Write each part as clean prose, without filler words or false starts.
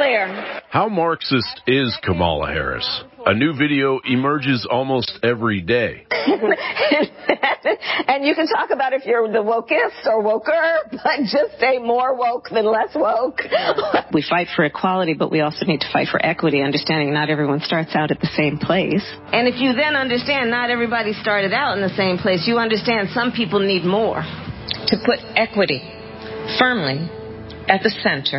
clear. How Marxist is Kamala Harris? A new video emerges almost every day. And you can talk about if you're the wokest or woker, but just say more woke than less woke. We fight for equality, but we also need to fight for equity, understanding not everyone starts out at the same place. And if you then understand not everybody started out in the same place, you understand some people need more. To put equity firmly at the center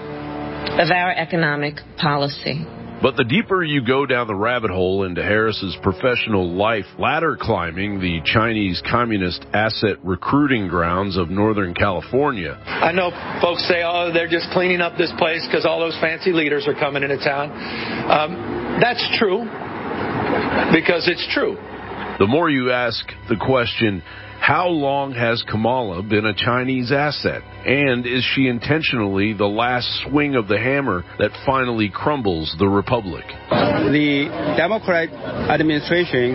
of our economic policy. But the deeper you go down the rabbit hole into Harris's professional life, ladder climbing the Chinese Communist asset recruiting grounds of Northern California. I know folks say, oh, they're just cleaning up this place because all those fancy leaders are coming into town. That's true, because it's true. The more you ask the question, how long has Kamala been a Chinese asset? And is she intentionally the last swing of the hammer that finally crumbles the republic? The Democrat administration,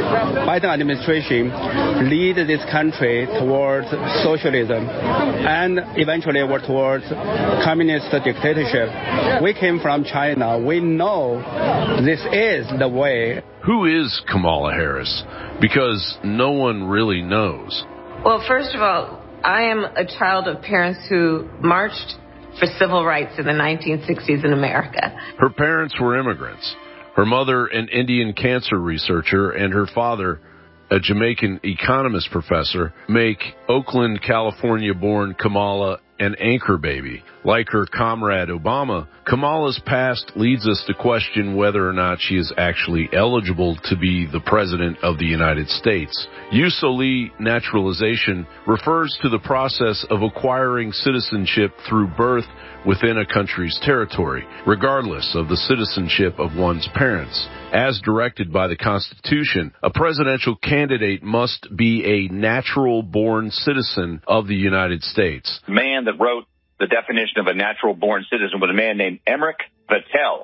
Biden administration, lead this country towards socialism and eventually towards communist dictatorship. We came from China. We know this is the way. Who is Kamala Harris? Because no one really knows. Well, first of all, I am a child of parents who marched for civil rights in the 1960s in America. Her parents were immigrants. Her mother, an Indian cancer researcher, and her father, a Jamaican economist professor, make Oakland, California-born Kamala an anchor baby. Like her comrade Obama, Kamala's past leads us to question whether or not she is actually eligible to be the President of the United States. Use-Solí naturalization refers to the process of acquiring citizenship through birth within a country's territory, regardless of the citizenship of one's parents. As directed by the Constitution, a presidential candidate must be a natural-born citizen of the United States. The man that wrote the definition of a natural-born citizen was a man named Emmerich Vattel.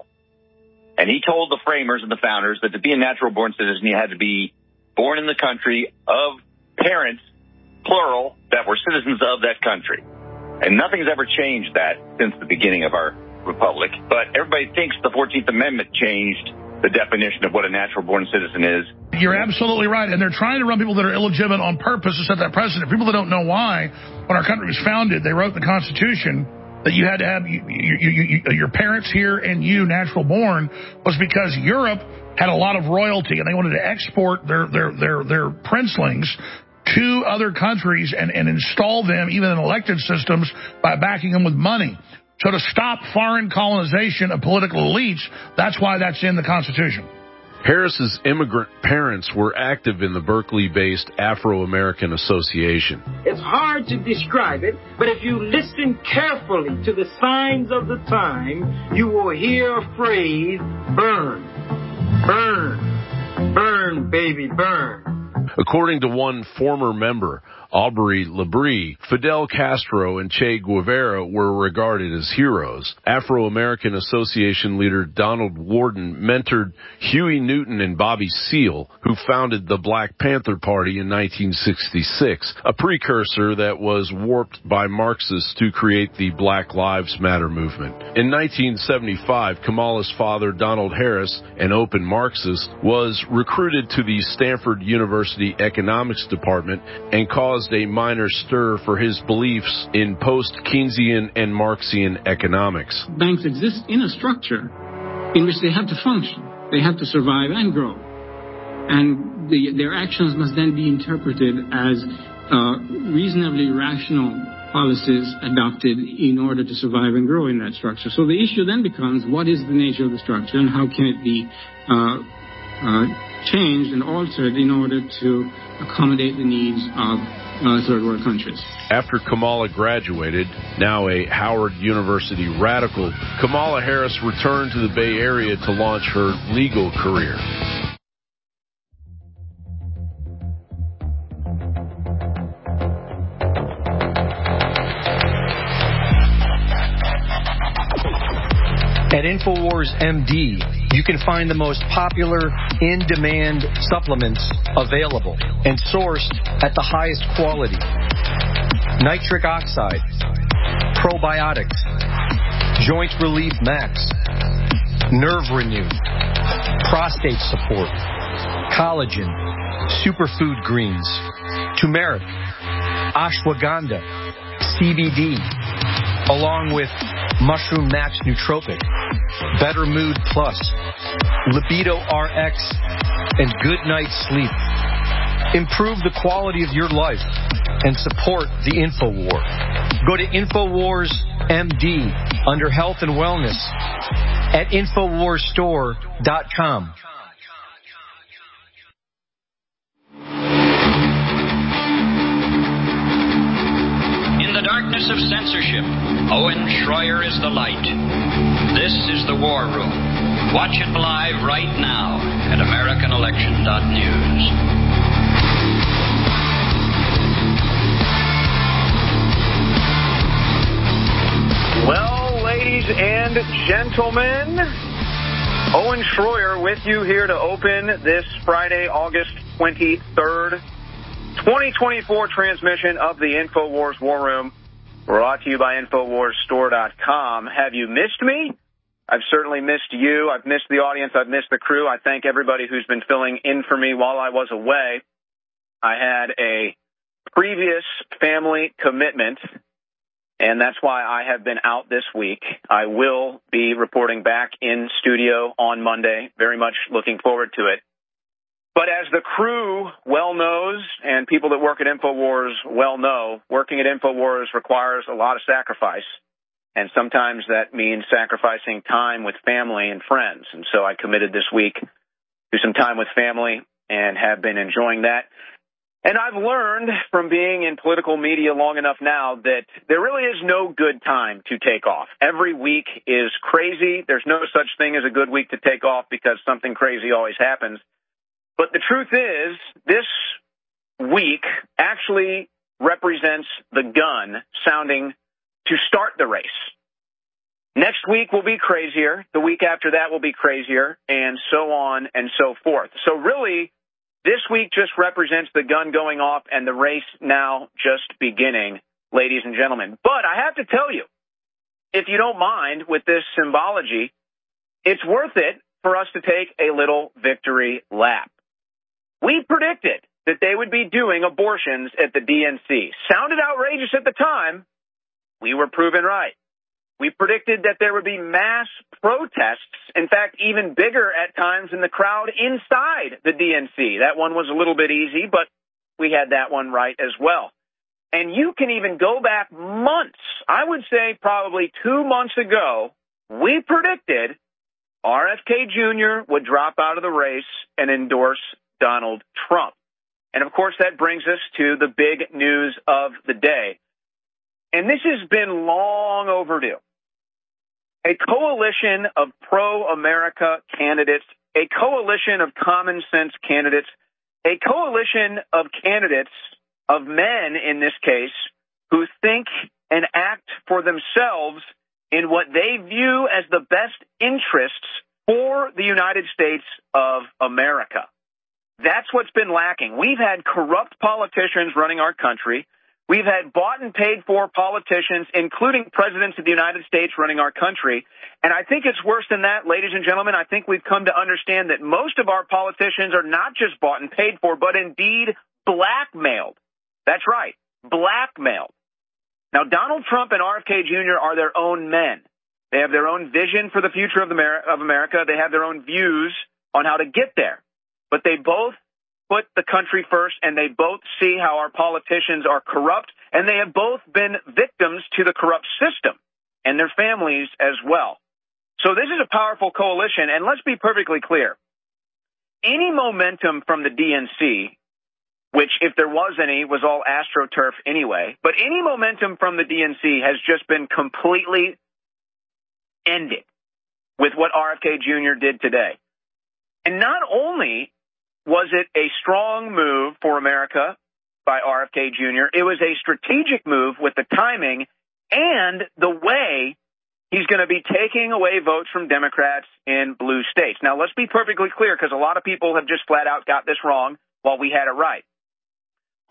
And he told the framers and the founders that to be a natural-born citizen, you had to be born in the country of parents, plural, that were citizens of that country. And nothing's ever changed that since the beginning of our republic. But everybody thinks the 14th Amendment changed the definition of what a natural-born citizen is. You're absolutely right. And they're trying to run people that are illegitimate on purpose to set that precedent. People that don't know why, when our country was founded, they wrote in the Constitution that you had to have your parents here and you natural-born, was because Europe had a lot of royalty and they wanted to export their princelings to other countries and install them even in elected systems by backing them with money. So to stop foreign colonization of political elites, that's why that's in the Constitution. Harris's immigrant parents were active in the Berkeley-based Afro-American Association. It's hard to describe it, but if you listen carefully to the signs of the time, you will hear a phrase, burn, burn, burn, baby, burn. According to one former member, Aubrey Labrie, Fidel Castro and Che Guevara were regarded as heroes. Afro-American Association leader Donald Worden mentored Huey Newton and Bobby Seale, who founded the Black Panther Party in 1966, a precursor that was warped by Marxists to create the Black Lives Matter movement. In 1975, Kamala's father, Donald Harris, an open Marxist, was recruited to the Stanford University Economics Department and caused a minor stir for his beliefs in post-Keynesian and Marxian economics. Banks exist in a structure in which they have to function. They have to survive and grow. And their actions must then be interpreted as reasonably rational policies adopted in order to survive and grow in that structure. So the issue then becomes, what is the nature of the structure and how can it be changed and altered in order to accommodate the needs of third world countries. After Kamala graduated, now a Howard University radical, Kamala Harris returned to the Bay Area to launch her legal career. At InfoWars MD, you can find the most popular in-demand supplements available and sourced at the highest quality. Nitric oxide, probiotics, Joint Relief Max, Nerve Renew, Prostate Support, Collagen, Superfood Greens, Turmeric, Ashwagandha, CBD, along with Mushroom Max Nootropic, Better Mood Plus, Libido RX, and Good Night Sleep. Improve the quality of your life and support the InfoWar. Go to InfoWarsMD under Health and Wellness at InfoWarsStore.com. In the darkness of censorship, Owen Schroyer is the light. This is the War Room. Watch it live right now at AmericanElection.news. Well, ladies and gentlemen, Owen Schroyer with you here to open this Friday, August 23rd, 2024 transmission of the InfoWars War Room, brought to you by InfoWarsStore.com. Have you missed me? I've certainly missed you. I've missed the audience. I've missed the crew. I thank everybody who's been filling in for me while I was away. I had a previous family commitment, and that's why I have been out this week. I will be reporting back in studio on Monday. Very much looking forward to it. But as the crew well knows, and people that work at InfoWars well know, working at InfoWars requires a lot of sacrifice. And sometimes that means sacrificing time with family and friends. And so I committed this week to some time with family and have been enjoying that. And I've learned from being in political media long enough now that there really is no good time to take off. Every week is crazy. There's no such thing as a good week to take off because something crazy always happens. But the truth is, this week actually represents the gun sounding to start the race. Next week will be crazier. The week after that will be crazier, and so on and so forth. So really, this week just represents the gun going off and the race now just beginning, ladies and gentlemen. But I have to tell you, if you don't mind with this symbology, it's worth it for us to take a little victory lap. We predicted that they would be doing abortions at the DNC. Sounded outrageous at the time. We were proven right. We predicted that there would be mass protests, in fact, even bigger at times than the crowd inside the DNC. That one was a little bit easy, but we had that one right as well. And you can even go back months. I would say probably 2 months ago, we predicted RFK Jr. would drop out of the race and endorse Donald Trump. And, of course, that brings us to the big news of the day. And this has been long overdue. A coalition of pro-America candidates, a coalition of common sense candidates, a coalition of candidates, of men in this case, who think and act for themselves in what they view as the best interests for the United States of America. That's what's been lacking. We've had corrupt politicians running our country. We've had bought and paid for politicians, including presidents of the United States running our country. And I think it's worse than that, ladies and gentlemen. I think we've come to understand that most of our politicians are not just bought and paid for, but indeed blackmailed. That's right, blackmailed. Now, Donald Trump and RFK Jr. are their own men. They have their own vision for the future of America. They have their own views on how to get there. But they both put the country first, and they both see how our politicians are corrupt, and they have both been victims to the corrupt system and their families as well. So this is a powerful coalition, and let's be perfectly clear. Any momentum from the DNC, which if there was any, was all AstroTurf anyway, but any momentum from the DNC has just been completely ended with what RFK Jr. did today. And not only was it a strong move for America by RFK Jr., it was a strategic move with the timing and the way he's going to be taking away votes from Democrats in blue states. Now, let's be perfectly clear, because a lot of people have just flat out got this wrong while we had it right.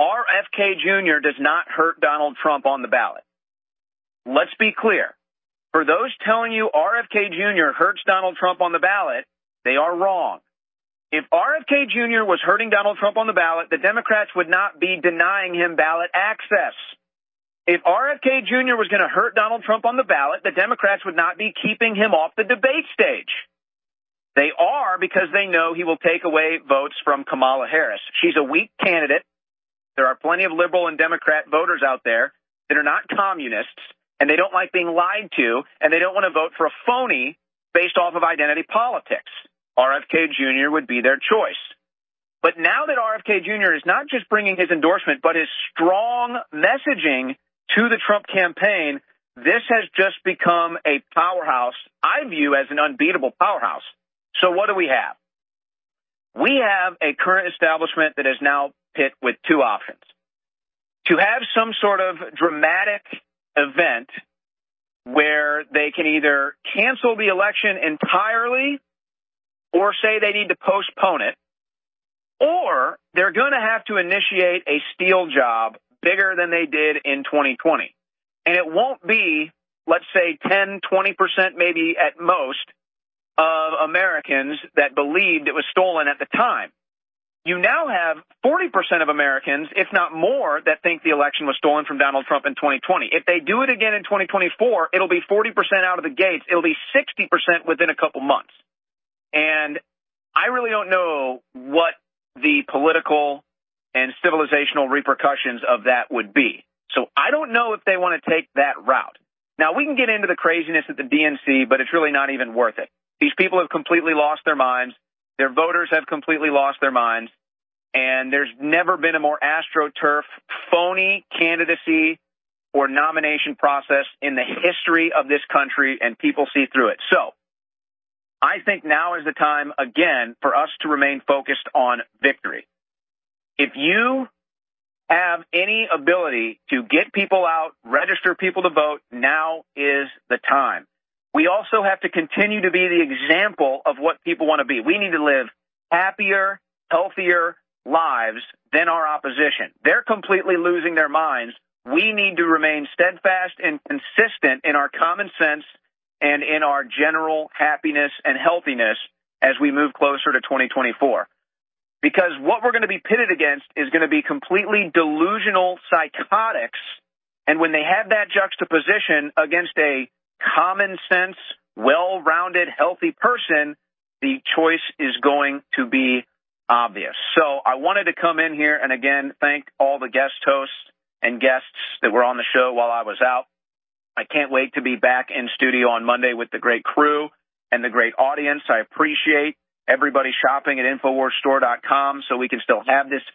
RFK Jr. does not hurt Donald Trump on the ballot. Let's be clear. For those telling you RFK Jr. hurts Donald Trump on the ballot, they are wrong. If RFK Jr. was hurting Donald Trump on the ballot, the Democrats would not be denying him ballot access. If RFK Jr. was going to hurt Donald Trump on the ballot, the Democrats would not be keeping him off the debate stage. They are, because they know he will take away votes from Kamala Harris. She's a weak candidate. There are plenty of liberal and Democrat voters out there that are not communists, and they don't like being lied to, and they don't want to vote for a phony based off of identity politics. RFK Jr. would be their choice. But now that RFK Jr. is not just bringing his endorsement, but his strong messaging to the Trump campaign, this has just become a powerhouse, I view as an unbeatable powerhouse. So what do we have? We have a current establishment that is now pit with two options. To have some sort of dramatic event where they can either cancel the election entirely or say they need to postpone it, or they're going to have to initiate a steal job bigger than they did in 2020. And it won't be, let's say, 10, 20% maybe at most of Americans that believed it was stolen at the time. You now have 40% of Americans, if not more, that think the election was stolen from Donald Trump in 2020. If they do it again in 2024, it'll be 40% out of the gates. It'll be 60% within a couple months. And I really don't know what the political and civilizational repercussions of that would be. So I don't know if they want to take that route. Now, we can get into the craziness at the DNC, but it's really not even worth it. These people have completely lost their minds. Their voters have completely lost their minds. And there's never been a more AstroTurf, phony candidacy or nomination process in the history of this country, and people see through it. So I think now is the time, again, for us to remain focused on victory. If you have any ability to get people out, register people to vote, now is the time. We also have to continue to be the example of what people want to be. We need to live happier, healthier lives than our opposition. They're completely losing their minds. We need to remain steadfast and consistent in our common sense and in our general happiness and healthiness as we move closer to 2024. Because what we're going to be pitted against is going to be completely delusional psychotics. And when they have that juxtaposition against a common sense, well-rounded, healthy person, the choice is going to be obvious. So I wanted to come in here and again thank all the guest hosts and guests that were on the show while I was out. I can't wait to be back in studio on Monday with the great crew and the great audience. I appreciate everybody shopping at InfoWarsStore.com so we can still have this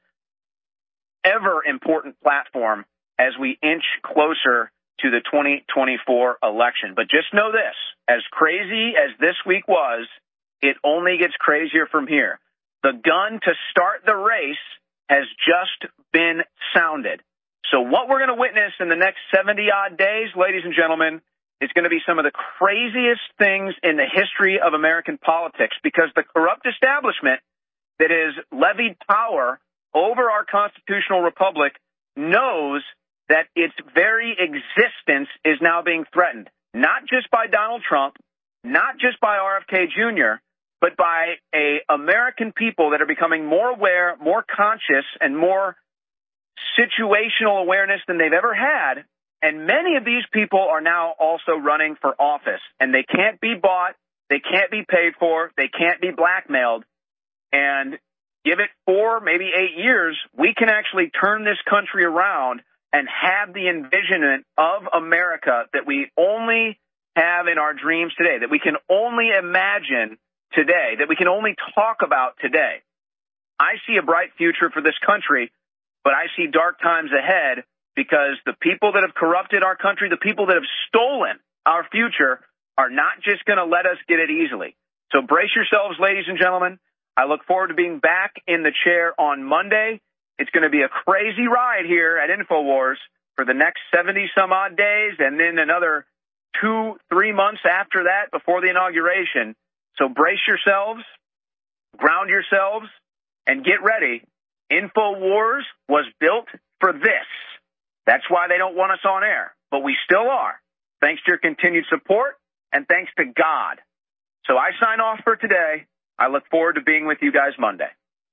ever important platform as we inch closer to the 2024 election. But just know this, as crazy as this week was, it only gets crazier from here. The gun to start the race has just been sounded. So what we're going to witness in the next 70-odd days, ladies and gentlemen, is going to be some of the craziest things in the history of American politics, because the corrupt establishment that has levied power over our constitutional republic knows that its very existence is now being threatened, not just by Donald Trump, not just by RFK Jr., but by American people that are becoming more aware, more conscious, and more situational awareness than they've ever had. And many of these people are now also running for office, and they can't be bought, they can't be paid for, they can't be blackmailed. And give it 4, maybe 8 years, we can actually turn this country around and have the envisionment of America that we only have in our dreams today, that we can only imagine today, that we can only talk about today. I see a bright future for this country, but I see dark times ahead, because the people that have corrupted our country, the people that have stolen our future, are not just going to let us get it easily. So brace yourselves, ladies and gentlemen. I look forward to being back in the chair on Monday. It's going to be a crazy ride here at InfoWars for the next 70-some-odd days, and then another 2-3 months after that before the inauguration. So brace yourselves, ground yourselves, and get ready. InfoWars was built for this. That's why they don't want us on air, but we still are. thanks to your continued support, and thanks to God. So I sign off for today. I look forward to being with you guys Monday.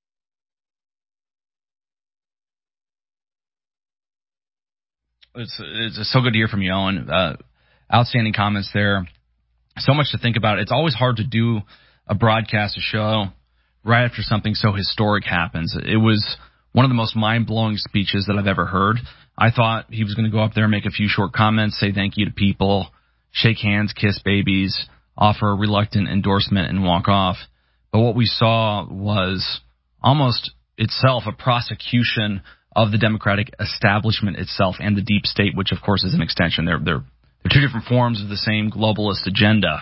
It's so good to hear from you, Owen. Outstanding comments there. So much to think about. It's always hard to do a broadcast, a show, right after something so historic happens. It was one of the most mind-blowing speeches that I've ever heard. I thought he was going to go up there and make a few short comments, say thank you to people, shake hands, kiss babies, offer a reluctant endorsement, and walk off. But what we saw was almost itself a prosecution of the Democratic establishment itself and the deep state, which, of course, is an extension. They're two different forms of the same globalist agenda.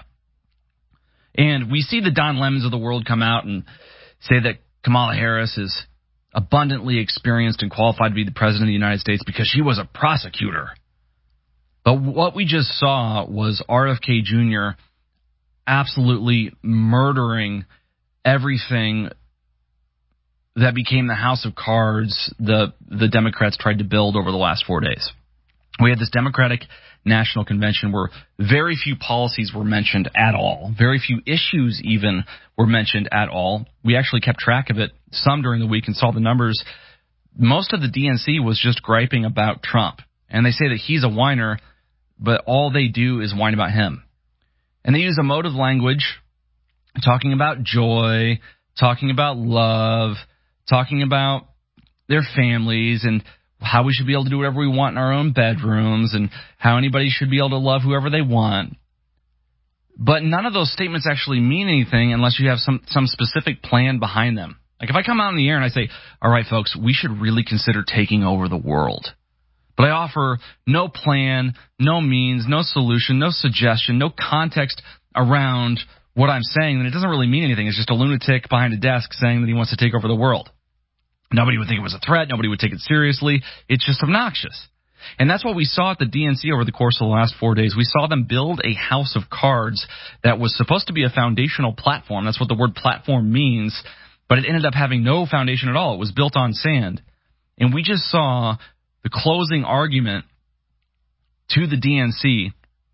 And we see the Don Lemons of the world come out and say that Kamala Harris is abundantly experienced and qualified to be the president of the United States because she was a prosecutor. But what we just saw was RFK Jr. absolutely murdering everything that became the house of cards the Democrats tried to build over the last 4 days. We had this Democratic National Convention where very few policies were mentioned at all. Very few issues even were mentioned at all. We actually kept track of it some during the week and saw the numbers. Most of the DNC was just griping about Trump. And they say that he's a whiner, but all they do is whine about him. And they use emotive language, talking about joy, talking about love, talking about their families and how we should be able to do whatever we want in our own bedrooms and how anybody should be able to love whoever they want. But none of those statements actually mean anything unless you have some specific plan behind them. Like if I come out in the air and I say, all right, folks, we should really consider taking over the world. But I offer no plan, no means, no solution, no suggestion, no context around what I'm saying, then it doesn't really mean anything. It's just a lunatic behind a desk saying that he wants to take over the world. Nobody would think it was a threat. Nobody would take it seriously. It's just obnoxious. And that's what we saw at the DNC over the course of the last 4 days. We saw them build a house of cards that was supposed to be a foundational platform. That's what the word platform means. But it ended up having no foundation at all. It was built on sand. And we just saw the closing argument to the DNC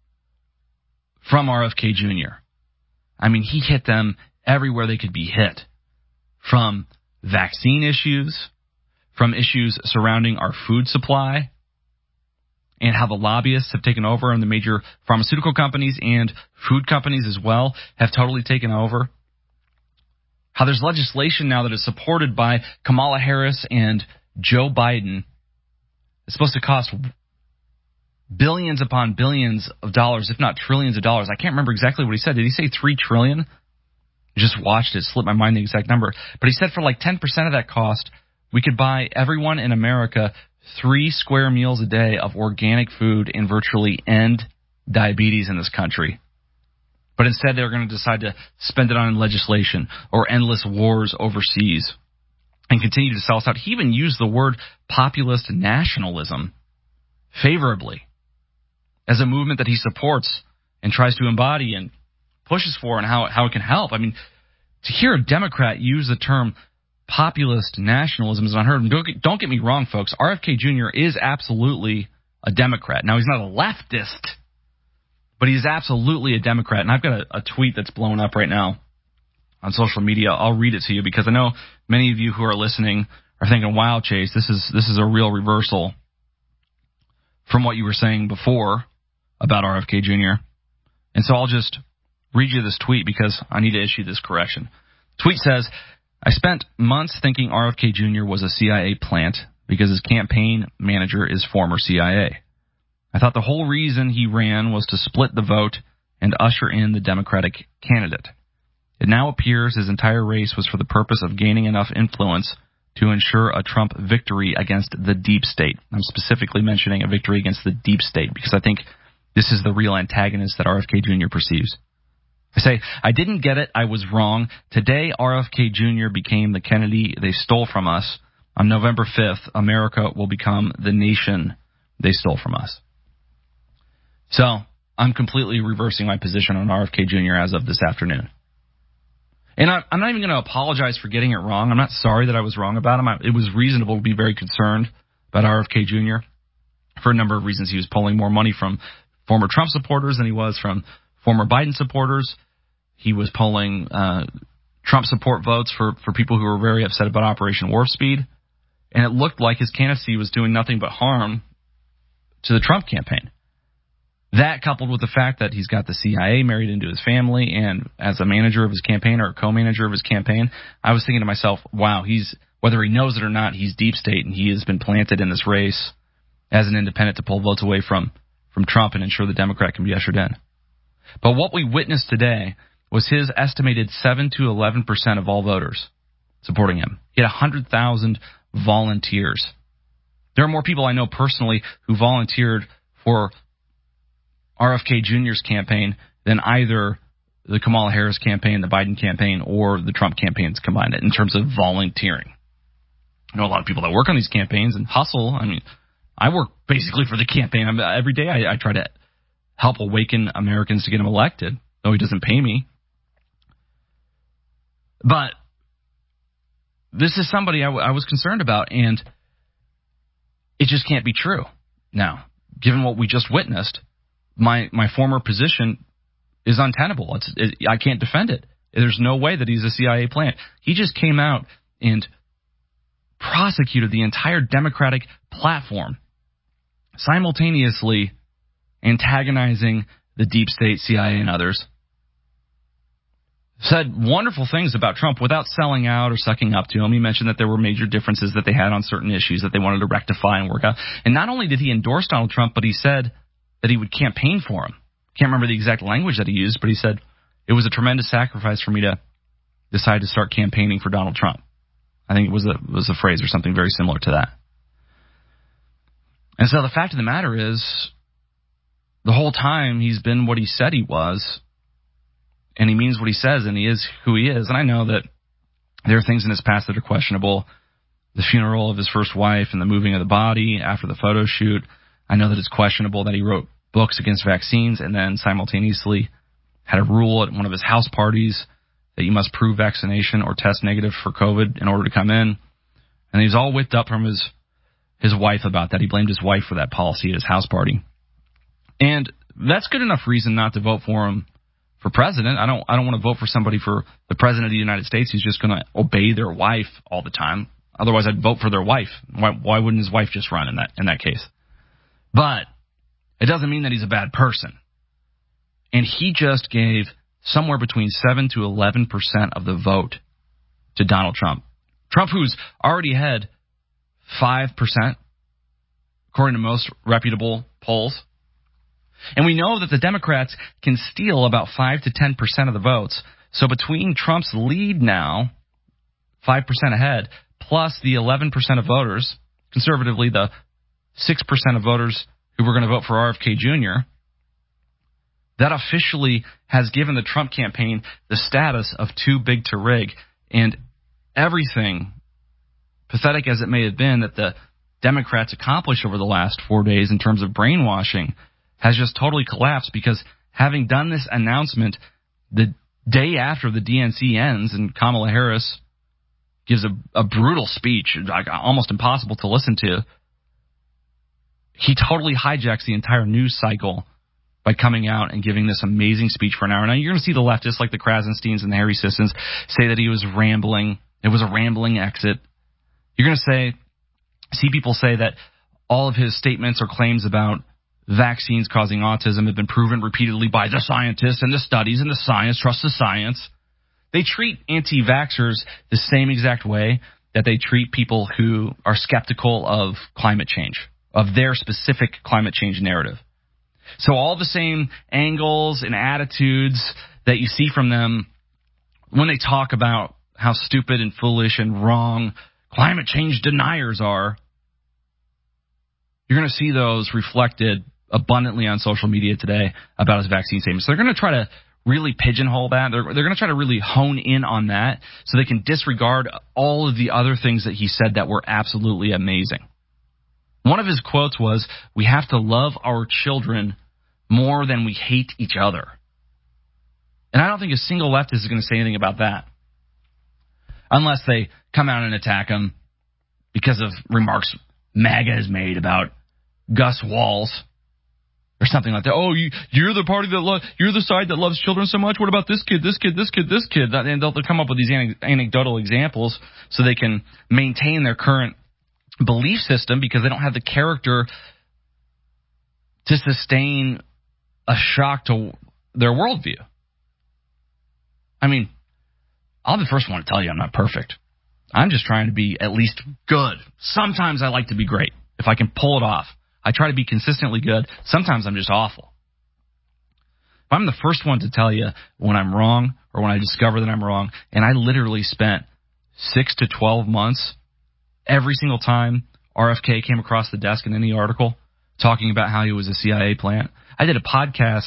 from RFK Jr. I mean, he hit them everywhere they could be hit. From vaccine issues, from issues surrounding our food supply, and how the lobbyists have taken over, and the major pharmaceutical companies and food companies as well have totally taken over. How there's legislation now that is supported by Kamala Harris and Joe Biden. It's supposed to cost billions upon billions of dollars, if not trillions of dollars. I can't remember exactly what he said. Did he say $3 trillion? Just watched it, slipped my mind the exact number. But he said for like 10% of that cost, we could buy everyone in America 3 square meals a day of organic food and virtually end diabetes in this country. But instead, they're going to decide to spend it on legislation or endless wars overseas and continue to sell us out. He even used the word populist nationalism favorably as a movement that he supports and tries to embody and pushes for, and how it can help. I mean, to hear a Democrat use the term populist nationalism is unheard of. Don't get me wrong, folks. RFK Jr. is absolutely a Democrat. Now, he's not a leftist, but he's absolutely a Democrat. And I've got a tweet that's blown up right now on social media. I'll read it to you because I know many of you who are listening are thinking, wow, Chase, this is a real reversal from what you were saying before about RFK Jr. And so I'll just read you this tweet because I need to issue this correction. Tweet says, I spent months thinking RFK Jr. was a CIA plant because his campaign manager is former CIA. I thought the whole reason he ran was to split the vote and usher in the Democratic candidate. It now appears his entire race was for the purpose of gaining enough influence to ensure a Trump victory against the deep state. I'm specifically mentioning a victory against the deep state because I think this is the real antagonist that RFK Jr. perceives. I say, I didn't get it. I was wrong. Today, RFK Jr. became the Kennedy they stole from us. On November 5th, America will become the nation they stole from us. So I'm completely reversing my position on RFK Jr. as of this afternoon. And I'm not even going to apologize for getting it wrong. I'm not sorry that I was wrong about him. It was reasonable to be very concerned about RFK Jr. for a number of reasons. He was pulling more money from former Trump supporters than he was from former Biden supporters. He was polling Trump support votes for people who were very upset about Operation Warp Speed. And it looked like his candidacy was doing nothing but harm to the Trump campaign. That, coupled with the fact that he's got the CIA married into his family and as a manager of his campaign or a co-manager of his campaign, I was thinking to myself, wow, whether he knows it or not, he's deep state, and he has been planted in this race as an independent to pull votes away from Trump and ensure the Democrat can be ushered in. But what we witnessed today was his estimated 7 to 11% of all voters supporting him. He had 100,000 volunteers. There are more people I know personally who volunteered for RFK Jr.'s campaign than either the Kamala Harris campaign, the Biden campaign, or the Trump campaigns combined in terms of volunteering. I know a lot of people that work on these campaigns and hustle. I mean, I work basically for the campaign. Every day I try to help awaken Americans to get him elected, though he doesn't pay me. But this is somebody I was concerned about, and it just can't be true. Now, given what we just witnessed, my former position is untenable. I can't defend it. There's no way that he's a CIA plant. He just came out and prosecuted the entire Democratic platform, simultaneously antagonizing the deep state, CIA, and others. Said wonderful things about Trump without selling out or sucking up to him. He mentioned that there were major differences that they had on certain issues that they wanted to rectify and work out. And not only did he endorse Donald Trump, but he said that he would campaign for him. Can't remember the exact language that he used, but he said it was a tremendous sacrifice for me to decide to start campaigning for Donald Trump. I think it was a phrase or something very similar to that. And so the fact of the matter is, the whole time he's been what he said he was, and he means what he says, and he is who he is. And I know that there are things in his past that are questionable. The funeral of his first wife and the moving of the body after the photo shoot. I know that it's questionable that he wrote books against vaccines and then simultaneously had a rule at one of his house parties that you must prove vaccination or test negative for COVID in order to come in. And he's all whipped up from his wife about that. He blamed his wife for that policy at his house party. And that's good enough reason not to vote for him for president. I don't want to vote for somebody for the president of the United States who's just going to obey their wife all the time. Otherwise, I'd vote for their wife. Why wouldn't his wife just run in that case? But it doesn't mean that he's a bad person. And he just gave somewhere between 7 to 11% of the vote to Donald Trump. Trump, who's already had 5%, according to most reputable polls. And we know that the Democrats can steal about 5 to 10% of the votes. So between Trump's lead now, 5% ahead, plus the 11% of voters, conservatively the 6% of voters who were going to vote for RFK Jr., that officially has given the Trump campaign the status of too big to rig. And everything, pathetic as it may have been, that the Democrats accomplished over the last 4 days in terms of brainwashing has just totally collapsed, because having done this announcement the day after the DNC ends and Kamala Harris gives a brutal speech, like almost impossible to listen to, he totally hijacks the entire news cycle by coming out and giving this amazing speech for an hour. Now, you're going to see the leftists like the Krasensteins and the Harry Sissons say that he was rambling. It was a rambling exit. You're going to see people say that all of his statements or claims about vaccines causing autism have been proven repeatedly by the scientists and the studies and the science. Trust the science. They treat anti-vaxxers the same exact way that they treat people who are skeptical of climate change, of their specific climate change narrative. So all the same angles and attitudes that you see from them when they talk about how stupid and foolish and wrong climate change deniers are, you're going to see those reflected abundantly on social media today about his vaccine statements. So they're going to try to really pigeonhole that. They're going to try to really hone in on that so they can disregard all of the other things that he said that were absolutely amazing. One of his quotes was, "We have to love our children more than we hate each other." And I don't think a single leftist is going to say anything about that, unless they come out and attack him because of remarks MAGA has made about Gus Walls, or something like that. Oh, you're the party that you're the side that loves children so much. What about this kid, this kid, this kid, this kid? And they'll come up with these anecdotal examples so they can maintain their current belief system because they don't have the character to sustain a shock to their worldview. I mean, I'll be the first one to tell you I'm not perfect. I'm just trying to be at least good. Sometimes I like to be great if I can pull it off. I try to be consistently good. Sometimes I'm just awful. If I'm the first one to tell you when I'm wrong or when I discover that I'm wrong, and I literally spent 6 to 12 months every single time RFK came across the desk in any article talking about how he was a CIA plant. I did a podcast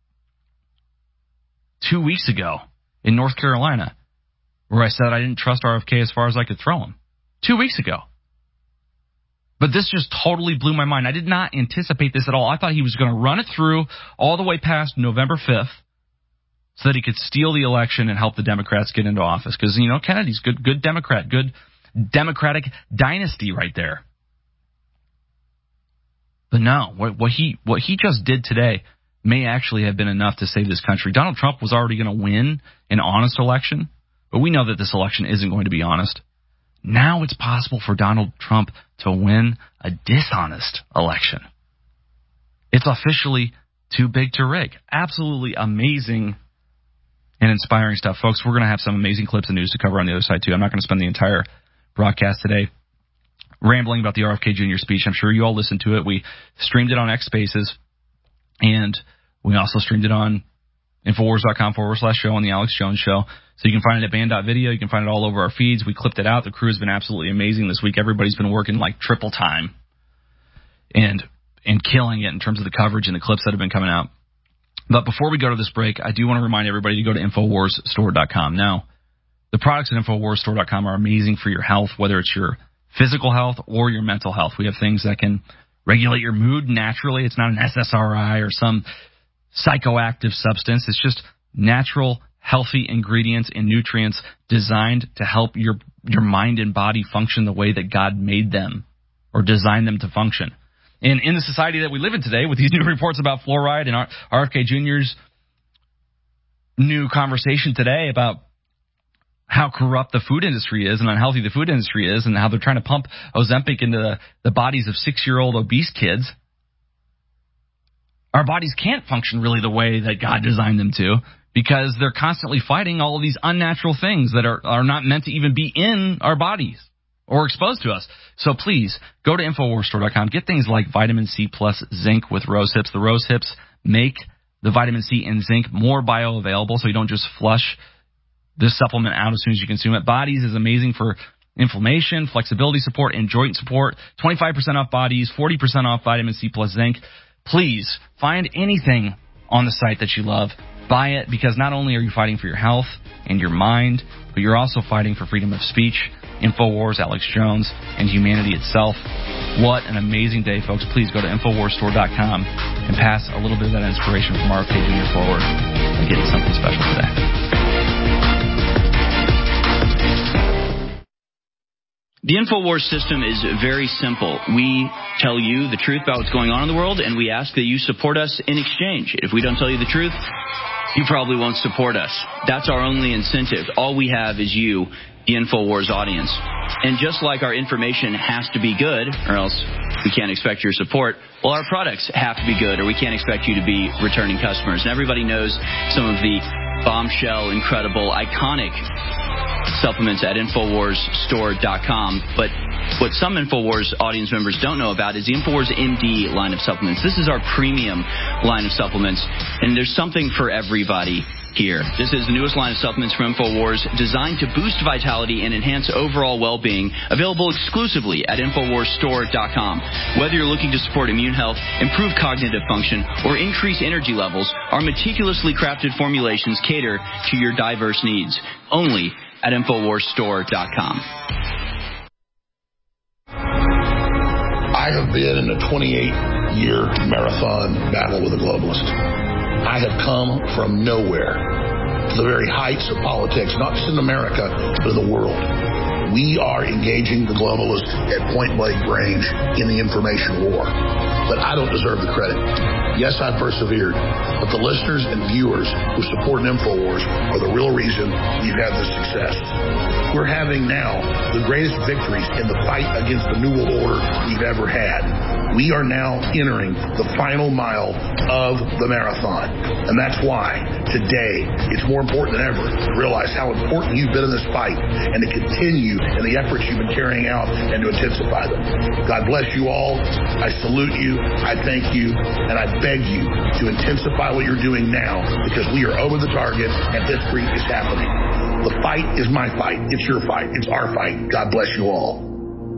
2 weeks ago in North Carolina where I said I didn't trust RFK as far as I could throw him. 2 weeks ago. But this just totally blew my mind. I did not anticipate this at all. I thought he was going to run it through all the way past November 5th so that he could steal the election and help the Democrats get into office. Because, you know, Kennedy's good Democrat, good Democratic dynasty right there. But no, what he just did today may actually have been enough to save this country. Donald Trump was already going to win an honest election, but we know that this election isn't going to be honest. Now it's possible for Donald Trump to win a dishonest election. It's officially too big to rig. Absolutely amazing and inspiring stuff. Folks, we're going to have some amazing clips of news to cover on the other side, too. I'm not going to spend the entire broadcast today rambling about the RFK Jr. speech. I'm sure you all listened to it. We streamed it on X Spaces, and we also streamed it on Infowars.com/show on the Alex Jones Show. So you can find it at band.video. You can find it all over our feeds. We clipped it out. The crew has been absolutely amazing this week. Everybody's been working like triple time and killing it in terms of the coverage and the clips that have been coming out. But before we go to this break, I do want to remind everybody to go to InfoWarsStore.com. Now, the products at InfoWarsStore.com are amazing for your health, whether it's your physical health or your mental health. We have things that can regulate your mood naturally. It's not an SSRI or some psychoactive substance. It's just natural, healthy ingredients and nutrients designed to help your mind and body function the way that God made them or designed them to function. And in the society that we live in today, with these new reports about fluoride and RFK Jr.'s new conversation today about how corrupt the food industry is and unhealthy the food industry is and how they're trying to pump Ozempic into the bodies of 6-year-old obese kids, our bodies can't function really the way that God designed them to because they're constantly fighting all of these unnatural things that are not meant to even be in our bodies or exposed to us. So please, go to InfoWarsStore.com. Get things like vitamin C plus zinc with Rose Hips. The Rose Hips make the vitamin C and zinc more bioavailable so you don't just flush this supplement out as soon as you consume it. Bodies is amazing for inflammation, flexibility support, and joint support. 25% off Bodies, 40% off vitamin C plus zinc. Please find anything on the site that you love. Buy it because not only are you fighting for your health and your mind, but you're also fighting for freedom of speech, InfoWars, Alex Jones, and humanity itself. What an amazing day, folks. Please go to InfoWarsStore.com and pass a little bit of that inspiration from RFK Jr. forward and get something special today. The InfoWars system is very simple. We tell you the truth about what's going on in the world, and we ask that you support us in exchange. If we don't tell you the truth, you probably won't support us. That's our only incentive. All we have is you, the InfoWars audience. And just like our information has to be good, or else we can't expect your support, well, our products have to be good, or we can't expect you to be returning customers. And everybody knows some of the bombshell, incredible, iconic supplements at InfoWarsStore.com. But what some InfoWars audience members don't know about is the InfoWars MD line of supplements. This is our premium line of supplements, and there's something for everybody here. This is the newest line of supplements from InfoWars, designed to boost vitality and enhance overall well-being, available exclusively at InfoWarsStore.com. Whether you're looking to support immune health, improve cognitive function, or increase energy levels, our meticulously crafted formulations cater to your diverse needs. Only at InfoWarsStore.com. I have been in a 28-year marathon battle with a globalist. I have come from nowhere to the very heights of politics, not just in America, but in the world. We are engaging the globalists at point-blank range in the information war. But I don't deserve the credit. Yes, I persevered, but the listeners and viewers who support InfoWars are the real reason we've had this success. We're having now the greatest victories in the fight against the New World Order we've ever had. We are now entering the final mile of the marathon. And that's why today it's more important than ever to realize how important you've been in this fight and to continue in the efforts you've been carrying out and to intensify them. God bless you all. I salute you. I thank you. And I beg you to intensify what you're doing now because we are over the target and history is happening. The fight is my fight. It's your fight. It's our fight. God bless you all.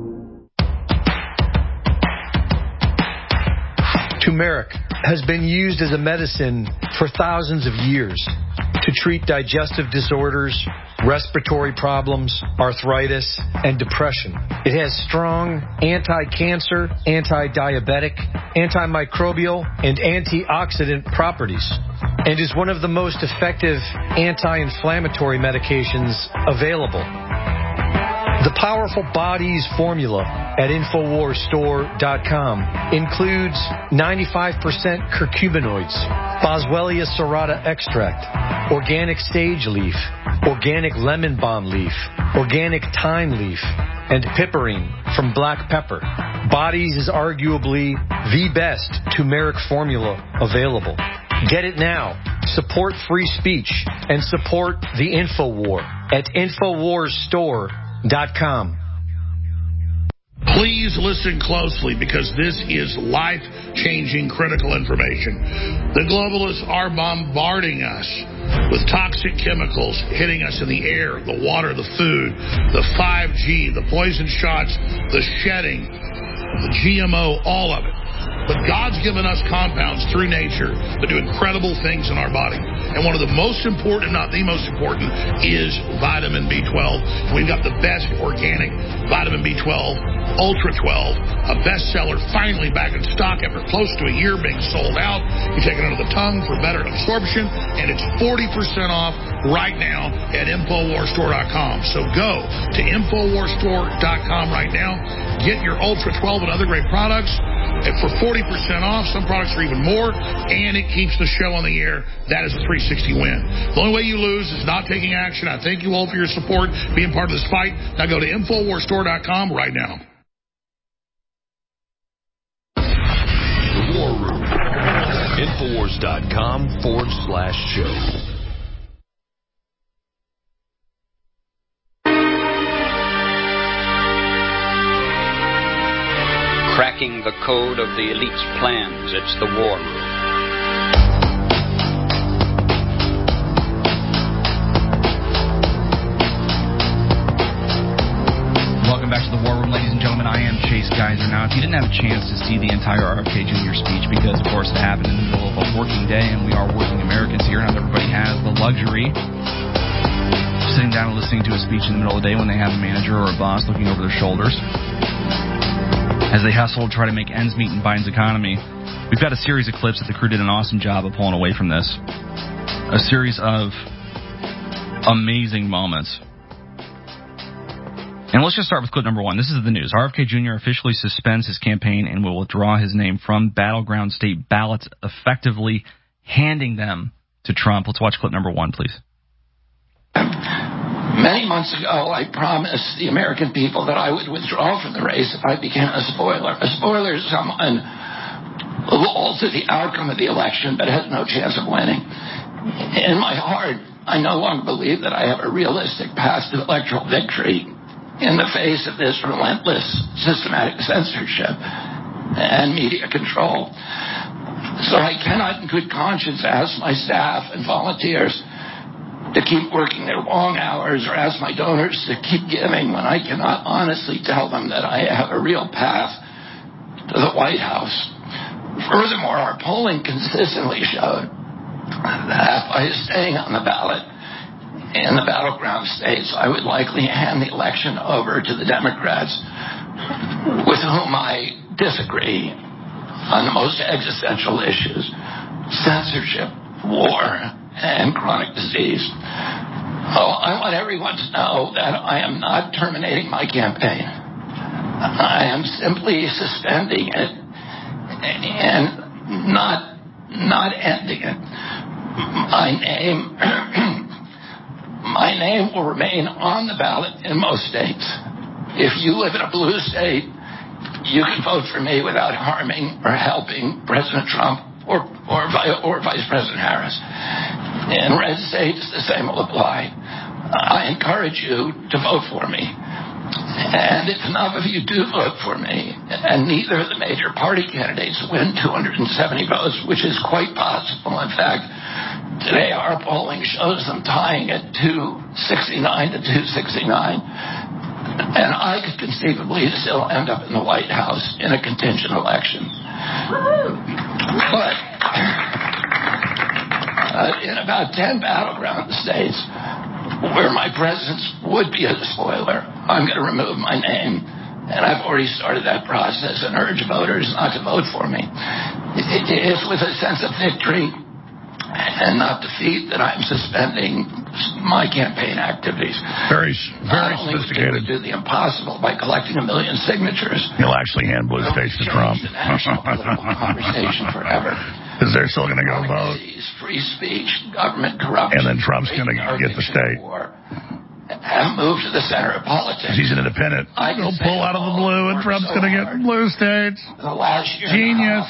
Turmeric has been used as a medicine for thousands of years to treat digestive disorders, respiratory problems, arthritis, and depression. It has strong anti-cancer, anti-diabetic, antimicrobial, and antioxidant properties, and is one of the most effective anti-inflammatory medications available. The Powerful Bodies formula at InfoWarsStore.com includes 95% curcuminoids, Boswellia serrata extract, organic sage leaf, organic lemon balm leaf, organic thyme leaf, and piperine from black pepper. Bodies is arguably the best turmeric formula available. Get it now. Support free speech and support the InfoWar at InfoWarsStore.com. Please listen closely because this is life-changing critical information. The globalists are bombarding us with toxic chemicals hitting us in the air, the water, the food, the 5G, the poison shots, the shedding, the GMO, all of it. But God's given us compounds through nature that do incredible things in our body. And one of the most important, not the most important, is vitamin B12. We've got the best organic vitamin B12, Ultra 12, a bestseller, finally back in stock after close to a year being sold out. You take it under the tongue for better absorption, and it's 40% off right now at InfoWarsStore.com. So go to InfoWarsStore.com right now. Get your Ultra 12 and other great products. And for 40% off, some products are even more, and it keeps the show on the air. That is a 360 win. The only way you lose is not taking action. I thank you all for your support, being part of this fight. Now go to InfoWarsStore.com right now. The War Room. InfoWars.com/show. Cracking the code of the elite's plans. It's the War Room. Welcome back to the War Room, ladies and gentlemen. I am Chase Geiser. Now, if you didn't have a chance to see the entire RFK Jr. speech, because, of course, it happened in the middle of a working day, and we are working Americans here, not everybody has the luxury of sitting down and listening to a speech in the middle of the day when they have a manager or a boss looking over their shoulders as they hustle to try to make ends meet in Biden's economy. We've got a series of clips that the crew did an awesome job of pulling away from this. A series of amazing moments. And let's just start with clip number one. This is the news. RFK Jr. officially suspends his campaign and will withdraw his name from battleground state ballots, effectively handing them to Trump. Let's watch clip number one, please. Many months ago, I promised the American people that I would withdraw from the race if I became a spoiler. A spoiler is someone who will alter the outcome of the election but has no chance of winning. In my heart, I no longer believe that I have a realistic path to electoral victory in the face of this relentless, systematic censorship and media control. So I cannot in good conscience ask my staff and volunteers to keep working their long hours or ask my donors to keep giving when I cannot honestly tell them that I have a real path to the White House. Furthermore, our polling consistently showed that by staying on the ballot in the battleground states, I would likely hand the election over to the Democrats with whom I disagree on the most existential issues: censorship, war, and chronic disease. I want everyone to know that I am not terminating my campaign. I am simply suspending it and not not ending it. My name will remain on the ballot in most states. If you live in a blue state, you can vote for me without harming or helping President Trump or Vice President Harris. In red states, the same will apply. I encourage you to vote for me. And if enough of you do vote for me, and neither of the major party candidates win 270 votes, which is quite possible. In fact, today our polling shows them tying at 269 to 269. And I could conceivably still end up in the White House in a contingent election. But in about 10 battleground states where my presence would be a spoiler, I'm going to remove my name. And I've already started that process and urge voters not to vote for me. It's with a sense of victory and not defeat that I'm suspending my campaign activities. Very sophisticated. Do the impossible by collecting 1 million signatures. He'll actually hand blue states to Trump. The national political conversation forever. Because they're still going to go vote. Free speech, government corruption. And then Trump's going to get the state. Have moved to the center of politics. He's an independent. He'll pull out of the blue, and Trump's going to get blue states. The last year. Genius.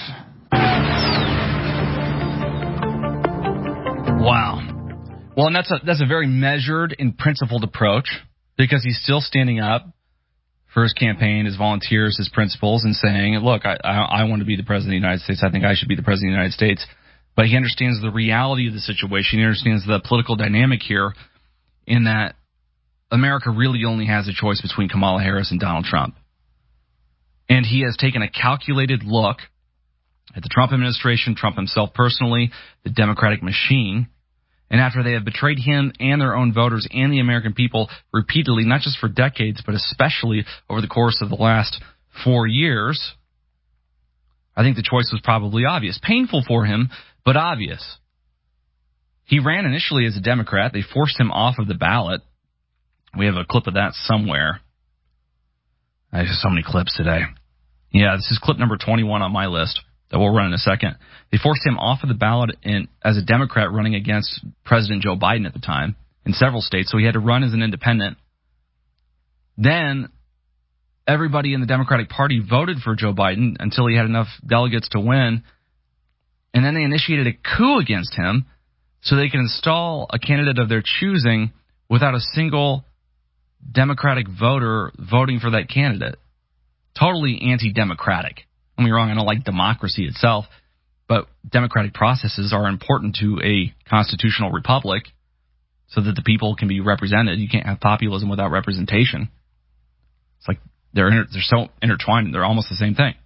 Wow. Well, and that's a very measured and principled approach, because he's still standing up for his campaign, his volunteers, his principles, and saying, look, I want to be the president of the United States. I think I should be the president of the United States. But he understands the reality of the situation. He understands the political dynamic here, in that America really only has a choice between Kamala Harris and Donald Trump. And he has taken a calculated look at the Trump administration, Trump himself personally, the Democratic machine. And after they have betrayed him and their own voters and the American people repeatedly, not just for decades, but especially over the course of the last 4 years, I think the choice was probably obvious. Painful for him, but obvious. He ran initially as a Democrat. They forced him off of the ballot. We have a clip of that somewhere. I have so many clips today. Yeah, this is clip number 21 on my list that we'll run in a second. They forced him off of the ballot as a Democrat running against President Joe Biden at the time in several states, so he had to run as an independent. Then everybody in the Democratic Party voted for Joe Biden until he had enough delegates to win, and then they initiated a coup against him so they could install a candidate of their choosing without a single Democratic voter voting for that candidate. Totally anti-democratic. Don't get me wrong, I don't like democracy itself, but democratic processes are important to a constitutional republic so that the people can be represented. You can't have populism without representation. It's like they're so intertwined, they're almost the same thing.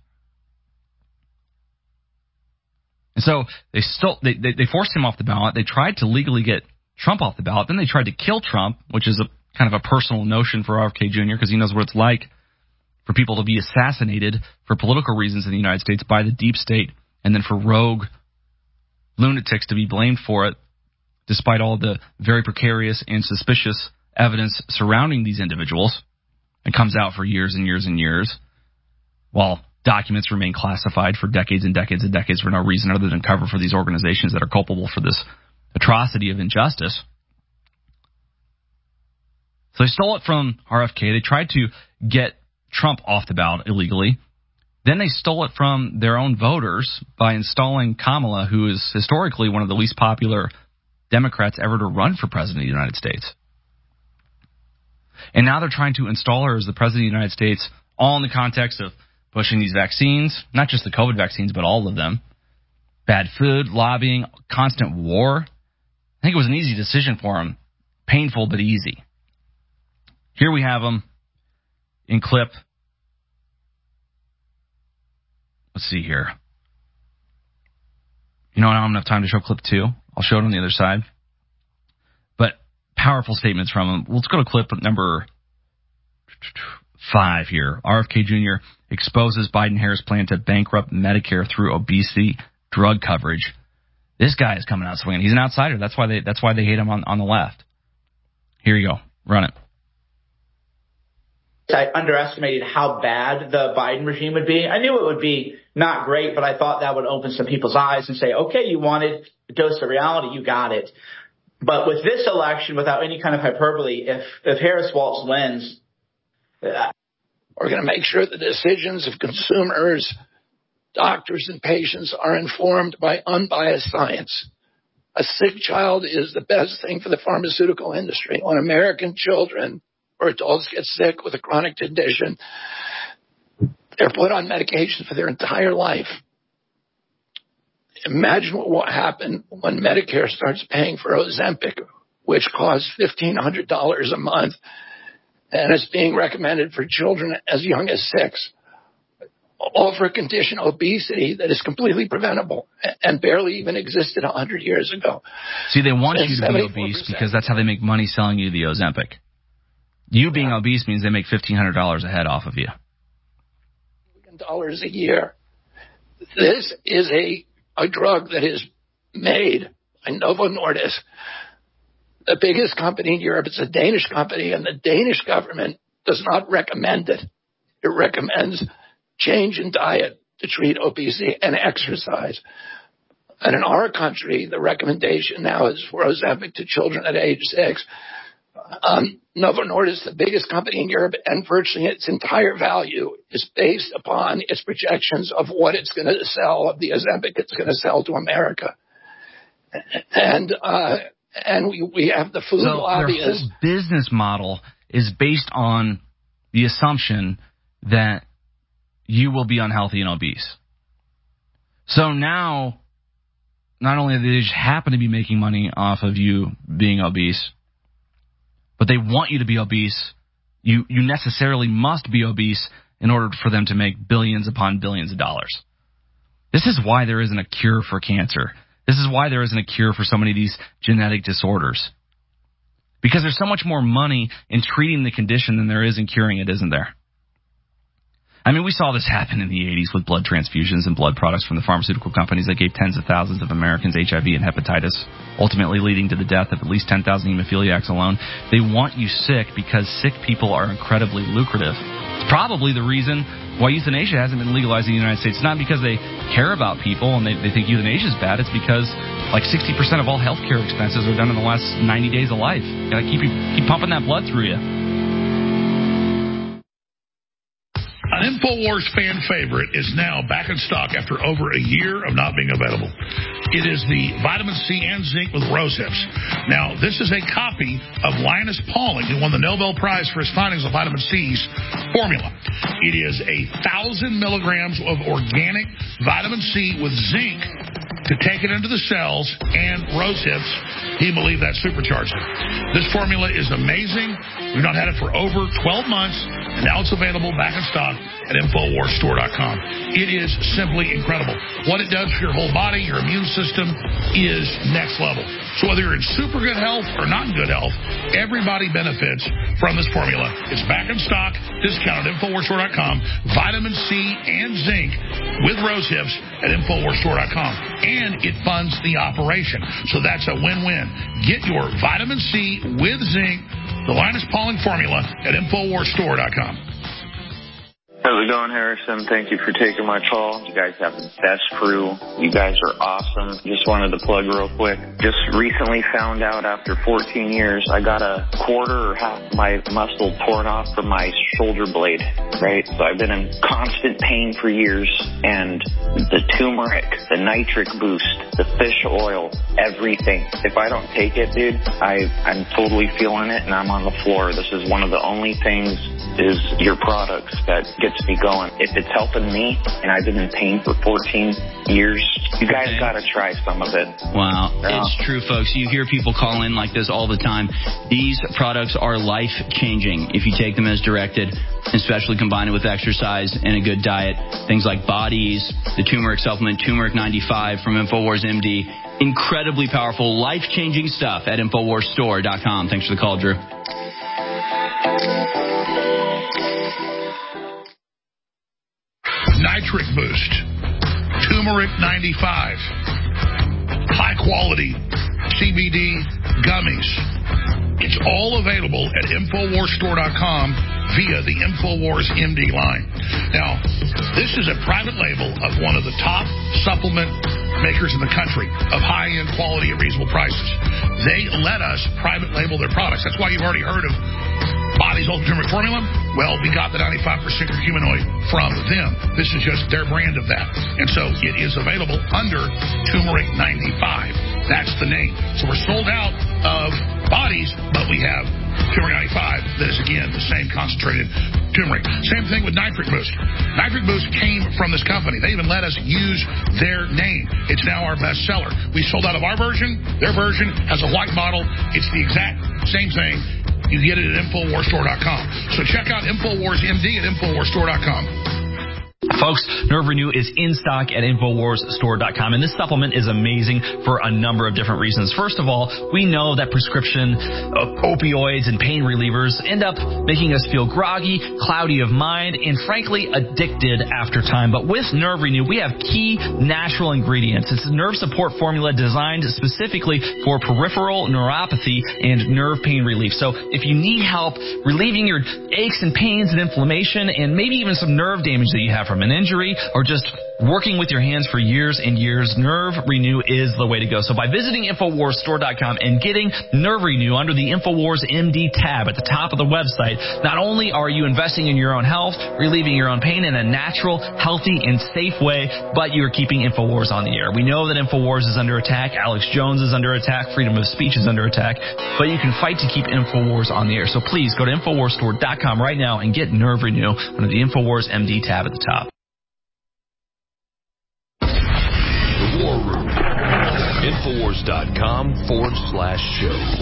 And so they forced him off the ballot. They tried to legally get Trump off the ballot. Then they tried to kill Trump, which is a kind of a personal notion for RFK Jr. because he knows what it's like for people to be assassinated for political reasons in the United States by the deep state, and then for rogue lunatics to be blamed for it, despite all the very precarious and suspicious evidence surrounding these individuals. It comes out for years and years and years, while documents remain classified for decades and decades and decades for no reason other than cover for these organizations that are culpable for this atrocity of injustice. So they stole it from RFK. They tried to get Trump off the ballot illegally. Then they stole it from their own voters by installing Kamala, who is historically one of the least popular Democrats ever to run for president of the United States. And now they're trying to install her as the president of the United States, all in the context of pushing these vaccines, not just the COVID vaccines, but all of them. Bad food, lobbying, constant war. I think it was an easy decision for him. Painful, but easy. Here we have him in clip. Let's see here. You know, I don't have enough time to show clip 2. I'll show it on the other side. But powerful statements from him. Let's go to clip number 5 here. RFK Jr. exposes Biden-Harris plan to bankrupt Medicare through obesity drug coverage. This guy is coming out swinging. He's an outsider. That's why they hate him on the left. Here you go. Run it. I underestimated how bad the Biden regime would be. I knew it would be not great, but I thought that would open some people's eyes and say, okay, you wanted a dose of reality, you got it. But with this election, without any kind of hyperbole, if Harris Walz wins, we're going to make sure the decisions of consumers, doctors, and patients are informed by unbiased science. A sick child is the best thing for the pharmaceutical industry. When American children or adults get sick with a chronic condition, they're put on medication for their entire life. Imagine what will happen when Medicare starts paying for Ozempic, which costs $1,500 a month and is being recommended for children as young as 6. All for a condition, obesity, that is completely preventable and barely even existed 100 years ago. See, they want you to be obese because that's how they make money selling you the Ozempic. You being obese means they make $1,500 a head off of you. $1,000 a year. This is a drug that is made by Novo Nordisk, the biggest company in Europe. It's a Danish company, and the Danish government does not recommend it. It recommends change in diet to treat obesity and exercise. And in our country, the recommendation now is for Ozempic to children at age 6. Novo Nordisk, the biggest company in Europe, and virtually its entire value is based upon its projections of what it's going to sell, of the Ozempic it's going to sell to America. And we have the food lobbyists. So their whole business model is based on the assumption that you will be unhealthy and obese. So now, not only do they just happen to be making money off of you being obese, but they want you to be obese. You necessarily must be obese in order for them to make billions upon billions of dollars. This is why there isn't a cure for cancer. This is why there isn't a cure for so many of these genetic disorders. Because there's so much more money in treating the condition than there is in curing it, isn't there? I mean, we saw this happen in the 80s with blood transfusions and blood products from the pharmaceutical companies that gave tens of thousands of Americans HIV and hepatitis, ultimately leading to the death of at least 10,000 hemophiliacs alone. They want you sick because sick people are incredibly lucrative. It's probably the reason why euthanasia hasn't been legalized in the United States. It's not because they care about people and they think euthanasia is bad. It's because like 60% of all healthcare expenses are done in the last 90 days of life. You gotta keep pumping that blood through you. An InfoWars fan favorite is now back in stock after over a year of not being available. It is the vitamin C and zinc with rose hips. Now, this is a copy of Linus Pauling, who won the Nobel Prize for his findings on vitamin C's formula. It is 1,000 milligrams of organic vitamin C with zinc to take it into the cells, and rose hips, he believed that supercharged it. This formula is amazing. We've not had it for over 12 months, and now it's available back in stock at InfoWarsStore.com. It is simply incredible. What it does for your whole body, your immune system, is next level. So whether you're in super good health or not in good health, everybody benefits from this formula. It's back in stock, discounted at InfoWarsStore.com. Vitamin C and zinc with rose hips at InfoWarsStore.com. And it funds the operation. So that's a win-win. Get your vitamin C with zinc, the Linus Pauling formula, at InfoWarsStore.com. How's it going, Harrison? Thank you for taking my call. You guys have the best crew. You guys are awesome. Just wanted to plug real quick. Just recently found out after 14 years, I got a quarter or half my muscle torn off from my shoulder blade, right? So I've been in constant pain for years, and the turmeric, the nitric boost, the fish oil, everything. If I don't take it, dude, I'm totally feeling it, and I'm on the floor. This is one of the only things is your products that gets me going. If it's helping me, and I've been in pain for 14 years, you guys got to try some of it. Wow. It's true, folks. You hear people call in like this all the time. These products are life-changing if you take them as directed, especially combined with exercise and a good diet. Things like Bodies, the turmeric supplement, Turmeric 95 from InfoWars MD. Incredibly powerful, life-changing stuff at InfoWarsStore.com. Thanks for the call, Drew. Nitric Boost, Turmeric 95, high quality CBD gummies. It's all available at InfoWarsStore.com via the InfoWars MD line. Now, this is a private label of one of the top supplement makers in the country of high-end quality at reasonable prices. They let us private label their products. That's why you've already heard of Body's Ultra Turmeric Formula. Well, we got the 95% curcuminoid from them. This is just their brand of that. And so it is available under Turmeric 95. That's the name. So we're sold out of Bodies, but we have Turmeric 95 that is, again, the same concentrated turmeric. Same thing with Nitric Boost. Nitric Boost came from this company. They even let us use their name. It's now our best seller. We sold out of our version. Their version has a white bottle. It's the exact same thing. You get it at InfoWarsStore.com. So check out InfoWars MD at InfoWarsStore.com. Folks, Nerve Renew is in stock at InfoWarsStore.com, and this supplement is amazing for a number of different reasons. First of all, we know that prescription opioids and pain relievers end up making us feel groggy, cloudy of mind, and frankly, addicted after time. But with Nerve Renew, we have key natural ingredients. It's a nerve support formula designed specifically for peripheral neuropathy and nerve pain relief. So if you need help relieving your aches and pains and inflammation and maybe even some nerve damage that you have from an injury or just working with your hands for years and years, Nerve Renew is the way to go. So by visiting InfoWarsStore.com and getting Nerve Renew under the InfoWars MD tab at the top of the website, not only are you investing in your own health, relieving your own pain in a natural, healthy, and safe way, but you're keeping InfoWars on the air. We know that InfoWars is under attack. Alex Jones is under attack. Freedom of speech is under attack. But you can fight to keep InfoWars on the air. So please go to InfoWarsStore.com right now and get Nerve Renew under the InfoWars MD tab at the top. War Room. Infowars.com/show.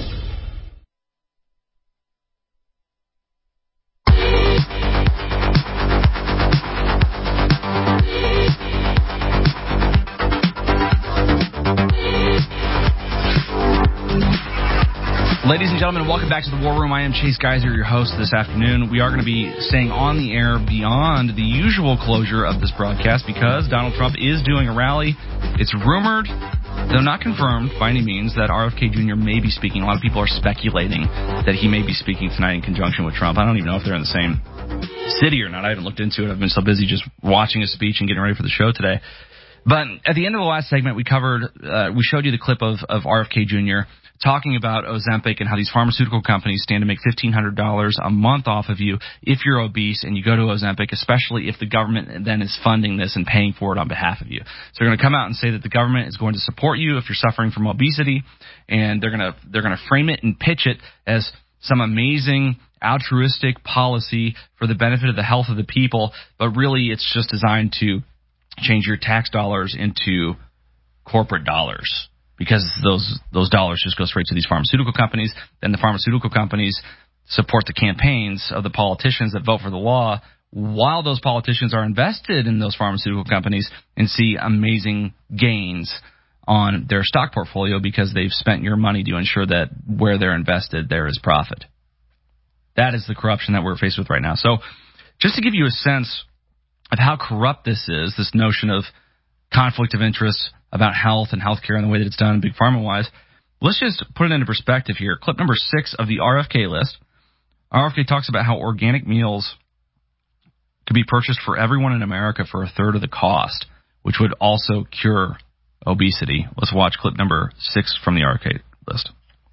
Ladies and gentlemen, welcome back to the War Room. I am Chase Geiser, your host this afternoon. We are going to be staying on the air beyond the usual closure of this broadcast because Donald Trump is doing a rally. It's rumored, though not confirmed by any means, that RFK Jr. may be speaking. A lot of people are speculating that he may be speaking tonight in conjunction with Trump. I don't even know if they're in the same city or not. I haven't looked into it. I've been so busy just watching his speech and getting ready for the show today. But at the end of the last segment, we showed you the clip of RFK Jr. talking about Ozempic and how these pharmaceutical companies stand to make $1,500 a month off of you if you're obese and you go to Ozempic, especially if the government then is funding this and paying for it on behalf of you. So they're going to come out and say that the government is going to support you if you're suffering from obesity, and they're going to frame it and pitch it as some amazing altruistic policy for the benefit of the health of the people, but really it's just designed to change your tax dollars into corporate dollars, because those dollars just go straight to these pharmaceutical companies. Then the pharmaceutical companies support the campaigns of the politicians that vote for the law, while those politicians are invested in those pharmaceutical companies and see amazing gains on their stock portfolio because they've spent your money to ensure that where they're invested, there is profit. That is the corruption that we're faced with right now. So just to give you a sense of how corrupt this is, this notion of conflict of interest about health and healthcare and the way that it's done big pharma-wise, let's just put it into perspective here. Clip number 6 of the RFK list. RFK talks about how organic meals could be purchased for everyone in America for a third of the cost, which would also cure obesity. Let's watch clip number 6 from the RFK list.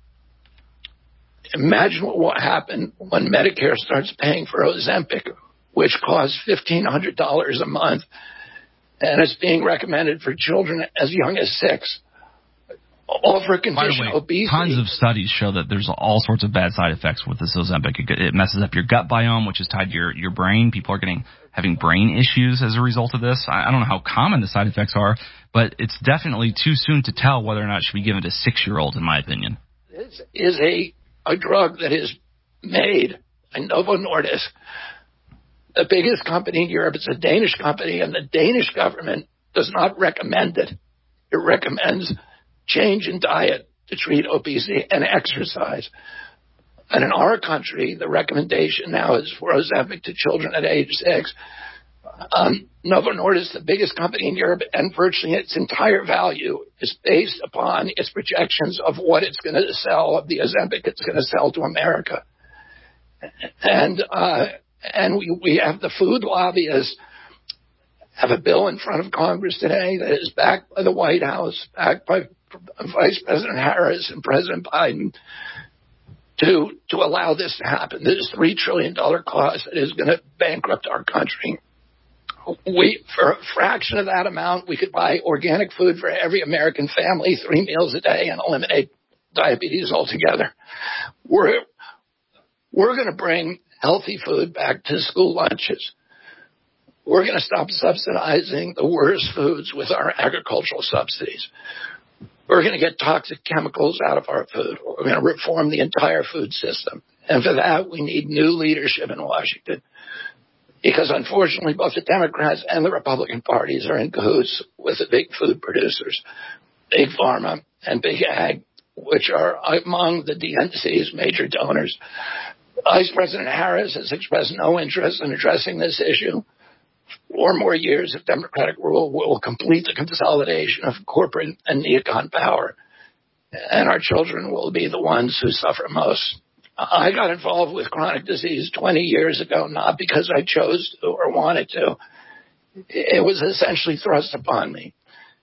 Imagine what will happen when Medicare starts paying for Ozempic, which costs $1,500 a month, and it's being recommended for children as young as 6. All for a condition, obesity. Tons of studies show that there's all sorts of bad side effects with this Ozempic. It messes up your gut biome, which is tied to your brain. People are having brain issues as a result of this. I don't know how common the side effects are, but it's definitely too soon to tell whether or not it should be given to 6-year-olds, in my opinion. This is a drug that is made by Novo Nordisk, the biggest company in Europe. It's a Danish company, and the Danish government does not recommend it. It recommends change in diet to treat obesity and exercise. And in our country, the recommendation now is for Ozempic to children at age 6. Novo Nordisk, the biggest company in Europe, and virtually its entire value is based upon its projections of what it's going to sell, of the Ozempic it's going to sell to America. And And we have the food lobbyists have a bill in front of Congress today that is backed by the White House, backed by Vice President Harris and President Biden to allow this to happen. This $3 trillion cost that is going to bankrupt our country. For a fraction of that amount, we could buy organic food for every American family, 3 meals a day, and eliminate diabetes altogether. We're going to bring healthy food back to school lunches. We're going to stop subsidizing the worst foods with our agricultural subsidies. We're going to get toxic chemicals out of our food. We're going to reform the entire food system. And for that, we need new leadership in Washington. Because unfortunately, both the Democrats and the Republican parties are in cahoots with the big food producers, Big Pharma and Big Ag, which are among the DNC's major donors. Vice President Harris has expressed no interest in addressing this issue. 4 more years of Democratic rule will complete the consolidation of corporate and neocon power, and our children will be the ones who suffer most. I got involved with chronic disease 20 years ago, not because I chose to or wanted to. It was essentially thrust upon me.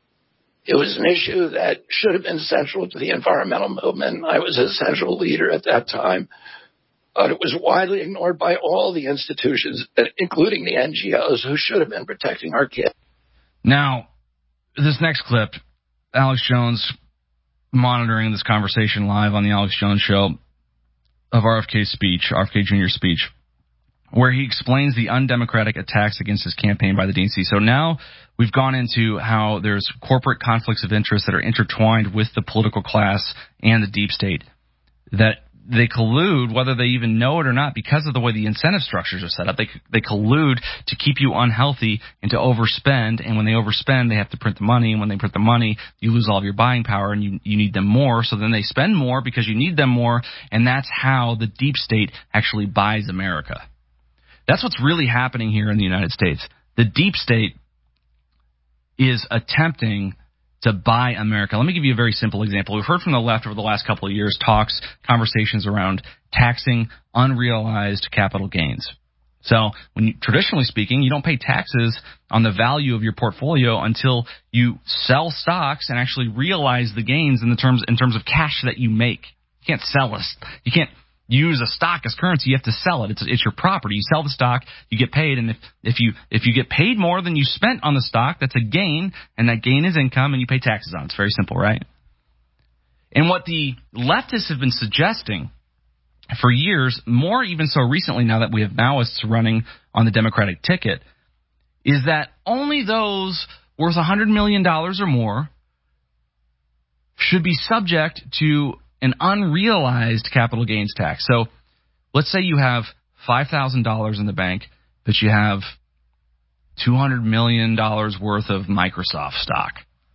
It was an issue that should have been central to the environmental movement. I was a central leader at that time. But it was widely ignored by all the institutions, including the NGOs, who should have been protecting our kids. Now, this next clip, Alex Jones monitoring this conversation live on the Alex Jones Show of RFK's speech, RFK Jr.'s speech, where he explains the undemocratic attacks against his campaign by the DNC. So now we've gone into how there's corporate conflicts of interest that are intertwined with the political class and the deep state, that they collude, whether they even know it or not, because of the way the incentive structures are set up. They collude to keep you unhealthy and to overspend. And when they overspend, they have to print the money. And when they print the money, you lose all of your buying power and you need them more. So then they spend more because you need them more. And that's how the deep state actually buys America. That's what's really happening here in the United States. The deep state is attempting to buy America. Let me give you a very simple example. We've heard from the left over the last couple of years conversations around taxing unrealized capital gains. So traditionally speaking, you don't pay taxes on the value of your portfolio until you sell stocks and actually realize the gains in terms of cash that you make. You can't sell us. You can't use a stock as currency. You have to sell it. It's your property. You sell the stock, you get paid, and if you get paid more than you spent on the stock, that's a gain, and that gain is income, and you pay taxes on it. It's very simple, right? And what the leftists have been suggesting for years, more even so recently now that we have Maoists running on the Democratic ticket, is that only those worth $100 million or more should be subject to an unrealized capital gains tax. So let's say you have $5,000 in the bank, but you have $200 million worth of Microsoft stock.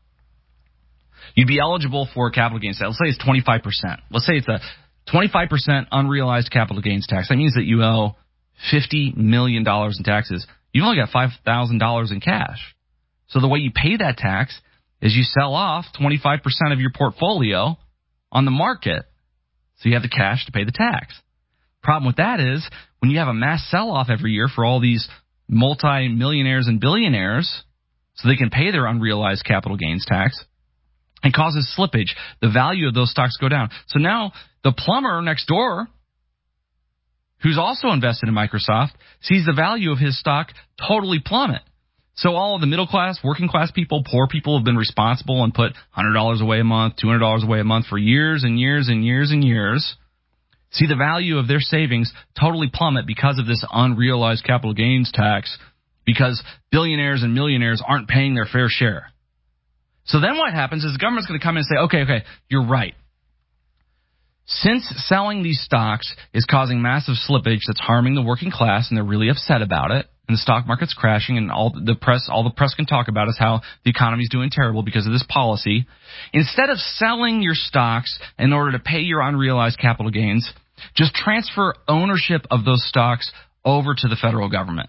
You'd be eligible for a capital gains tax. Let's say it's 25%. Let's say it's a 25% unrealized capital gains tax. That means that you owe $50 million in taxes. You've only got $5,000 in cash. So the way you pay that tax is you sell off 25% of your portfolio on the market, so you have the cash to pay the tax. Problem with that is when you have a mass sell-off every year for all these multi-millionaires and billionaires so they can pay their unrealized capital gains tax, it causes slippage. The value of those stocks go down. So now the plumber next door, who's also invested in Microsoft, sees the value of his stock totally plummet. So all of the middle class, working class people, poor people have been responsible and put $100 away a month, $200 away a month for years and years and years and years. See the value of their savings totally plummet because of this unrealized capital gains tax, because billionaires and millionaires aren't paying their fair share. So then what happens is the government's going to come in and say, okay, you're right. Since selling these stocks is causing massive slippage that's harming the working class and they're really upset about it, and the stock market's crashing, and all the press can talk about is how the economy's doing terrible because of this policy. Instead of selling your stocks in order to pay your unrealized capital gains, just transfer ownership of those stocks over to the federal government.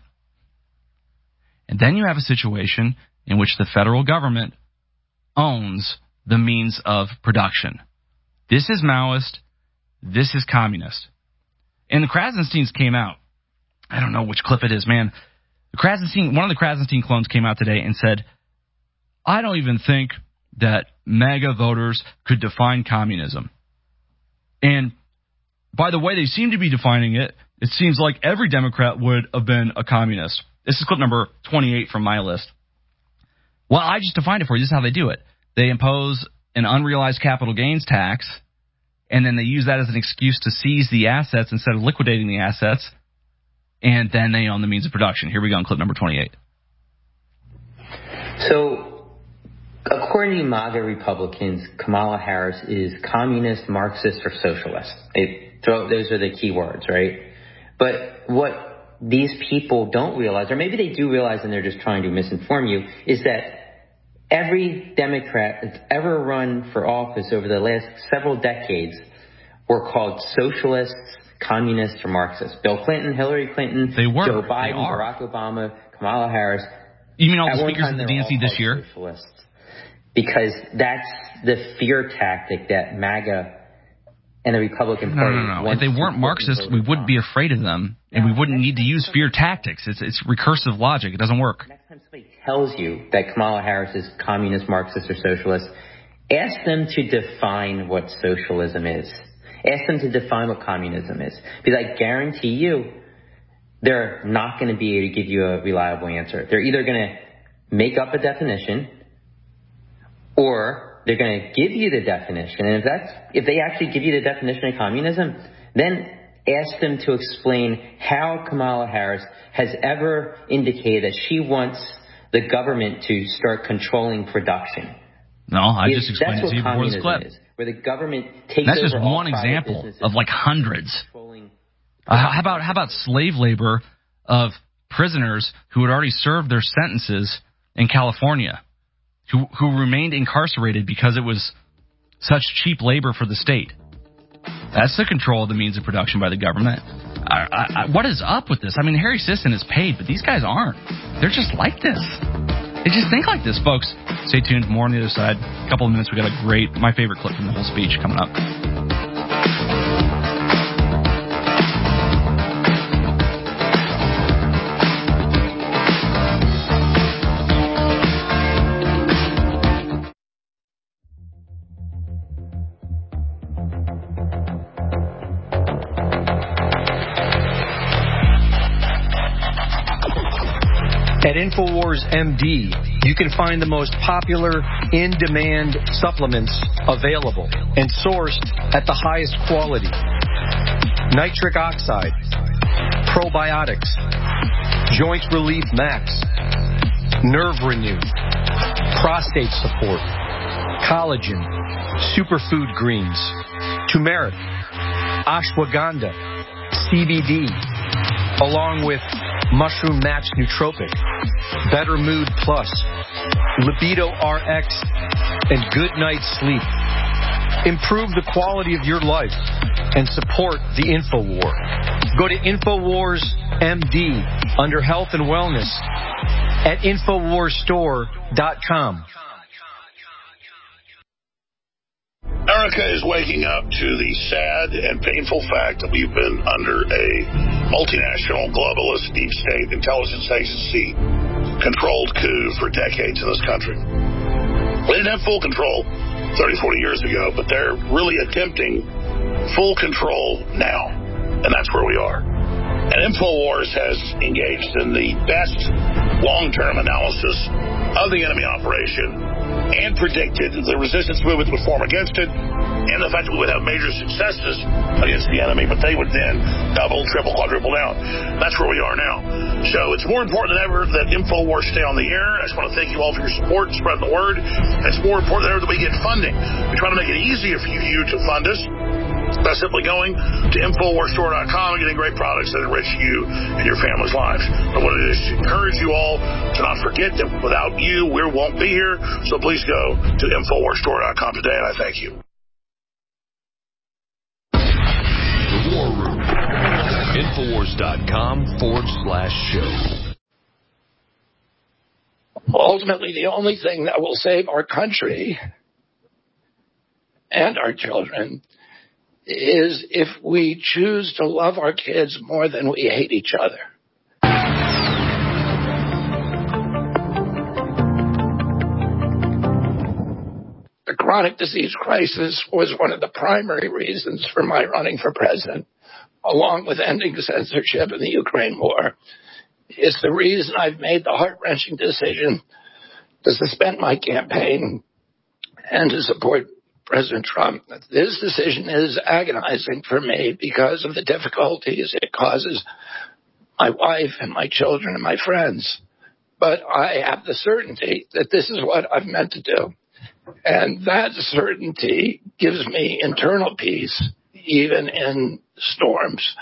And then you have a situation in which the federal government owns the means of production. This is Maoist. This is communist. And the Krasensteins came out I don't know which clip it is, man. One of the Krassenstein clones came out today and said, I don't even think that MAGA voters could define communism. And by the way they seem to be defining it, it seems like every Democrat would have been a communist. This is clip number 28 from my list. Well, I just defined it for you. This is how they do it. They impose an unrealized capital gains tax, and then they use that as an excuse to seize the assets instead of liquidating the assets, and then they own the means of production. Here we go on clip number 28. So, according to MAGA Republicans, Kamala Harris is communist, Marxist, or socialist. Those are the key words, right? But what these people don't realize, or maybe they do realize and they're just trying to misinform you, is that every Democrat that's ever run for office over the last several decades were called socialists, communists, or Marxists. Bill Clinton, Hillary Clinton, Joe Biden, Barack Obama, Kamala Harris. You mean all the speakers of the DNC this year? Socialists. Because that's the fear tactic that MAGA and the Republican Party. No. If they weren't Marxists, we wouldn't be afraid of them, and we wouldn't need to use fear tactics. It's recursive logic. It doesn't work. Next time somebody tells you that Kamala Harris is communist, Marxist, or socialist, ask them to define what socialism is. Ask them to define what communism is. Because I guarantee you, they're not going to be able to give you a reliable answer. They're either going to make up a definition, or they're going to give you the definition. And if they actually give you the definition of communism, then ask them to explain how Kamala Harris has ever indicated that she wants the government to start controlling production. No, I just explained it to you before this clip. Where the government takes That's over just one example of like hundreds. How about slave labor of prisoners who had already served their sentences in California, who remained incarcerated because it was such cheap labor for the state? That's the control of the means of production by the government. What is up with this? I mean, Harry Sisson is paid, but these guys aren't. They're just like this. They just think like this, folks. Stay tuned. More on the other side. A couple of minutes. We got my favorite clip from the whole speech coming up. At InfoWars MD, you can find the most popular in-demand supplements available and sourced at the highest quality. Nitric oxide, probiotics, Joint Relief Max, Nerve Renew, prostate support, collagen, superfood greens, turmeric, ashwagandha, CBD, along with Mushroom Max Nootropic, Better Mood Plus, Libido RX, and Good Night Sleep. Improve the quality of your life and support the InfoWar. Go to InfoWars MD under Health and Wellness at InfoWarsStore.com. America is waking up to the sad and painful fact that we've been under a multinational, globalist, deep state intelligence agency controlled coup for decades in this country. We didn't have full control 30, 40 years ago, but they're really attempting full control now, and that's where we are. And InfoWars has engaged in the best long-term analysis of the enemy operation and predicted the resistance movement would form against it, and the fact that we would have major successes against the enemy, but they would then double, triple, quadruple down. That's where we are now. So it's more important than ever that InfoWars stay on the air. I just want to thank you all for your support and spreading the word. And it's more important than ever that we get funding. We try to make it easier for you to fund us by simply going to InfoWarsStore.com and getting great products that enrich you and your family's lives. I want to just encourage you all to not forget that without you, we won't be here. So please go to InfoWarsStore.com today, and I thank you. The War Room. InfoWars.com/show. Ultimately, the only thing that will save our country and our children is if we choose to love our kids more than we hate each other. chronic disease crisis was one of the primary reasons for my running for president, along with ending censorship in the Ukraine war. It's the reason I've made the heart-wrenching decision to suspend my campaign and to support President Trump. This decision is agonizing for me because of the difficulties it causes my wife and my children and my friends. But I have the certainty that this is what I've meant to do. And that certainty gives me internal peace, even in storms.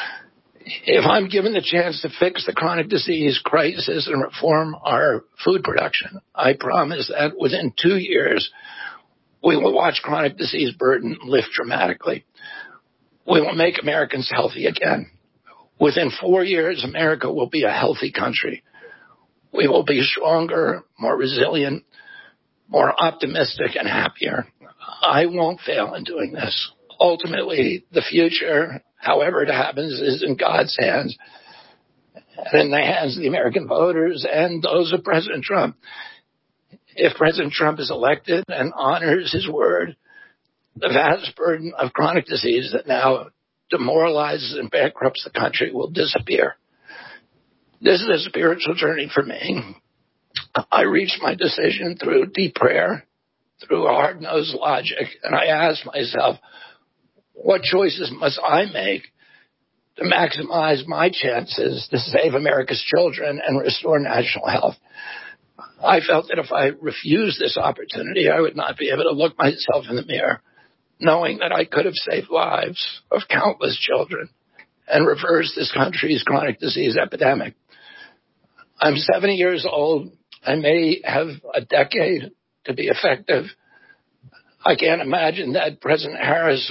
If I'm given the chance to fix the chronic disease crisis and reform our food production, I promise that within 2 years, we will watch chronic disease burden lift dramatically. We will make Americans healthy again. Within 4 years, America will be a healthy country. We will be stronger, more resilient, more optimistic, and happier. I won't fail in doing this. Ultimately, the future, however it happens, is in God's hands and in the hands of the American voters and those of President Trump. If President Trump is elected and honors his word, the vast burden of chronic disease that now demoralizes and bankrupts the country will disappear. This is a spiritual journey for me. I reached my decision through deep prayer, through hard-nosed logic, and I asked myself, what choices must I make to maximize my chances to save America's children and restore national health? I felt that if I refused this opportunity, I would not be able to look myself in the mirror, knowing that I could have saved lives of countless children and reversed this country's chronic disease epidemic. I'm 70 years old. I may have a decade to be effective. I can't imagine that President Harris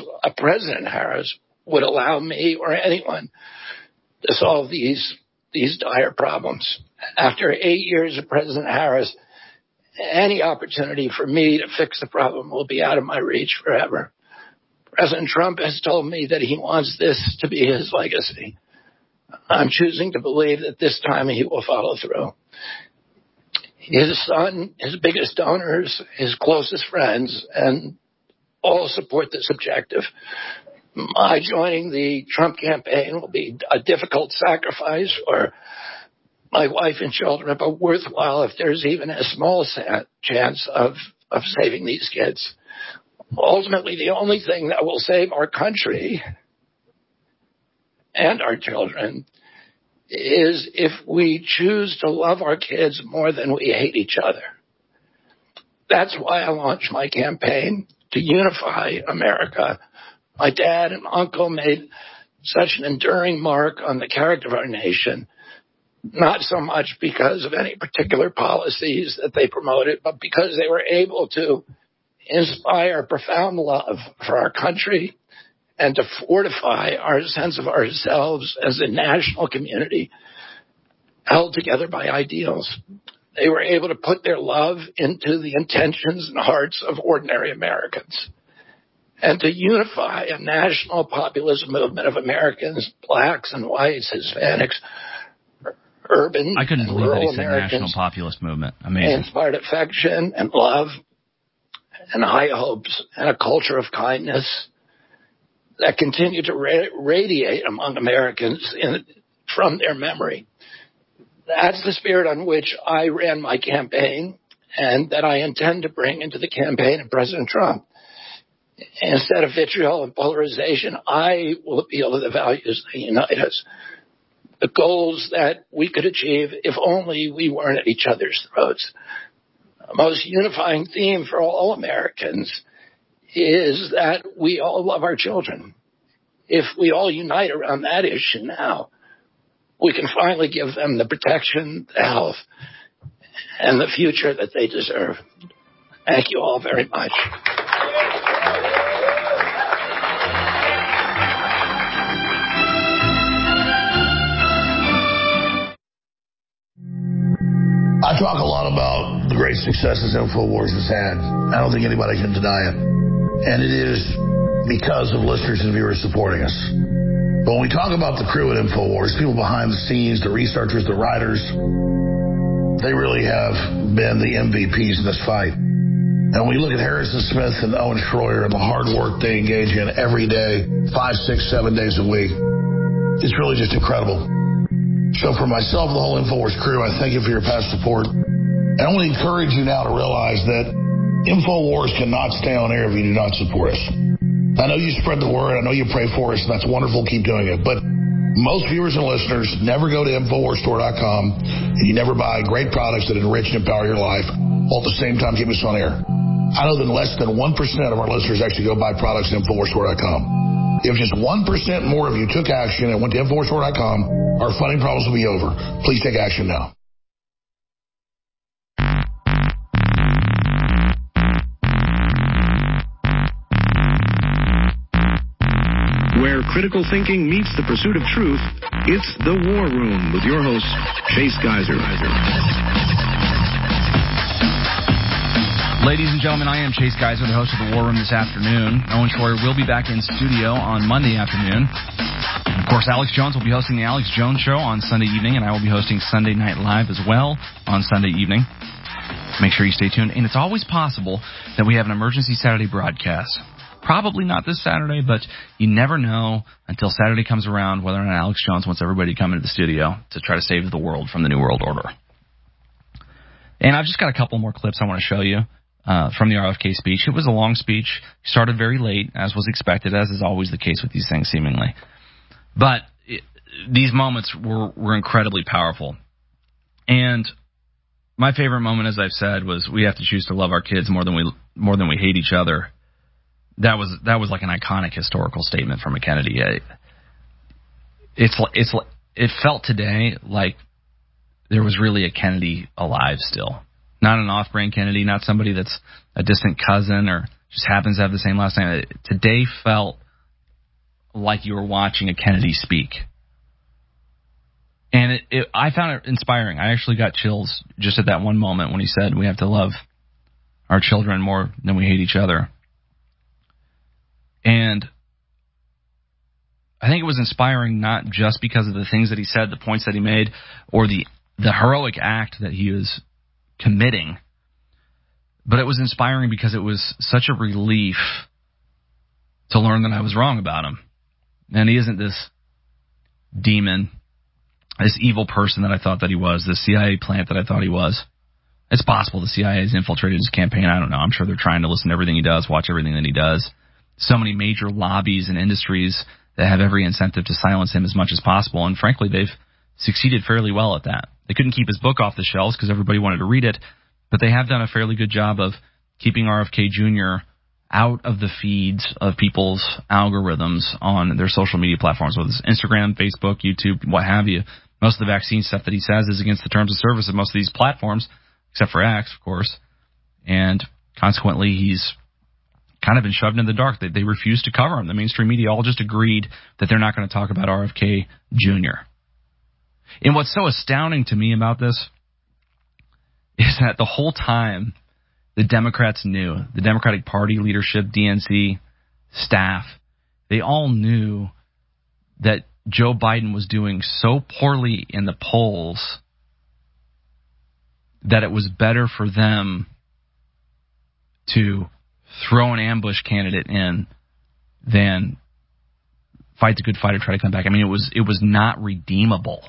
would allow me or anyone to solve these dire problems. After 8 years of President Harris, any opportunity for me to fix the problem will be out of my reach forever. President Trump has told me that he wants this to be his legacy. I'm choosing to believe that this time he will follow through. His son, his biggest donors, his closest friends, and all support this objective. My joining the Trump campaign will be a difficult sacrifice for my wife and children, but worthwhile if there's even a small chance of saving these kids. Ultimately, the only thing that will save our country and our children is if we choose to love our kids more than we hate each other. That's why I launched my campaign to unify America. My dad and uncle made such an enduring mark on the character of our nation, not so much because of any particular policies that they promoted, but because they were able to inspire profound love for our country and to fortify our sense of ourselves as a national community held together by ideals. They were able to put their love into the intentions and hearts of ordinary Americans and to unify a national populist movement of Americans, blacks and whites, Hispanics, urban I couldn't and believe that rural he said Americans. national populist movement. Amazing. Inspired affection and love and high hopes and a culture of kindness that continue to radiate among Americans from their memory. That's the spirit on which I ran my campaign and that I intend to bring into the campaign of President Trump. Instead of vitriol and polarization, I will appeal to the values that unite us, the goals that we could achieve if only we weren't at each other's throats. The most unifying theme for all Americans is that we all love our children. If we all unite around that issue now, we can finally give them the protection, the health, and the future that they deserve. Thank you all very much. I talk a lot about the great successes InfoWars has had. I don't think anybody can deny it. And it is because of listeners and viewers supporting us. But when we talk about the crew at InfoWars, people behind the scenes, the researchers, the writers, they really have been the MVPs in this fight. And we look at Harrison Smith and Owen Schroyer and the hard work they engage in every day, 5, 6, 7 days a week. It's really just incredible. So for myself and the whole InfoWars crew, I thank you for your past support. And I want to encourage you now to realize that InfoWars cannot stay on air if you do not support us. I know you spread the word. I know you pray for us. And that's wonderful. Keep doing it. But most viewers and listeners never go to InfoWarsStore.com, and you never buy great products that enrich and empower your life while at the same time keep us on air. I know that less than 1% of our listeners actually go buy products at InfoWarsStore.com. If just 1% more of you took action and went to InfoWarsStore.com, our funding problems will be over. Please take action now. Where critical thinking meets the pursuit of truth, it's The War Room with your host, Chase Geiser. Ladies and gentlemen, I am Chase Geiser, the host of The War Room this afternoon. Owen Schroyer will be back in studio on Monday afternoon. And of course, Alex Jones will be hosting the Alex Jones Show on Sunday evening, and I will be hosting Sunday Night Live as well on Sunday evening. Make sure you stay tuned. And it's always possible that we have an emergency Saturday broadcast. Probably not this Saturday, but you never know until Saturday comes around whether or not Alex Jones wants everybody to come into the studio to try to save the world from the New World Order. And I've just got a couple more clips I want to show you from the RFK speech. It was a long speech. Started very late, as was expected, as is always the case with these things, seemingly. But these moments were incredibly powerful. And my favorite moment, as I've said, was we have to choose to love our kids more than we hate each other. That was like an iconic historical statement from a Kennedy. It felt today like there was really a Kennedy alive still. Not an off-brand Kennedy, not somebody that's a distant cousin or just happens to have the same last name. Today felt like you were watching a Kennedy speak. And I found it inspiring. I actually got chills just at that one moment when he said we have to love our children more than we hate each other. And I think it was inspiring not just because of the things that he said, the points that he made, or the heroic act that he was committing, but it was inspiring because it was such a relief to learn that I was wrong about him. And he isn't this demon, this evil person that I thought that he was, this CIA plant that I thought he was. It's possible the CIA has infiltrated his campaign. I don't know. I'm sure they're trying to listen to everything he does, watch everything that he does. So many major lobbies and industries that have every incentive to silence him as much as possible. And frankly, they've succeeded fairly well at that. They couldn't keep his book off the shelves because everybody wanted to read it, but they have done a fairly good job of keeping RFK Jr. out of the feeds of people's algorithms on their social media platforms, whether it's Instagram, Facebook, YouTube, what have you. Most of the vaccine stuff that he says is against the terms of service of most of these platforms, except for X, of course. And consequently, he's kind of been shoved in the dark. They refuse to cover him. The mainstream media all just agreed that they're not going to talk about RFK Jr. And what's so astounding to me about this is that the whole time the Democrats knew, the Democratic Party leadership, DNC, staff, they all knew that Joe Biden was doing so poorly in the polls that it was better for them to throw an ambush candidate in than fight the good fight or try to come back. I mean, it was not redeemable.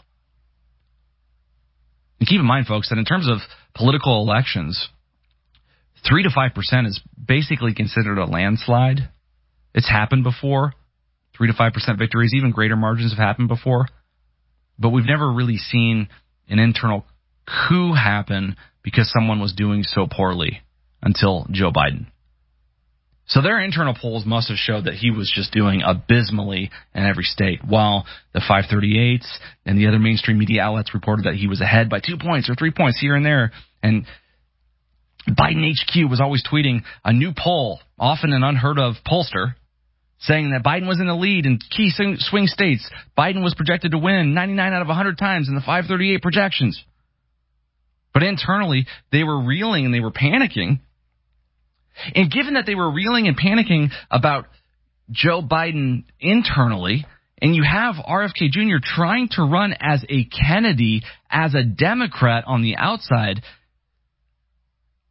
And keep in mind, folks, that in terms of political elections, 3 to 5% is basically considered a landslide. It's happened before. 3 to 5% victories, even greater margins have happened before. But we've never really seen an internal coup happen because someone was doing so poorly until Joe Biden. So their internal polls must have showed that he was just doing abysmally in every state, while the 538s and the other mainstream media outlets reported that he was ahead by 2 points or 3 points here and there. And Biden HQ was always tweeting a new poll, often an unheard of pollster, saying that Biden was in the lead in key swing states. Biden was projected to win 99 out of 100 times in the 538 projections. But internally, they were reeling and they were panicking. And given that they were reeling and panicking about Joe Biden internally, and you have RFK Jr. trying to run as a Kennedy, as a Democrat on the outside,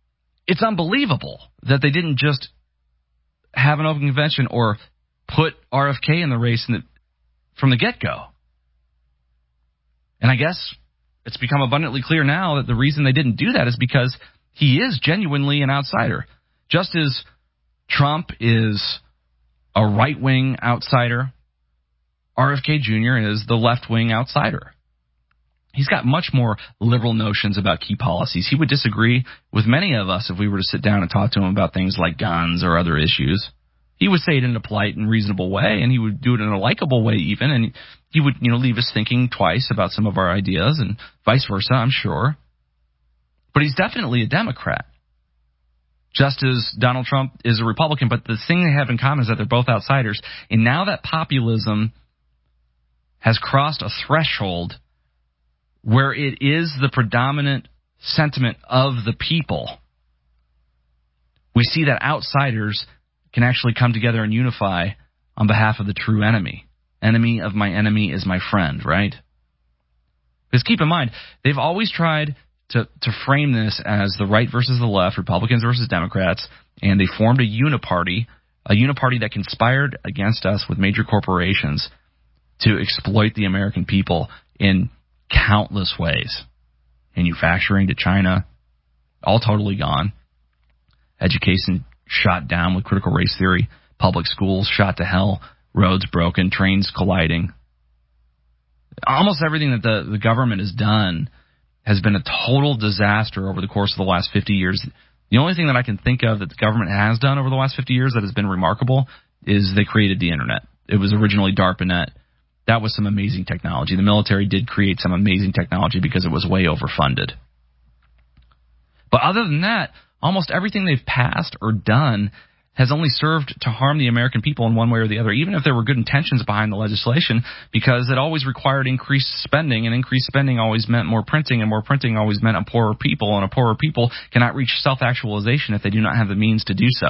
It's unbelievable that they didn't just have an open convention or put RFK in the race from the get-go. And I guess it's become abundantly clear now that the reason they didn't do that is because he is genuinely an outsider. Just as Trump is a right-wing outsider, RFK Jr. is the left-wing outsider. He's got much more liberal notions about key policies. He would disagree with many of us if we were to sit down and talk to him about things like guns or other issues. He would say it in a polite and reasonable way, and he would do it in a likable way even, and he would, leave us thinking twice about some of our ideas, and vice versa, I'm sure. But he's definitely a Democrat, just as Donald Trump is a Republican. But the thing they have in common is that they're both outsiders. And now that populism has crossed a threshold where it is the predominant sentiment of the people, we see that outsiders can actually come together and unify on behalf of the true enemy. Enemy of my enemy is my friend, right? Because keep in mind, they've always tried to frame this as the right versus the left, Republicans versus Democrats, and they formed a uniparty that conspired against us with major corporations to exploit the American people in countless ways. Manufacturing to China, all totally gone. Education shot down with critical race theory. Public schools shot to hell. Roads broken. Trains colliding. Almost everything that the government has done has been a total disaster over the course of the last 50 years. The only thing that I can think of that the government has done over the last 50 years that has been remarkable is they created the internet. It was originally DARPANET. That was some amazing technology. The military did create some amazing technology because it was way overfunded. But other than that, almost everything they've passed or done has only served to harm the American people in one way or the other, even if there were good intentions behind the legislation, because it always required increased spending, and increased spending always meant more printing, and more printing always meant a poorer people, and a poorer people cannot reach self-actualization if they do not have the means to do so.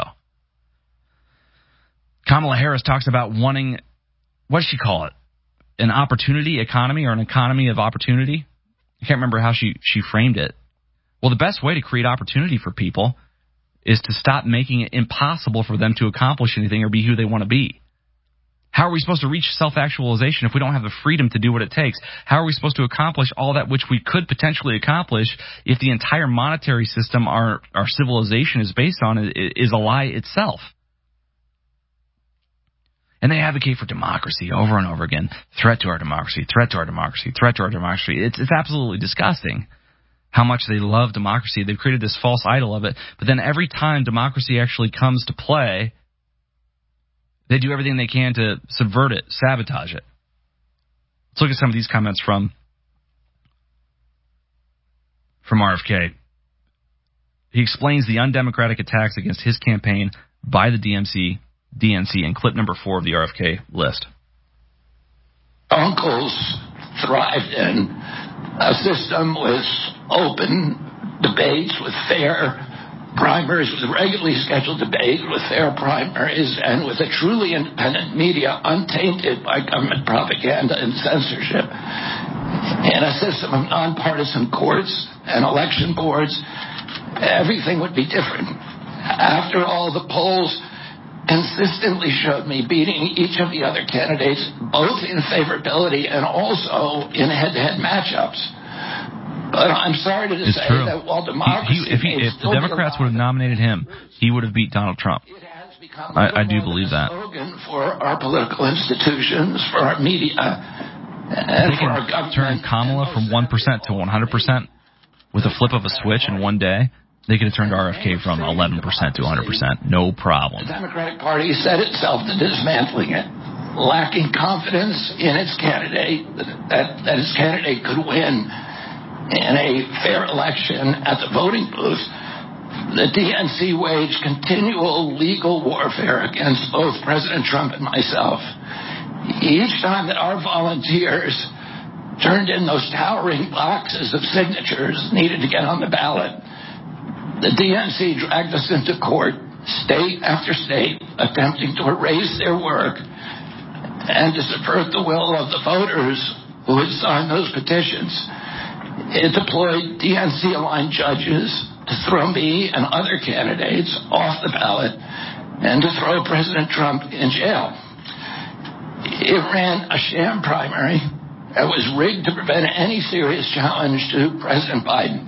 Kamala Harris talks about wanting, what does she call it? An opportunity economy, or an economy of opportunity? I can't remember how she framed it. Well, the best way to create opportunity for people is to stop making it impossible for them to accomplish anything or be who they want to be. How are we supposed to reach self-actualization if we don't have the freedom to do what it takes? How are we supposed to accomplish all that which we could potentially accomplish if the entire monetary system our civilization is based on is a lie itself? And they advocate for democracy over and over again. Threat to our democracy, threat to our democracy, threat to our democracy. It's absolutely disgusting how much they love democracy. They've created this false idol of it. But then every time democracy actually comes to play, they do everything they can to subvert it, sabotage it. Let's look at some of these comments from RFK. He explains the undemocratic attacks against his campaign by the DNC in clip number 4 of the RFK list. Uncles thrived in a system with open debates, with fair primaries, with regularly scheduled debates, with fair primaries, and with a truly independent media untainted by government propaganda and censorship, and a system of nonpartisan courts and election boards, everything would be different. After all, the polls consistently showed me beating each of the other candidates, both in favorability and also in head-to-head matchups. But I'm sorry to say that while democracy... If the Democrats would have nominated him, he would have beat Donald Trump. I do believe that. ...slogan for our political institutions, for our media, and for our government. Turn Kamala from 1% to 100% with a flip of a switch in one day. They could have turned RFK from 11% to 100%. No problem. The Democratic Party set itself to dismantling it, lacking confidence in its candidate, that its candidate could win in a fair election at the voting booth. The DNC waged continual legal warfare against both President Trump and myself. Each time that our volunteers turned in those towering boxes of signatures needed to get on the ballot, the DNC dragged us into court, state after state, attempting to erase their work and to subvert the will of the voters who had signed those petitions. It deployed DNC-aligned judges to throw me and other candidates off the ballot and to throw President Trump in jail. It ran a sham primary that was rigged to prevent any serious challenge to President Biden.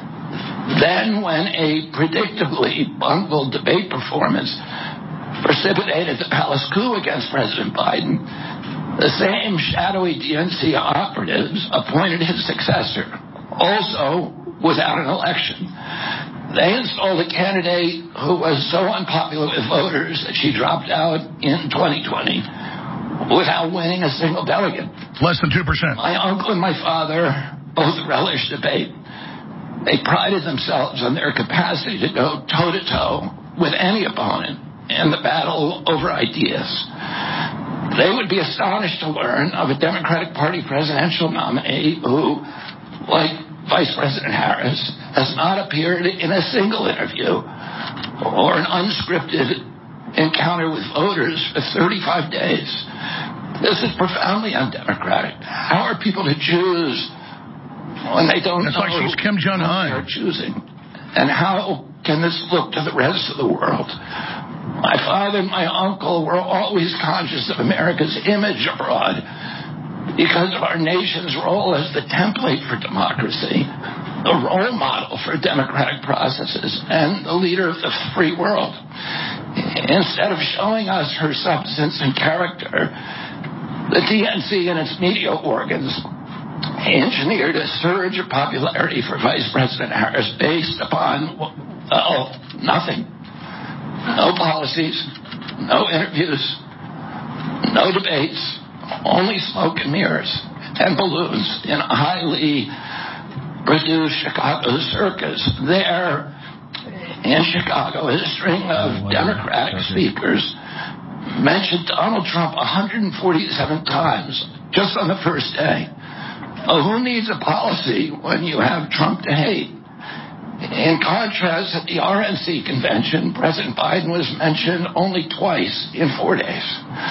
Then, when a predictably bungled debate performance precipitated the palace coup against President Biden, the same shadowy DNC operatives appointed his successor, also without an election. They installed a candidate who was so unpopular with voters that she dropped out in 2020 without winning a single delegate. Less than 2%. My uncle and my father both relished debate. They prided themselves on their capacity to go toe-to-toe with any opponent in the battle over ideas. They would be astonished to learn of a Democratic Party presidential nominee who, like Vice President Harris, has not appeared in a single interview or an unscripted encounter with voters for 35 days. This is profoundly undemocratic. How are people to choose when they don't know like she's Kim Jong-un. They're choosing? And how can this look to the rest of the world? My father and my uncle were always conscious of America's image abroad because of our nation's role as the template for democracy, the role model for democratic processes, and the leader of the free world. Instead of showing us her substance and character, the DNC and its media organs engineered a surge of popularity for Vice President Harris based upon, well, nothing. No policies, no interviews, no debates, only smoke and mirrors and balloons in a highly produced Chicago circus. There in Chicago, a string of Democratic speakers mentioned Donald Trump 147 times just on the first day. Who needs a policy when you have Trump to hate? In contrast, at the RNC convention, President Biden was mentioned only twice in 4 days.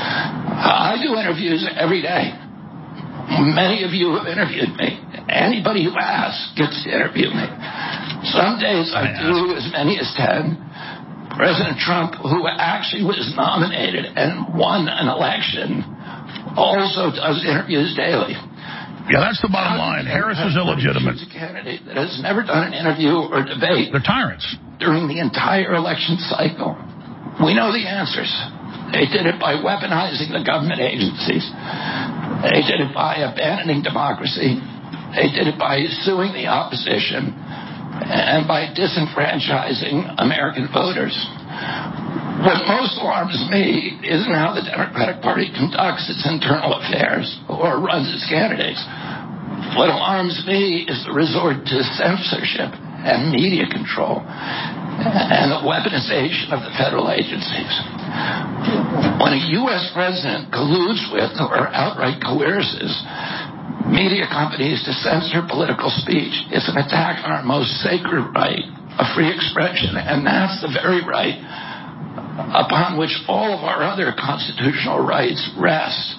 I do interviews every day. Many of you have interviewed me. Anybody who asks gets to interview me. Some days I do as many as 10. President Trump, who actually was nominated and won an election, also does interviews daily. Yeah, that's the bottom line. Harris is illegitimate. A candidate that has never done an interview or debate. They're tyrants. During the entire election cycle. We know the answers. They did it by weaponizing the government agencies. They did it by abandoning democracy. They did it by suing the opposition and by disenfranchising American voters. What most alarms me isn't how the Democratic Party conducts its internal affairs or runs its candidates. What alarms me is the resort to censorship and media control and the weaponization of the federal agencies. When a U.S. president colludes with or outright coerces media companies to censor political speech, it's an attack on our most sacred right of free expression, and that's the very right upon which all of our other constitutional rights rest.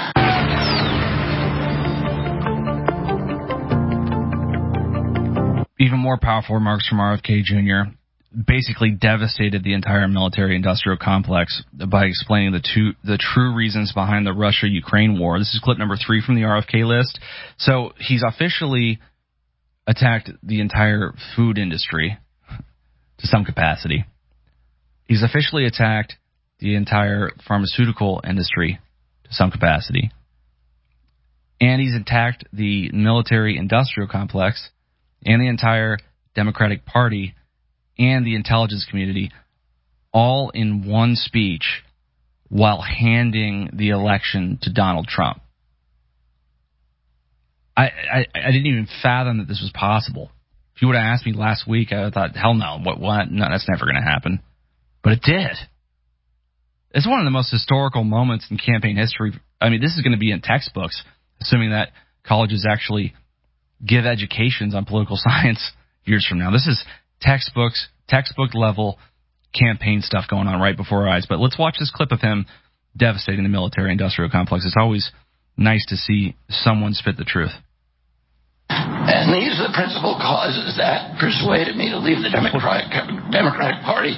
Even more powerful remarks from RFK Jr. basically devastated the entire military-industrial complex by explaining the true reasons behind the Russia-Ukraine war. This is clip number 3 from the RFK list. So he's officially attacked the entire food industry to some capacity. He's officially attacked the entire pharmaceutical industry to some capacity. And he's attacked the military-industrial complex and the entire Democratic Party and the intelligence community all in one speech while handing the election to Donald Trump. I didn't even fathom that this was possible. If you would have asked me last week, I thought, hell no, what? No, that's never going to happen. But it did. It's one of the most historical moments in campaign history. I mean, this is going to be in textbooks, assuming that colleges actually give educations on political science years from now. This is textbook level campaign stuff going on right before our eyes. But let's watch this clip of him devastating the military-industrial complex. It's always nice to see someone spit the truth. And these are the principal causes that persuaded me to leave the Democratic Party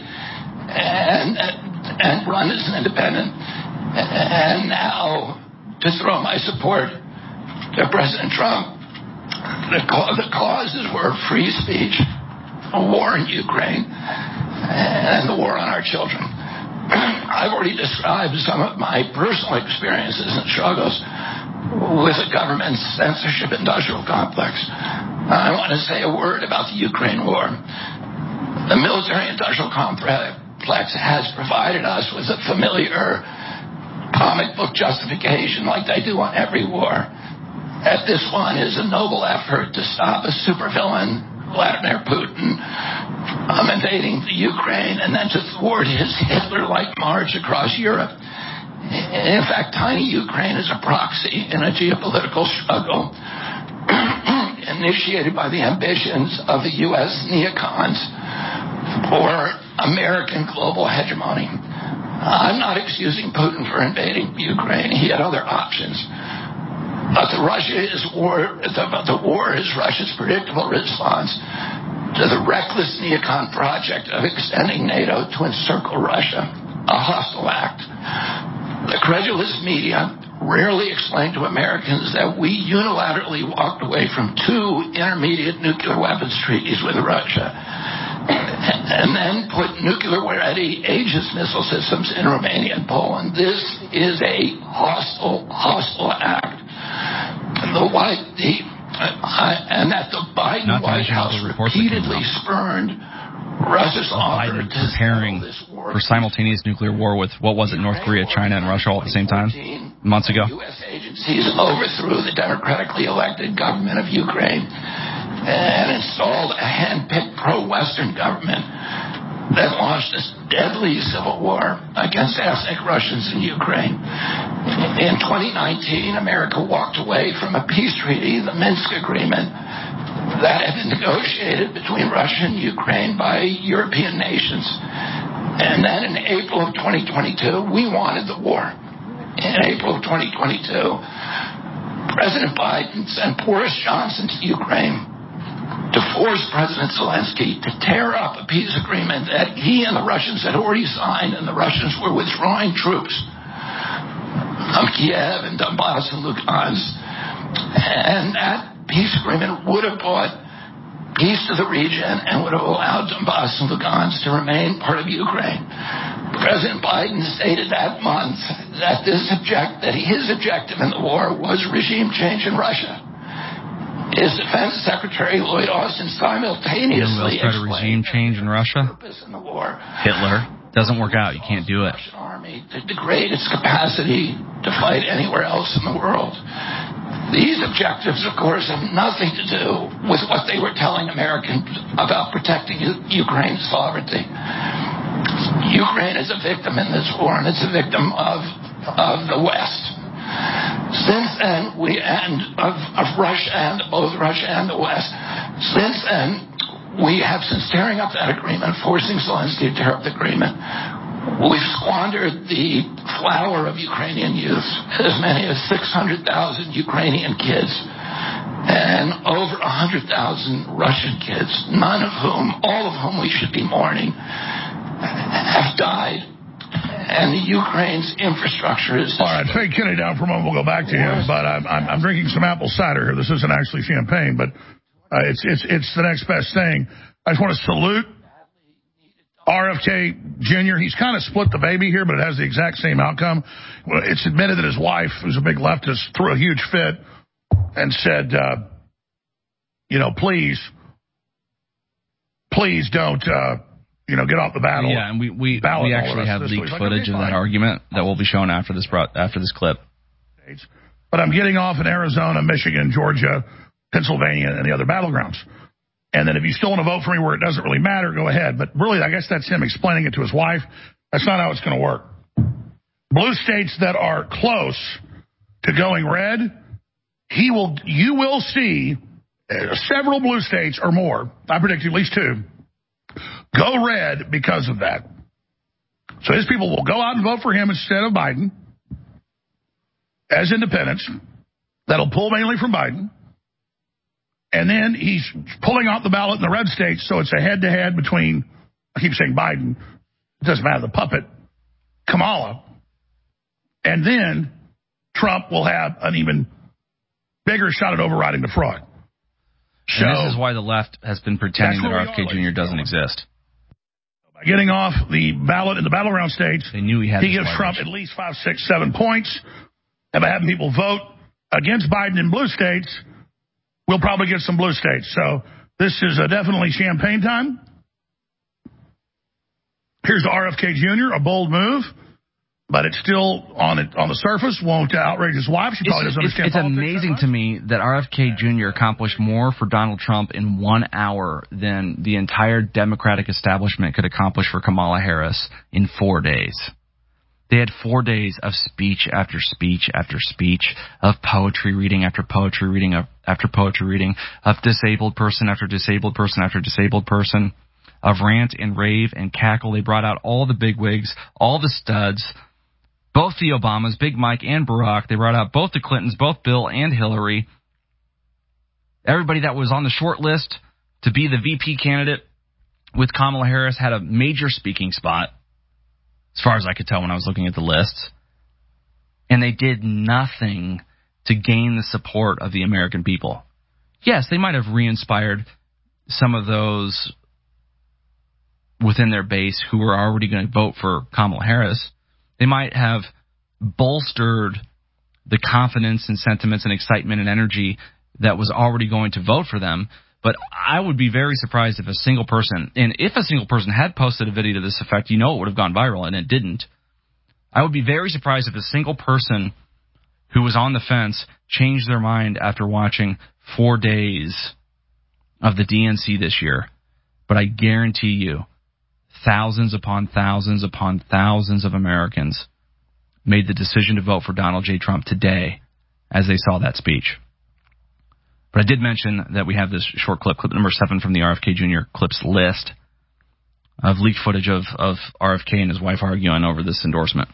and run as an independent. And now to throw my support to President Trump. The causes were free speech, a war in Ukraine, and the war on our children. I've already described some of my personal experiences and struggles with the government's censorship industrial complex. I want to say a word about the Ukraine war. The military-industrial complex has provided us with a familiar comic book justification like they do on every war. That this one is a noble effort to stop a supervillain, Vladimir Putin, invading the Ukraine and then to thwart his Hitler-like march across Europe. In fact, tiny Ukraine is a proxy in a geopolitical struggle initiated by the ambitions of the U.S. neocons for American global hegemony. I'm not excusing Putin for invading Ukraine. He had other options. But the war is Russia's predictable response to the reckless neocon project of extending NATO to encircle Russia, a hostile act. The credulous media rarely explain to Americans that we unilaterally walked away from 2 intermediate nuclear weapons treaties with Russia and then put nuclear-ready Aegis missile systems in Romania and Poland. This is a hostile act. And that the Biden White House repeatedly spurned Russia's offer Biden preparing for simultaneous nuclear war with, what was it, North Korea, China, and Russia all at the same time, months ago? U.S. agencies overthrew the democratically elected government of Ukraine and installed a hand-picked pro-Western government that launched this deadly civil war against ethnic Russians in Ukraine. In 2019, America walked away from a peace treaty, the Minsk Agreement, that had been negotiated between Russia and Ukraine by European nations. And then in April of 2022, we wanted the war. In April of 2022, President Biden sent Boris Johnson to Ukraine to force President Zelensky to tear up a peace agreement that he and the Russians had already signed, and the Russians were withdrawing troops from Kiev and Donbass and Lugansk. And that peace agreement would have brought peace to the region and would have allowed Donbass and Lugansk to remain part of Ukraine. President Biden stated that month that his objective in the war was regime change in Russia. His Defense Secretary Lloyd Austin simultaneously explained regime change in Russia. Hitler doesn't work out. You can't do it. Russian army to degrade its capacity to fight anywhere else in the world. These objectives, of course, have nothing to do with what they were telling Americans about protecting Ukraine's sovereignty. Ukraine is a victim in this war, and it's a victim of the West. Since then, of Russia and both Russia and the West. Since then, we have, since tearing up that agreement, forcing Zelensky to tear up the agreement, we've squandered the flower of Ukrainian youth, as many as 600,000 Ukrainian kids, and over 100,000 Russian kids, all of whom we should be mourning, have died. And Ukraine's infrastructure is... All right, take Kenny down for a moment. We'll go back to him. But I'm drinking some apple cider here. This isn't actually champagne, but it's the next best thing. I just want to salute RFK Jr. He's kind of split the baby here, but it has the exact same outcome. It's admitted that his wife, who's a big leftist, threw a huge fit and said, please don't... get off the battle. Yeah, and we actually have leaked footage of that argument that will be shown after this clip. But I'm getting off in Arizona, Michigan, Georgia, Pennsylvania, and the other battlegrounds. And then if you still want to vote for me where it doesn't really matter, go ahead. But really, I guess that's him explaining it to his wife. That's not how it's going to work. Blue states that are close to going red, you will see several blue states or more, I predict at least 2, go red because of that. So his people will go out and vote for him instead of Biden as independents. That'll pull mainly from Biden. And then he's pulling out the ballot in the red states, so it's a head-to-head between, I keep saying Biden, it doesn't matter, the puppet, Kamala. And then Trump will have an even bigger shot at overriding the fraud. So, and this is why the left has been pretending that RFK Jr. doesn't exist. By getting off the ballot in the battleground states, they knew he gives Trump at least 5, 6, 7 points. And by having people vote against Biden in blue states, we'll probably get some blue states. So this is definitely champagne time. Here's the RFK Jr., a bold move, but it's still on the surface, won't outrage his wife. She probably doesn't understand It's amazing to me that RFK Jr. accomplished more for Donald Trump in 1 hour than the entire Democratic establishment could accomplish for Kamala Harris in 4 days. They had 4 days of speech after speech after speech, of poetry reading after poetry reading after poetry reading, of disabled person after disabled person after disabled person, of rant and rave and cackle. They brought out all the bigwigs, all the studs, both the Obamas, Big Mike and Barack. They brought out both the Clintons, both Bill and Hillary. Everybody that was on the short list to be the VP candidate with Kamala Harris had a major speaking spot, as far as I could tell when I was looking at the lists. And they did nothing to gain the support of the American people. Yes, they might have re-inspired some of those within their base who were already going to vote for Kamala Harris. They might have bolstered the confidence and sentiments and excitement and energy that was already going to vote for them. But I would be very surprised if a single person, and if a single person had posted a video to this effect, you know it would have gone viral, and it didn't. I would be very surprised if a single person who was on the fence changed their mind after watching 4 days of the DNC this year. But I guarantee you, thousands upon thousands upon thousands of Americans made the decision to vote for Donald J. Trump today as they saw that speech. But I did mention that we have this short clip number 7 from the RFK Jr. clips list of leaked footage of RFK and his wife arguing over this endorsement.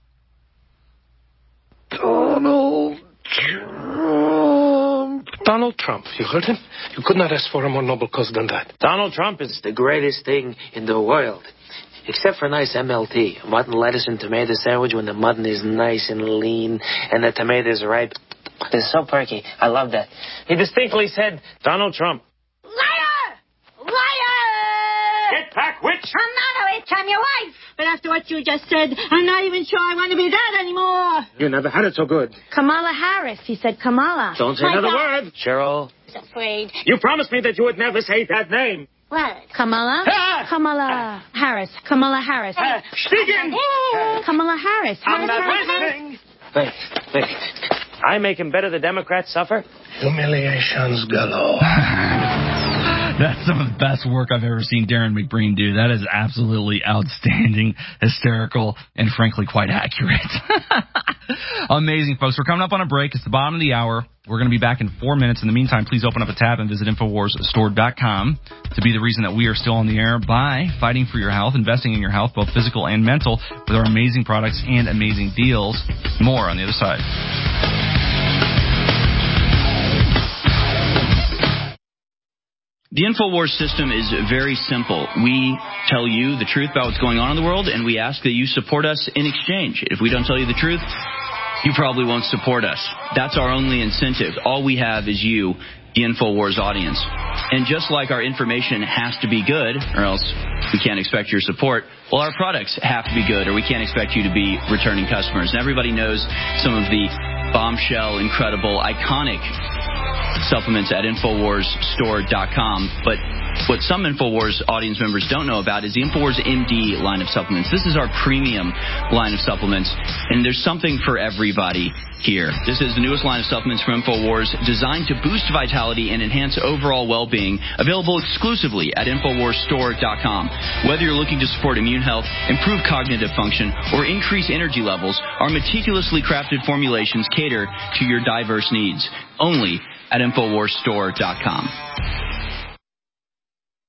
Donald Trump, you heard him? You could not ask for a more noble cause than that. Donald Trump is the greatest thing in the world. Except for nice MLT, mutton, lettuce, and tomato sandwich when the mutton is nice and lean and the tomatoes are ripe. It's so perky. I love that. He distinctly said, Donald Trump. Liar! Liar! Get back, witch! I'm not a witch. I'm your wife. But after what you just said, I'm not even sure I want to be that anymore. You never had it so good. Kamala Harris. He said Kamala. Don't say another word. Cheryl. He's afraid. You promised me that you would never say that name. What? Kamala? Kamala Harris. Kamala Harris. Stiegen! Kamala Harris. I'm not listening. Wait. I make him better the Democrats suffer? Humiliations galore. That's some of the best work I've ever seen Darren McBreen do. That is absolutely outstanding, hysterical, and frankly quite accurate. Amazing, folks. We're coming up on a break. It's the bottom of the hour. We're going to be back in 4 minutes. In the meantime, please open up a tab and visit InfoWarsStore.com to be the reason that we are still on the air by fighting for your health, investing in your health, both physical and mental, with our amazing products and amazing deals. More on the other side. The InfoWars system is very simple. We tell you the truth about what's going on in the world, and we ask that you support us in exchange. If we don't tell you the truth, you probably won't support us. That's our only incentive. All we have is you, the InfoWars audience. And just like our information has to be good, or else we can't expect your support, well, our products have to be good, or we can't expect you to be returning customers. And everybody knows some of the bombshell, incredible, iconic supplements at InfoWarsStore.com. But what some InfoWars audience members don't know about is the InfoWars MD line of supplements. This is our premium line of supplements, and there's something for everybody here. This is the newest line of supplements from InfoWars, designed to boost vitality and enhance overall well-being, available exclusively at InfoWarsStore.com. Whether you're looking to support immune health, improve cognitive function, or increase energy levels, our meticulously crafted formulations cater to your diverse needs. Only at InfoWarsStore.com. How's it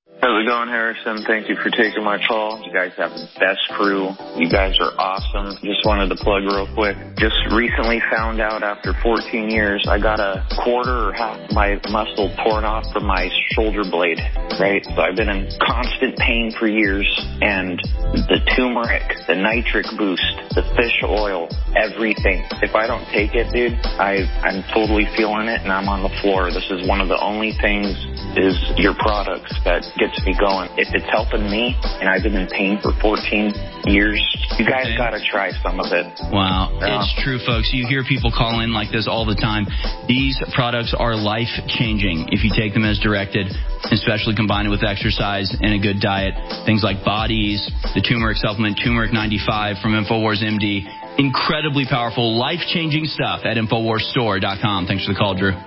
How's it going, Harrison? Thank you for taking my call. You guys have the best crew. You guys are awesome. Just wanted to plug real quick. Just recently found out after 14 years, I got a quarter or half of my muscle torn off from my shoulder blade, right? So I've been in constant pain for years. And the turmeric, the nitric boost, the fish oil, everything. If I don't take it, dude, I'm totally feeling it and I'm on the floor. This is one of the only things is your products that gets me going. If it's helping me and I've been in pain for 14 years, you guys got to try some of it. Wow. It's true, folks. You hear people call in like this all the time. These products are life-changing if you take them as directed, especially combined with exercise and a good diet. Things like Bodies, the turmeric supplement, Turmeric 95 from InfoWars MD. Incredibly powerful, life-changing stuff at InfoWarsStore.com. Thanks for the call, Drew.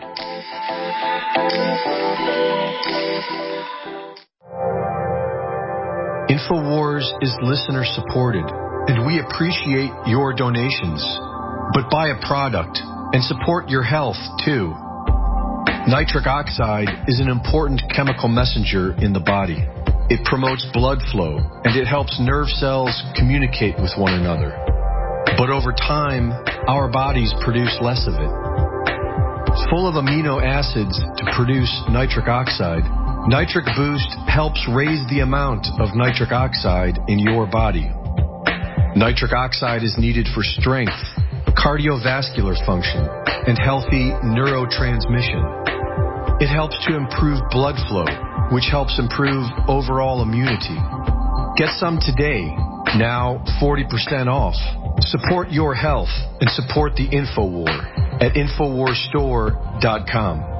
InfoWars is listener supported, and we appreciate your donations. But buy a product and support your health, too. Nitric oxide is an important chemical messenger in the body. It promotes blood flow, and it helps nerve cells communicate with one another. But over time, our bodies produce less of it. Full of amino acids to produce nitric oxide, Nitric Boost helps raise the amount of nitric oxide in your body. Nitric oxide is needed for strength, cardiovascular function, and healthy neurotransmission. It helps to improve blood flow, which helps improve overall immunity. Get some today, now 40% off. Support your health and support the InfoWar at InfoWarsStore.com.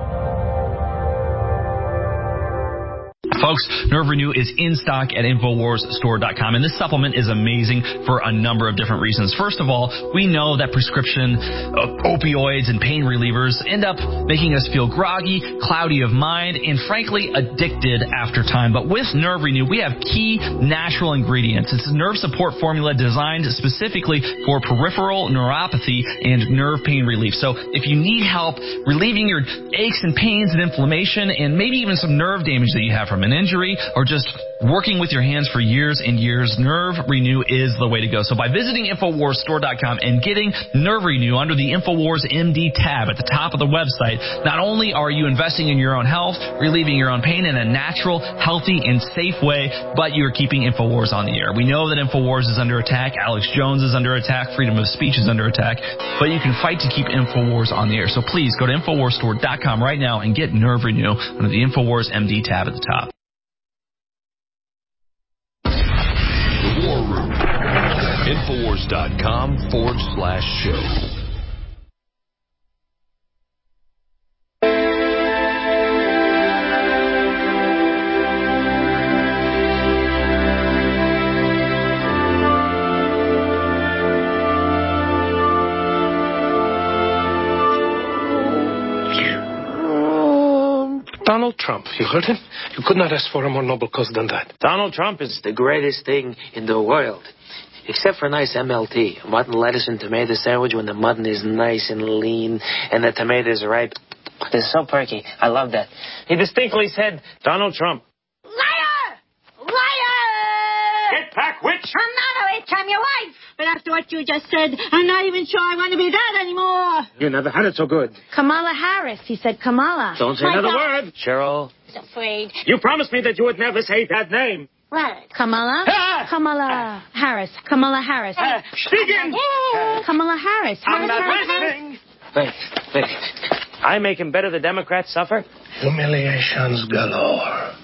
Folks, Nerve Renew is in stock at InfoWarsStore.com, and this supplement is amazing for a number of different reasons. First of all, we know that prescription opioids and pain relievers end up making us feel groggy, cloudy of mind, and frankly, addicted after time. But with Nerve Renew, we have key natural ingredients. It's a nerve support formula designed specifically for peripheral neuropathy and nerve pain relief. So if you need help relieving your aches and pains and inflammation and maybe even some nerve damage that you have from an injury or just working with your hands for years and years, Nerve Renew is the way to go. So by visiting InfoWarsStore.com and getting Nerve Renew under the InfoWars MD tab at the top of the website, not only are you investing in your own health, relieving your own pain in a natural, healthy, and safe way, but you're keeping InfoWars on the air. We know that InfoWars is under attack. Alex Jones is under attack. Freedom of speech is under attack. But you can fight to keep InfoWars on the air. So please go to InfoWarsStore.com right now and get Nerve Renew under the InfoWars MD tab at the top. War Room. Infowars.com/show. Donald Trump, you heard him? You could not ask for a more noble cause than that. Donald Trump is the greatest thing in the world. Except for a nice MLT, mutton, lettuce, and tomato sandwich when the mutton is nice and lean and the tomatoes are ripe. It's so perky. I love that. He distinctly said, Donald Trump. Liar! Liar! Get back, witch! I'm not a witch, I'm your wife. But after what you just said, I'm not even sure I want to be that anymore. You never had it so good. Kamala Harris. He said Kamala. Don't say another word. Cheryl. He's afraid. You promised me that you would never say that name. What? Kamala? Kamala Harris. Kamala Harris. Stiegen! Kamala Harris. I'm not listening. Wait. I make him better the Democrats suffer? Humiliations galore.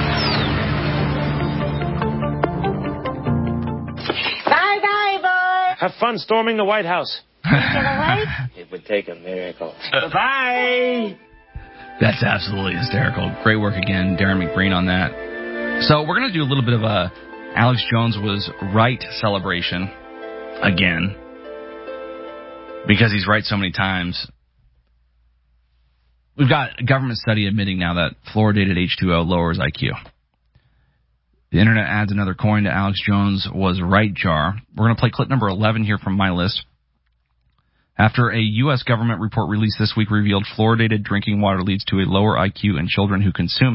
Bye-bye, boy. Have fun storming the White House. It would take a miracle. Bye. That's absolutely hysterical. Great work again, Darren McBreen on that. So we're going to do a little bit of a Alex Jones was right celebration again because he's right so many times. We've got a government study admitting now that fluoridated H2O lowers IQ. The internet adds another coin to Alex Jones was right jar. We're going to play clip number 11 here from my list. After a U.S. government report released this week revealed fluoridated drinking water leads to a lower IQ in children who consume it,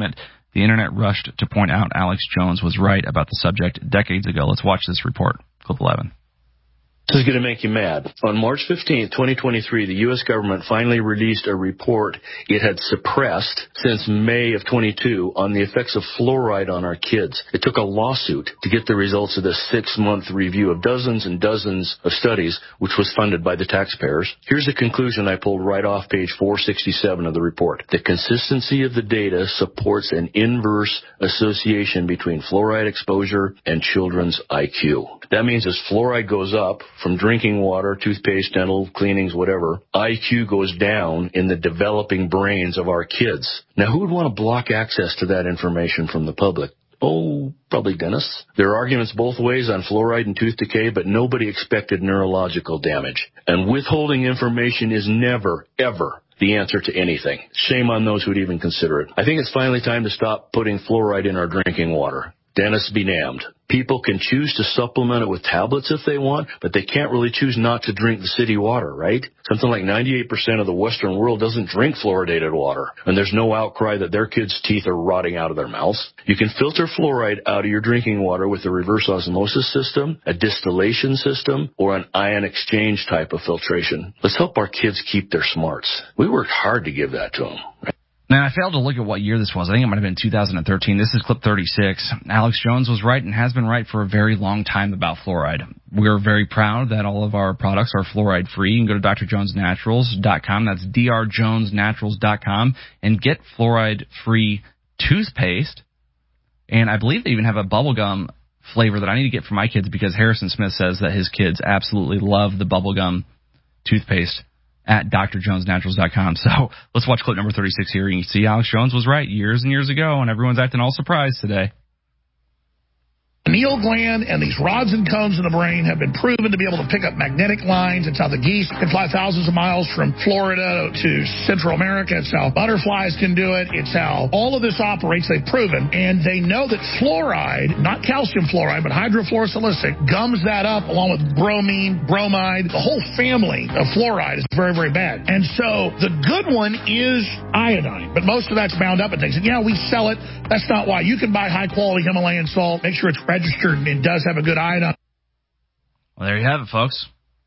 The internet rushed to point out Alex Jones was right about the subject decades ago. Let's watch this report. Clip 11. This is going to make you mad. On March 15th, 2023, the U.S. government finally released a report it had suppressed since May of 22 on the effects of fluoride on our kids. It took a lawsuit to get the results of this 6-month review of dozens and dozens of studies, which was funded by the taxpayers. Here's the conclusion I pulled right off page 467 of the report. The consistency of the data supports an inverse association between fluoride exposure and children's IQ. That means as fluoride goes up, from drinking water, toothpaste, dental cleanings, whatever, IQ goes down in the developing brains of our kids. Now, who would want to block access to that information from the public? Oh, probably dentists. There are arguments both ways on fluoride and tooth decay, but nobody expected neurological damage. And withholding information is never, ever the answer to anything. Shame on those who'd even consider it. I think it's finally time to stop putting fluoride in our drinking water. Dentists be damned. People can choose to supplement it with tablets if they want, but they can't really choose not to drink the city water, right? Something like 98% of the Western world doesn't drink fluoridated water, and there's no outcry that their kids' teeth are rotting out of their mouths. You can filter fluoride out of your drinking water with a reverse osmosis system, a distillation system, or an ion exchange type of filtration. Let's help our kids keep their smarts. We worked hard to give that to them, right? Now, I failed to look at what year this was. I think it might have been 2013. This is clip 36. Alex Jones was right and has been right for a very long time about fluoride. We're very proud that all of our products are fluoride-free. You can go to drjonesnaturals.com. That's drjonesnaturals.com and get fluoride-free toothpaste. And I believe they even have a bubblegum flavor that I need to get for my kids because Harrison Smith says that his kids absolutely love the bubblegum toothpaste at drjonesnaturals.com. So let's watch clip number 36 here. You can see Alex Jones was right years and years ago, and everyone's acting all surprised today. pineal gland and these rods and cones in the brain have been proven to be able to pick up magnetic lines. It's how the geese can fly thousands of miles from Florida to Central America. It's how butterflies can do it. It's how all of this operates. They've proven. And they know that fluoride, not calcium fluoride, but hydrofluorosilicic, gums that up along with bromine, bromide. The whole family of fluoride is very, very bad. And so the good one is iodine, but most of that's bound up in things. And yeah, we sell it. That's not why. You can buy high-quality Himalayan salt. Make sure it's registered and it does have a good iodine. Well, there you have it, folks.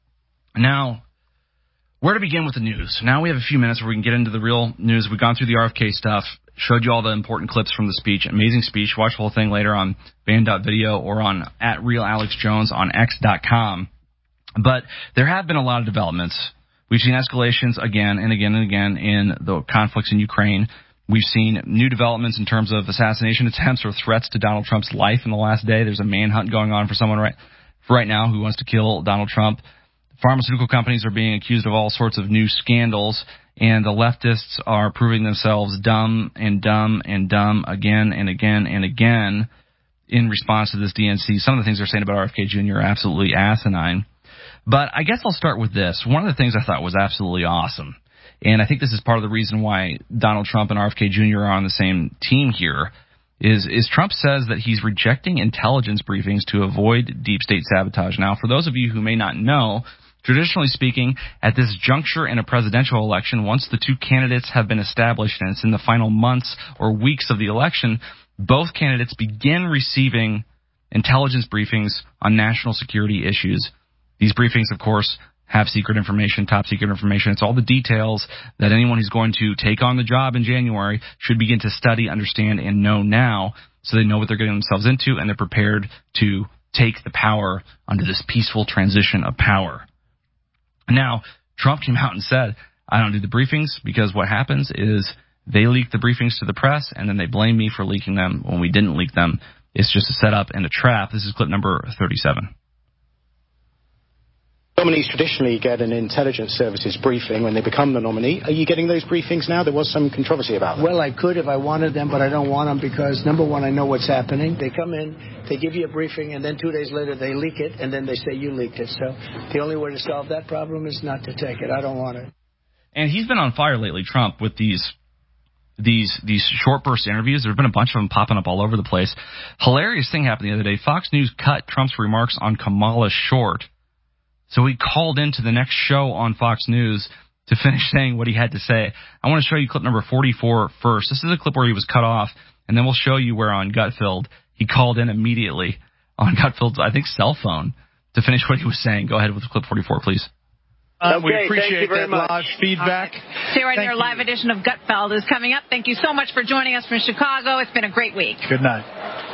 Now, where to begin with the news? Now we have a few minutes where we can get into the real news. We've gone through the RFK stuff, showed you all the important clips from the speech. Amazing speech. Watch the whole thing later on band.video or on @RealAlexJones on X.com. But there have been a lot of developments. We've seen escalations again and again and again in the conflicts in Ukraine. We've seen new developments in terms of assassination attempts or threats to Donald Trump's life in the last day. There's a manhunt going on for someone right now who wants to kill Donald Trump. Pharmaceutical companies are being accused of all sorts of new scandals, and the leftists are proving themselves dumb and dumb and dumb again and again and again in response to this DNC. Some of the things they're saying about RFK Jr. are absolutely asinine. But I guess I'll start with this. One of the things I thought was absolutely awesome, and I think this is part of the reason why Donald Trump and RFK Jr. are on the same team here, is Trump says that he's rejecting intelligence briefings to avoid deep state sabotage. Now, for those of you who may not know, traditionally speaking, at this juncture in a presidential election, once the two candidates have been established and it's in the final months or weeks of the election, both candidates begin receiving intelligence briefings on national security issues. These briefings, of course, have secret information, top secret information. It's all the details that anyone who's going to take on the job in January should begin to study, understand, and know now, so they know what they're getting themselves into and they're prepared to take the power under this peaceful transition of power. Now, Trump came out and said, I don't do the briefings because what happens is they leak the briefings to the press and then they blame me for leaking them when we didn't leak them. It's just a setup and a trap. This is clip number 37. Nominees traditionally get an intelligence services briefing when they become the nominee. Are you getting those briefings now? There was some controversy about that. Well, I could if I wanted them, but I don't want them because, number one, I know what's happening. They come in, they give you a briefing, and then 2 days later they leak it, and then they say you leaked it. So the only way to solve that problem is not to take it. I don't want it. And he's been on fire lately, Trump, with these short burst interviews. There have been a bunch of them popping up all over the place. Hilarious thing happened the other day. Fox News cut Trump's remarks on Kamala short. So he called into the next show on Fox News to finish saying what he had to say. I want to show you clip number 44 first. This is a clip where he was cut off, and then we'll show you where on Gutfeld he called in immediately on Gutfeld's, I think, cell phone to finish what he was saying. Go ahead with clip 44, please. We appreciate that live feedback. Stay right there. Live edition of Gutfeld is coming up. Thank you so much for joining us from Chicago. It's been a great week. Good night.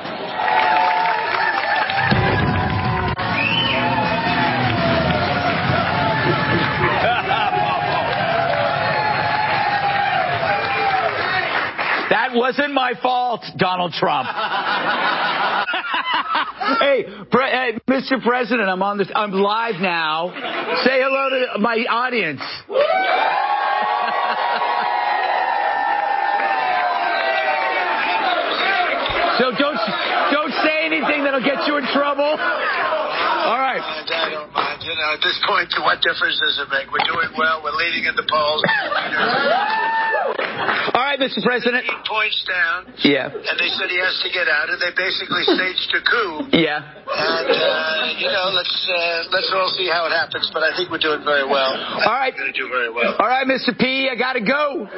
That wasn't my fault, Donald Trump. Hey, Mr. President, I'm live now. Say hello to my audience. So don't say anything that'll get you in trouble. All right. I don't mind. You know, at this point, what difference does it make? We're doing well. We're leading in the polls. All right, Mr. President. 15 points down. Yeah. And they said he has to get out, and they basically staged a coup. Yeah. And, you know, let's all see how it happens, but I think we're doing very well. All right. We're going to do very well. All right, Mr. P, I got to go.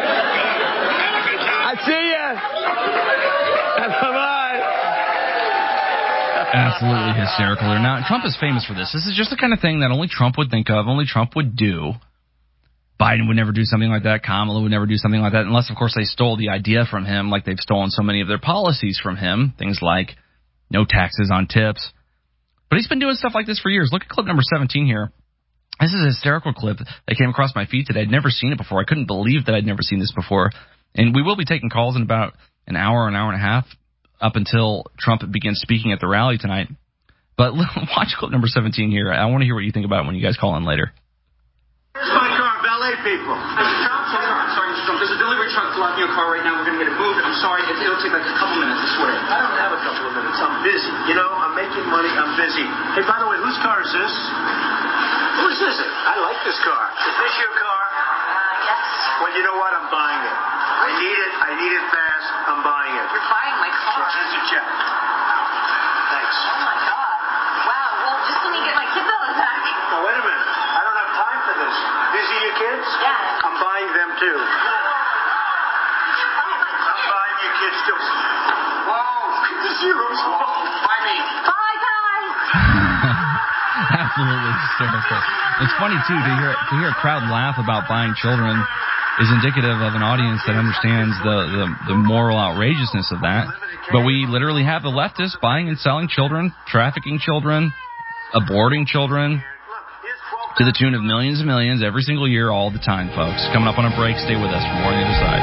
I see ya. Bye-bye. Absolutely hysterical. Now, Trump is famous for this. This is just the kind of thing that only Trump would think of, only Trump would do. Biden would never do something like that. Kamala would never do something like that, unless, of course, they stole the idea from him, like they've stolen so many of their policies from him, things like no taxes on tips. But he's been doing stuff like this for years. Look at clip number 17 here. This is a hysterical clip that came across my feed today. I'd never seen it before. I couldn't believe that I'd never seen this before. And we will be taking calls in about an hour and a half, up until Trump begins speaking at the rally tonight. But watch clip number 17 here. I want to hear what you think about it when you guys call in later. Here's my car, valet people. I'm sorry, Mr. Trump. There's a delivery truck blocking your car right now. We're going to get it moved. I'm sorry. It'll take like a couple minutes, I swear. I don't have a couple of minutes. I'm busy. You know, I'm making money. I'm busy. Hey, by the way, whose car is this? Whose is it? I like this car. Is this your car? Yes. Well, you know what? I'm buying it. I need it. I need it fast. I'm buying it. You're buying my car? So here's your check. Thanks. Oh, my God. Wow. Well, just let me get my kids out of the back. Now, wait a minute. I don't have time for this. These are your kids? Yeah. I'm buying them, too. I'm buying your kids, too. Whoa. The zeros. Buy me. Bye, guys. Absolutely hysterical. It's funny, too, to hear a crowd laugh about buying children is indicative of an audience that understands the moral outrageousness of that. But we literally have the leftists buying and selling children, trafficking children, aborting children, to the tune of millions and millions every single year, all the time, folks. Coming up on a break. Stay with us for more on the other side.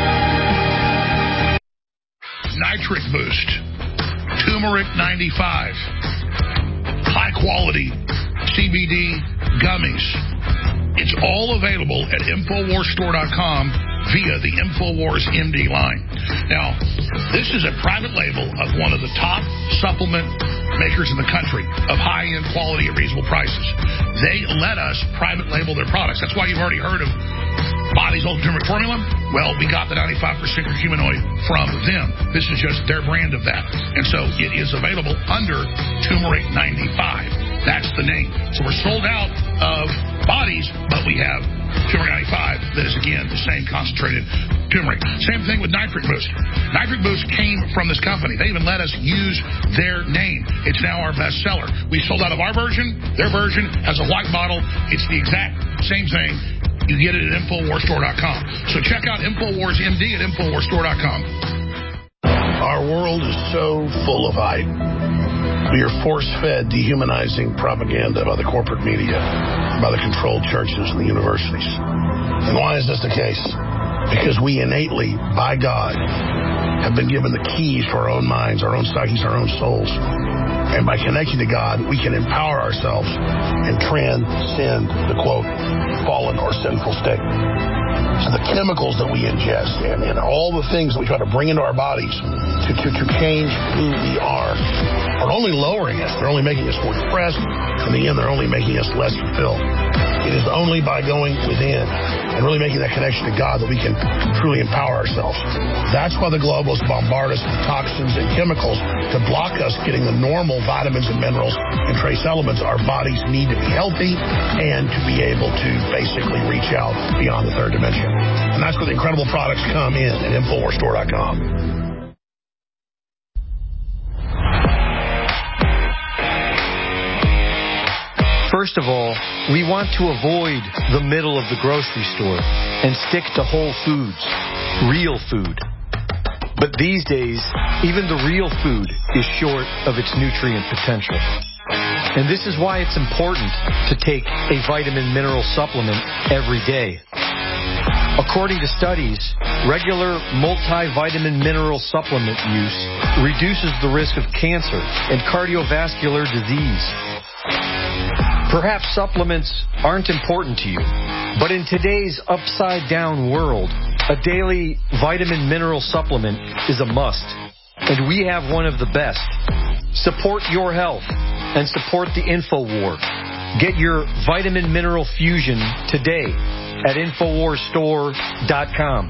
Nitric Boost, Turmeric 95, high quality CBD gummies. It's all available at InfoWarsStore.com via the InfoWars MD line. Now, this is a private label of one of the top supplement makers in the country of high-end quality at reasonable prices. They let us private label their products. That's why you've already heard of Body's Ultimate Turmeric Formula. Well, we got the 95% curcuminoid from them. This is just their brand of that. And so it is available under Turmeric 95. That's the name. So we're sold out of Bodies, but we have Turmeric 95 that is, again, the same concentrated turmeric. Same thing with Nitric Boost. Nitric Boost came from this company. They even let us use their name. It's now our best seller. We sold out of our version. Their version has a white bottle. It's the exact same thing. You get it at InfoWarsStore.com. So check out InfoWars MD at InfoWarsStore.com. Our world is so full of hype. We are force-fed dehumanizing propaganda by the corporate media, by the controlled churches and the universities. And why is this the case? Because we innately, by God, have been given the keys to our own minds, our own psyches, our own souls. And by connecting to God, we can empower ourselves and transcend the, quote, fallen or sinful state. So the chemicals that we ingest and all the things that we try to bring into our bodies to change who we are only lowering us. They're only making us more depressed. In the end, they're only making us less fulfilled. It is only by going within and really making that connection to God that we can truly empower ourselves. That's why the globalists bombard us with toxins and chemicals to block us getting the normal vitamins and minerals and trace elements our bodies need to be healthy and to be able to basically reach out beyond the third dimension. And that's where the incredible products come in at InfoWarsStore.com. First of all, we want to avoid the middle of the grocery store and stick to whole foods, real food. But these days, even the real food is short of its nutrient potential. And this is why it's important to take a vitamin mineral supplement every day. According to studies, regular multivitamin mineral supplement use reduces the risk of cancer and cardiovascular disease. Perhaps supplements aren't important to you, but in today's upside-down world, a daily vitamin mineral supplement is a must, and we have one of the best. Support your health and support the InfoWar. Get your vitamin mineral fusion today at InfoWarsStore.com.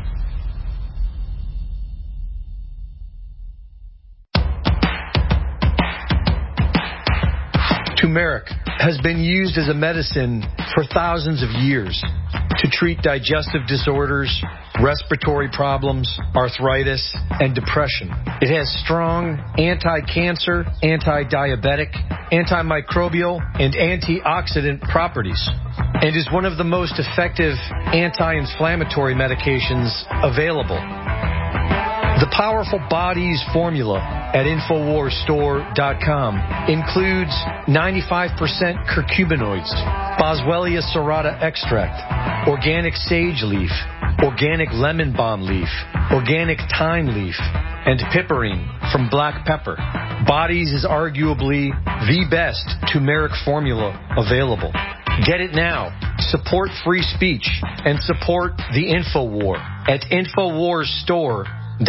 Turmeric has been used as a medicine for thousands of years to treat digestive disorders, respiratory problems, arthritis, and depression. It has strong anti-cancer, anti-diabetic, antimicrobial, and antioxidant properties, and is one of the most effective anti-inflammatory medications available. The Powerful Bodies formula at InfoWarsStore.com includes 95% curcuminoids, Boswellia serrata extract, organic sage leaf, organic lemon balm leaf, organic thyme leaf, and piperine from black pepper. Bodies is arguably the best turmeric formula available. Get it now. Support free speech and support the InfoWar at InfoWarsStore.com. The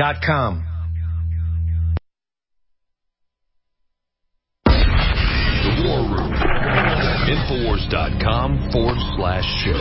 War Room. Infowars.com/show.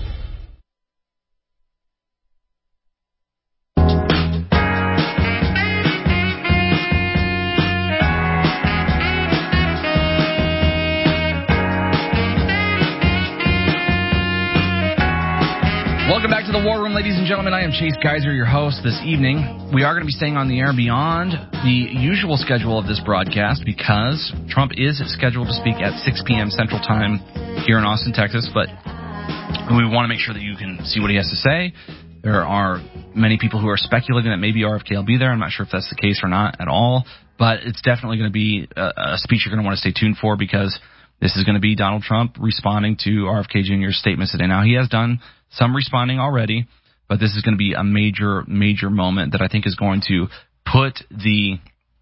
Welcome back to the War Room, ladies and gentlemen. I am Chase Geiser, your host this evening. We are going to be staying on the air beyond the usual schedule of this broadcast because Trump is scheduled to speak at 6 p.m. Central Time here in Austin, Texas. But we want to make sure that you can see what he has to say. There are many people who are speculating that maybe RFK will be there. I'm not sure if that's the case or not at all. But it's definitely going to be a speech you're going to want to stay tuned for because this is going to be Donald Trump responding to RFK Jr.'s statements today. Now, he has done some responding already, but this is going to be a major, major moment that I think is going to put the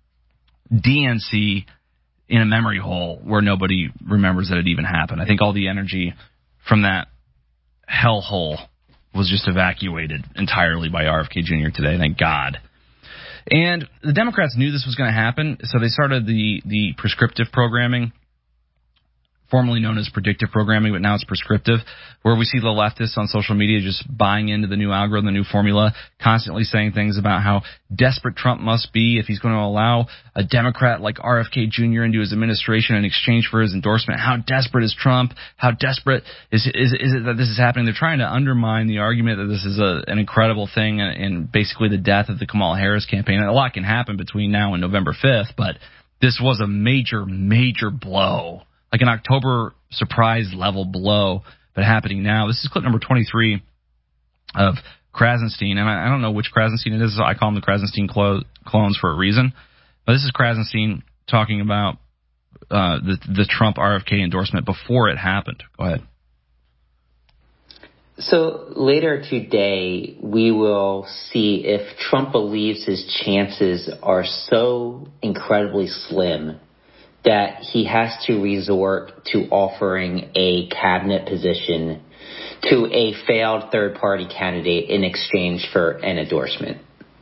DNC in a memory hole where nobody remembers that it even happened. I think all the energy from that hellhole was just evacuated entirely by RFK Jr. today. Thank God. And the Democrats knew this was going to happen, so they started the prescriptive programming, formerly known as predictive programming, but now it's prescriptive, where we see the leftists on social media just buying into the new algorithm, the new formula, constantly saying things about how desperate Trump must be if he's going to allow a Democrat like RFK Jr. into his administration in exchange for his endorsement. How desperate is Trump? How desperate is it that this is happening? They're trying to undermine the argument that this is an incredible thing and basically the death of the Kamala Harris campaign. And a lot can happen between now and November 5th, but this was a major, major blow. Like an October surprise level blow, but happening now. This is clip number 23 of Krasenstein, and I don't know which Krasenstein it is. I call them the Krasenstein clones for a reason. But this is Krasenstein talking about the Trump RFK endorsement before it happened. Go ahead. So later today, we will see if Trump believes his chances are so incredibly slim that he has to resort to offering a cabinet position to a failed third-party candidate in exchange for an endorsement.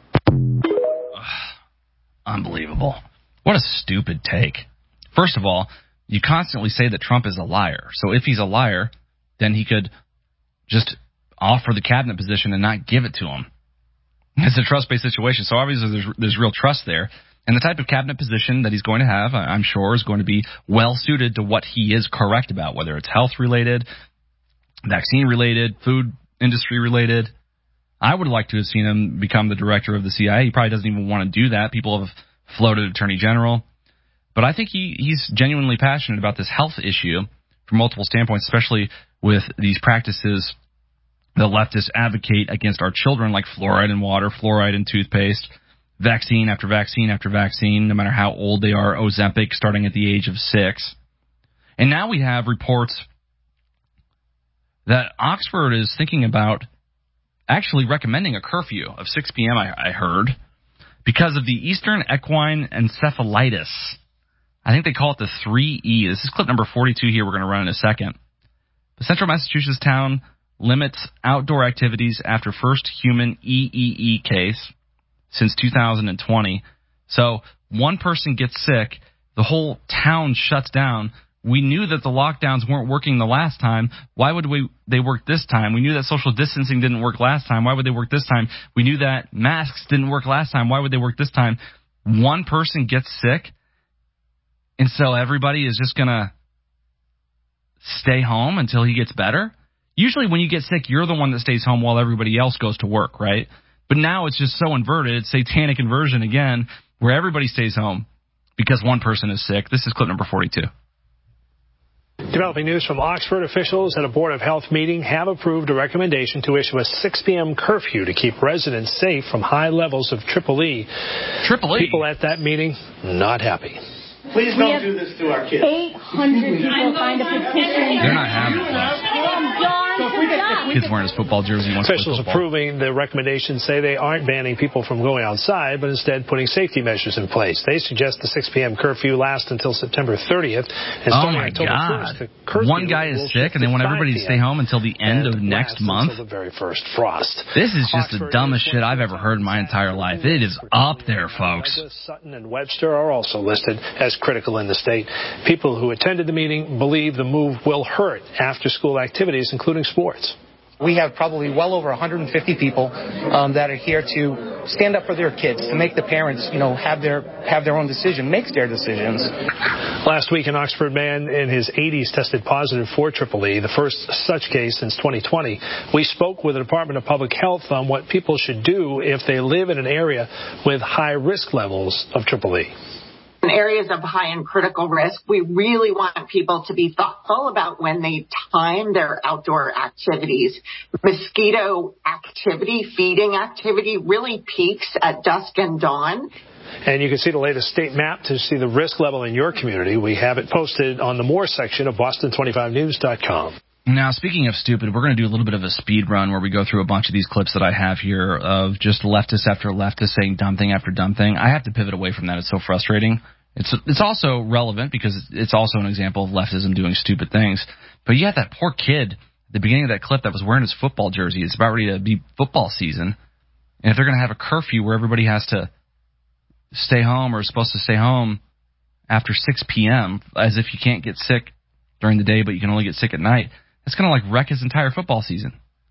Unbelievable. What a stupid take. First of all, you constantly say that Trump is a liar. So if he's a liar, then he could just offer the cabinet position and not give it to him. It's a trust-based situation. So obviously there's real trust there. And the type of cabinet position that he's going to have, I'm sure, is going to be well-suited to what he is correct about, whether it's health-related, vaccine-related, food industry-related. I would like to have seen him become the director of the CIA. He probably doesn't even want to do that. People have floated attorney general. But I think he's genuinely passionate about this health issue, from multiple standpoints, especially with these practices the leftists advocate against our children, like fluoride in water, fluoride in toothpaste, vaccine after vaccine after vaccine, no matter how old they are, Ozempic starting at the age of 6. And now we have reports that Oxford is thinking about actually recommending a curfew of 6 p.m., I heard, because of the Eastern Equine Encephalitis. I think they call it the 3E. This is clip number 42 here we're going to run in a second. The Central Massachusetts town limits outdoor activities after first human EEE case since 2020. So one person gets sick, the whole town shuts down. We knew that the lockdowns weren't working the last time. Why would they work this time? We knew that social distancing didn't work last time. Why would they work this time? We knew that masks didn't work last time. Why would they work this time? One person gets sick, and so everybody is just going to stay home until he gets better? Usually when you get sick, you're the one that stays home while everybody else goes to work, right? But now it's just so inverted. It's satanic inversion again, where everybody stays home because one person is sick. This is clip number 42. Developing news from Oxford. Officials at a Board of Health meeting have approved a recommendation to issue a 6 p.m. curfew to keep residents safe from high levels of Triple E. Triple E? People at that meeting not happy. Please don't do this to our kids. 800 people signed a petition. They're not having it. Kids wearing his football jersey. Officials approving the recommendation say they aren't banning people from going outside, but instead putting safety measures in place. They suggest the 6 p.m. curfew lasts until September 30th. And oh, my God. One guy is sick, and they want everybody to stay home until the end of next month? Until the very first frost. This is just the dumbest shit I've ever heard in my entire life. It is up there, folks. Sutton and Webster are also listed as critical in the state. People who attended the meeting believe the move will hurt after-school activities, including sports. We have probably well over 150 people that are here to stand up for their kids, to make the parents, have their own decision, make their decisions. Last week, an Oxford man in his 80s tested positive for Triple E, the first such case since 2020. We spoke with the Department of Public Health on what people should do if they live in an area with high risk levels of Triple E. In areas of high and critical risk, we really want people to be thoughtful about when they time their outdoor activities. Mosquito activity, feeding activity really peaks at dusk and dawn. And you can see the latest state map to see the risk level in your community. We have it posted on the More section of Boston25News.com. Now, speaking of stupid, we're going to do a little bit of a speed run where we go through a bunch of these clips that I have here of just leftists after leftists saying dumb thing after dumb thing. I have to pivot away from that. It's so frustrating. It's also relevant because it's also an example of leftism doing stupid things. But you had that poor kid at the beginning of that clip that was wearing his football jersey. It's about ready to be football season. And if they're going to have a curfew where everybody has to stay home or is supposed to stay home after 6 p.m., as if you can't get sick during the day but you can only get sick at night, that's going to like wreck his entire football season.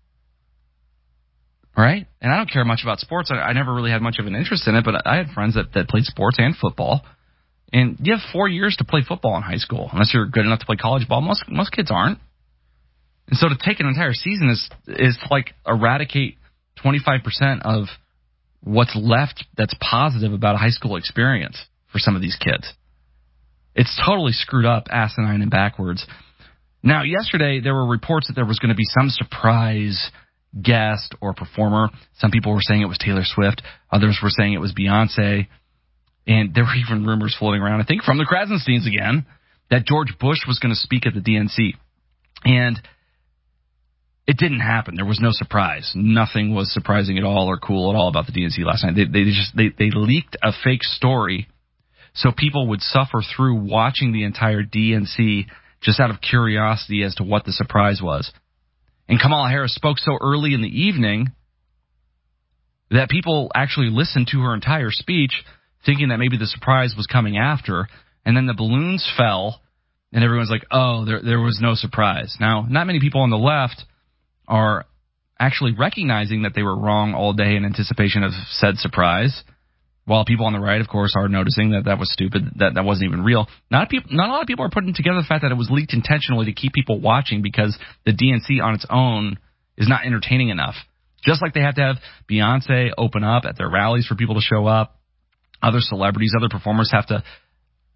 Right? And I don't care much about sports. I never really had much of an interest in it, but I had friends that played sports and football. And you have 4 years to play football in high school, unless you're good enough to play college ball. Most kids aren't. And so to take an entire season is to like eradicate 25% of what's left that's positive about a high school experience for some of these kids. It's totally screwed up, asinine, and backwards. Now, yesterday there were reports that there was going to be some surprise guest or performer. Some people were saying it was Taylor Swift. Others were saying it was Beyonce. And there were even rumors floating around, I think from the Krasensteins again, that George Bush was going to speak at the DNC. And it didn't happen. There was no surprise. Nothing was surprising at all or cool at all about the DNC last night. They leaked a fake story so people would suffer through watching the entire DNC just out of curiosity as to what the surprise was. And Kamala Harris spoke so early in the evening that people actually listened to her entire speech thinking that maybe the surprise was coming after, and then the balloons fell, and everyone's like, oh, there was no surprise. Now, not many people on the left are actually recognizing that they were wrong all day in anticipation of said surprise, while people on the right, of course, are noticing that was stupid, that wasn't even real. Not a lot of people are putting together the fact that it was leaked intentionally to keep people watching because the DNC on its own is not entertaining enough. Just like they have to have Beyonce open up at their rallies for people to show up, other celebrities, other performers have to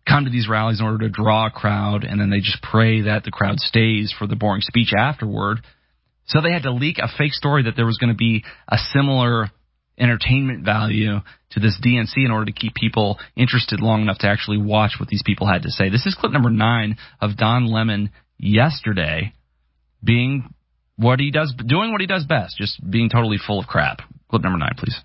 come to these rallies in order to draw a crowd, and then they just pray that the crowd stays for the boring speech afterward. So they had to leak a fake story that there was going to be a similar entertainment value to this DNC in order to keep people interested long enough to actually watch what these people had to say. This is clip number 9 of Don Lemon yesterday doing what he does best, just being totally full of crap. Clip number 9, please.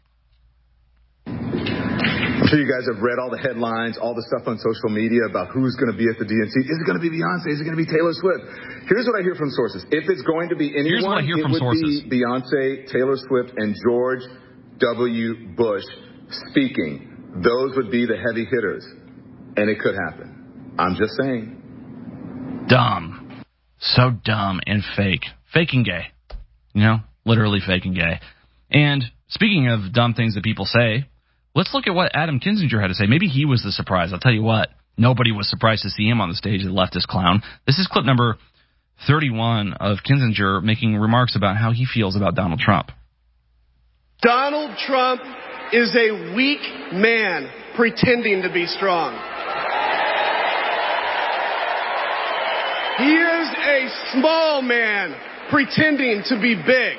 I'm sure you guys have read all the headlines, all the stuff on social media about who's going to be at the DNC. Is it going to be Beyonce? Is it going to be Taylor Swift? Here's what I hear from sources. If it's going to be anyone, it would be Beyonce, Taylor Swift, and George W. Bush speaking. Those would be the heavy hitters, and it could happen. I'm just saying. Dumb. So dumb and fake. Fake and gay. Literally fake and gay. And speaking of dumb things that people say, let's look at what Adam Kinzinger had to say. Maybe he was the surprise. I'll tell you what. Nobody was surprised to see him on the stage, the leftist clown. This is clip number 31 of Kinzinger making remarks about how he feels about Donald Trump. Donald Trump is a weak man pretending to be strong. He is a small man pretending to be big.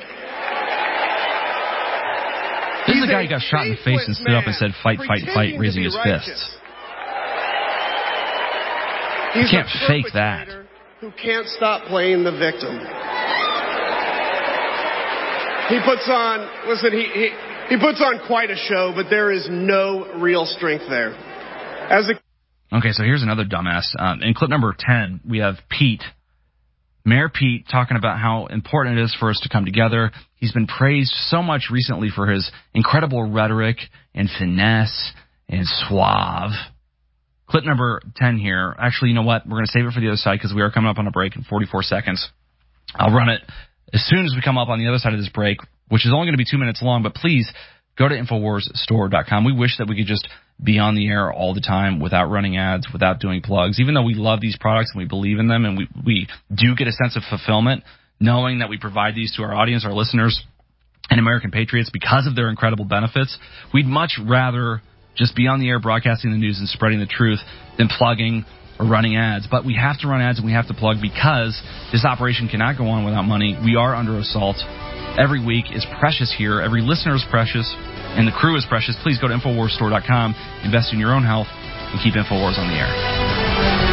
This is the guy who got shot in the face and stood up and said, fight, fight, fight, raising his fists. You can't fake that. Who can't stop playing the victim. He puts on quite a show, but there is no real strength there. Okay, so here's another dumbass. In clip number 10, we have Pete. Mayor Pete talking about how important it is for us to come together. He's been praised so much recently for his incredible rhetoric and finesse and suave. Clip number 10 here. Actually, you know what? We're going to save it for the other side because we are coming up on a break in 44 seconds. I'll run it as soon as we come up on the other side of this break, which is only going to be 2 minutes long, but please go to InfoWarsStore.com. We wish that we could just be on the air all the time without running ads, without doing plugs, even though we love these products and we believe in them and we do get a sense of fulfillment knowing that we provide these to our audience, our listeners, and American patriots because of their incredible benefits. We'd much rather just be on the air broadcasting the news and spreading the truth than plugging or running ads. But we have to run ads and we have to plug because this operation cannot go on without money. We are under assault. Every week is precious here. Every listener is precious, and the crew is precious. Please go to InfoWarsStore.com, invest in your own health, and keep InfoWars on the air.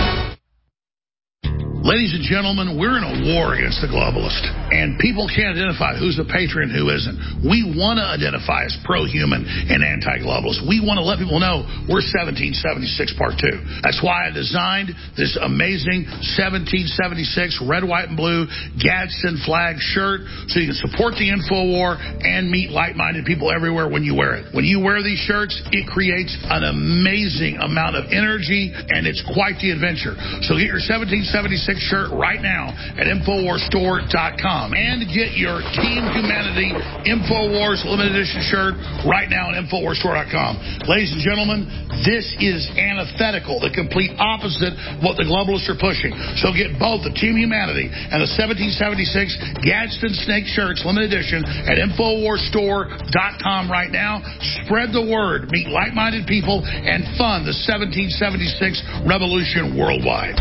Ladies and gentlemen, we're in a war against the globalist, and people can't identify who's a patriot and who isn't. We want to identify as pro-human and anti-globalist. We want to let people know we're 1776 Part 2. That's why I designed this amazing 1776 red, white, and blue Gadsden flag shirt so you can support the InfoWar and meet like-minded people everywhere when you wear it. When you wear these shirts, it creates an amazing amount of energy, and it's quite the adventure. So get your 1776 shirt right now at InfoWarsStore.com and get your Team Humanity InfoWars limited edition shirt right now at InfoWarsStore.com. Ladies and gentlemen, this is antithetical, the complete opposite of what the globalists are pushing. So get both the Team Humanity and the 1776 Gadsden Snake shirts limited edition at InfoWarsStore.com right now. Spread the word, meet like-minded people, and fund the 1776 revolution worldwide.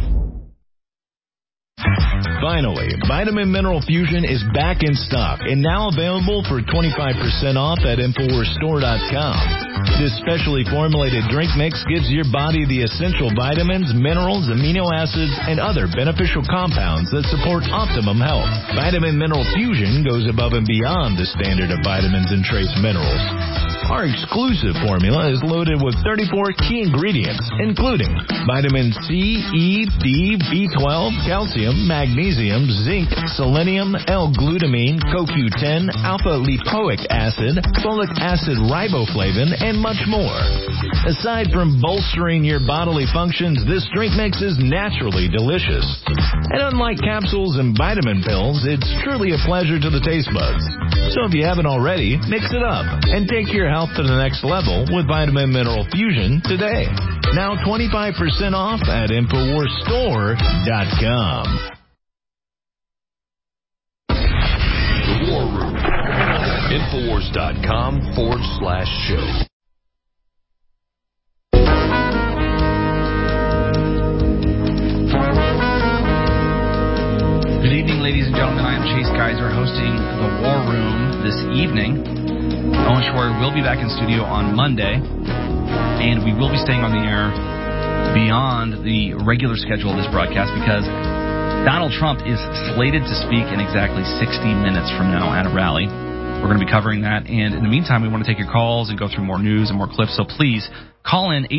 Finally, Vitamin Mineral Fusion is back in stock and now available for 25% off at InfoWarsStore.com. This specially formulated drink mix gives your body the essential vitamins, minerals, amino acids, and other beneficial compounds that support optimum health. Vitamin Mineral Fusion goes above and beyond the standard of vitamins and trace minerals. Our exclusive formula is loaded with 34 key ingredients, including vitamin C, E, D, B12, calcium, magnesium, zinc, selenium, L-glutamine, CoQ10, alpha-lipoic acid, folic acid riboflavin, and much more. Aside from bolstering your bodily functions, this drink mix is naturally delicious. And unlike capsules and vitamin pills, it's truly a pleasure to the taste buds. So if you haven't already, mix it up and take your health to the next level with Vitamin Mineral Fusion today. Now 25% off at InfoWarsStore.com. The War Room. InfoWars.com/show. gentlemen, I am Chase Kaiser hosting the War Room this evening. Owen Schroyer will be back in studio on Monday, and we will be staying on the air beyond the regular schedule of this broadcast because Donald Trump is slated to speak in exactly 60 minutes from now at a rally. We're going to be covering that, and in the meantime, we want to take your calls and go through more news and more clips, so please call in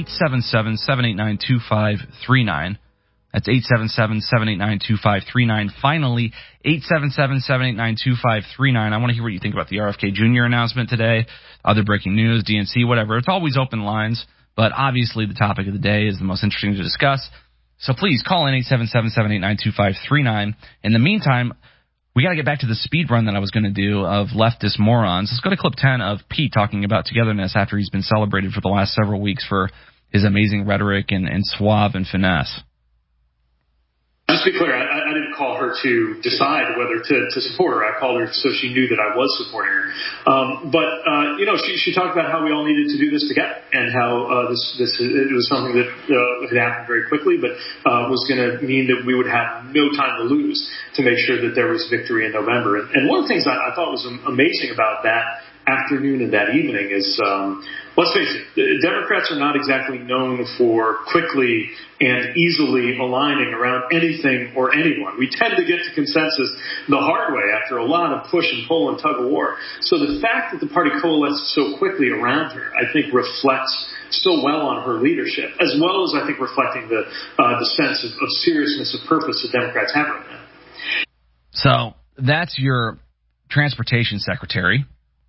877-789-2539. That's 877-789-2539. Finally, 877-789-2539. I want to hear what you think about the RFK Jr. announcement today, other breaking news, DNC, whatever. It's always open lines, but obviously the topic of the day is the most interesting to discuss. So please call in 877-789-2539. In the meantime, we got to get back to the speed run that I was going to do of leftist morons. Let's go to clip 10 of Pete talking about togetherness after he's been celebrated for the last several weeks for his amazing rhetoric and suave and finesse. Just to be clear, I didn't call her to decide whether to support her. I called her so she knew that I was supporting her. She talked about how we all needed to do this together and how it was something that had happened very quickly, but was going to mean that we would have no time to lose to make sure that there was victory in November. And one of the things I thought was amazing about that afternoon and that evening is, let's face it, Democrats are not exactly known for quickly and easily aligning around anything or anyone. We tend to get to consensus the hard way after a lot of push and pull and tug of war. So the fact that the party coalesced so quickly around her, I think, reflects so well on her leadership, as well as, I think, reflecting the sense of seriousness of purpose that Democrats have right now. So that's your transportation secretary.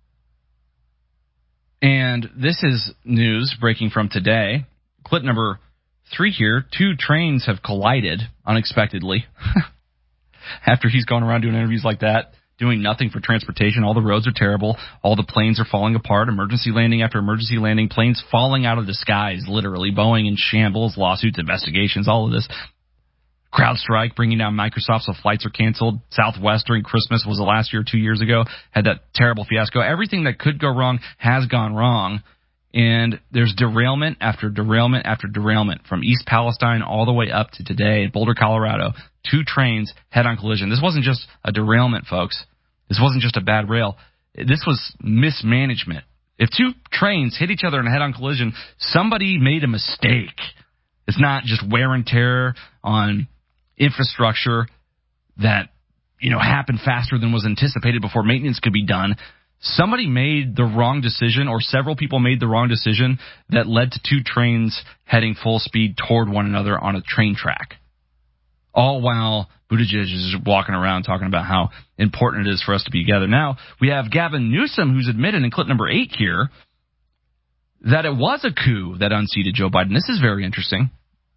And this is news breaking from today. Clip number 3 here. 2 trains have collided unexpectedly. After he's gone around doing interviews like that, doing nothing for transportation. All the roads are terrible. All the planes are falling apart. Emergency landing after emergency landing. Planes falling out of the skies, literally. Boeing in shambles, lawsuits, investigations, all of this. CrowdStrike bringing down Microsoft, so flights are canceled. Southwest during Christmas was the last year, 2 years ago, had that terrible fiasco. Everything that could go wrong has gone wrong, and there's derailment after derailment after derailment from East Palestine all the way up to today in Boulder, Colorado. 2 trains head-on collision. This wasn't just a derailment, folks. This wasn't just a bad rail. This was mismanagement. If 2 trains hit each other in a head-on collision, somebody made a mistake. It's not just wear and tear on infrastructure that, happened faster than was anticipated before maintenance could be done. Somebody made the wrong decision, or several people made the wrong decision that led to 2 trains heading full speed toward one another on a train track. All while Buttigieg is walking around talking about how important it is for us to be together. Now, we have Gavin Newsom, who's admitted in clip number 8 here that it was a coup that unseated Joe Biden. This is very interesting.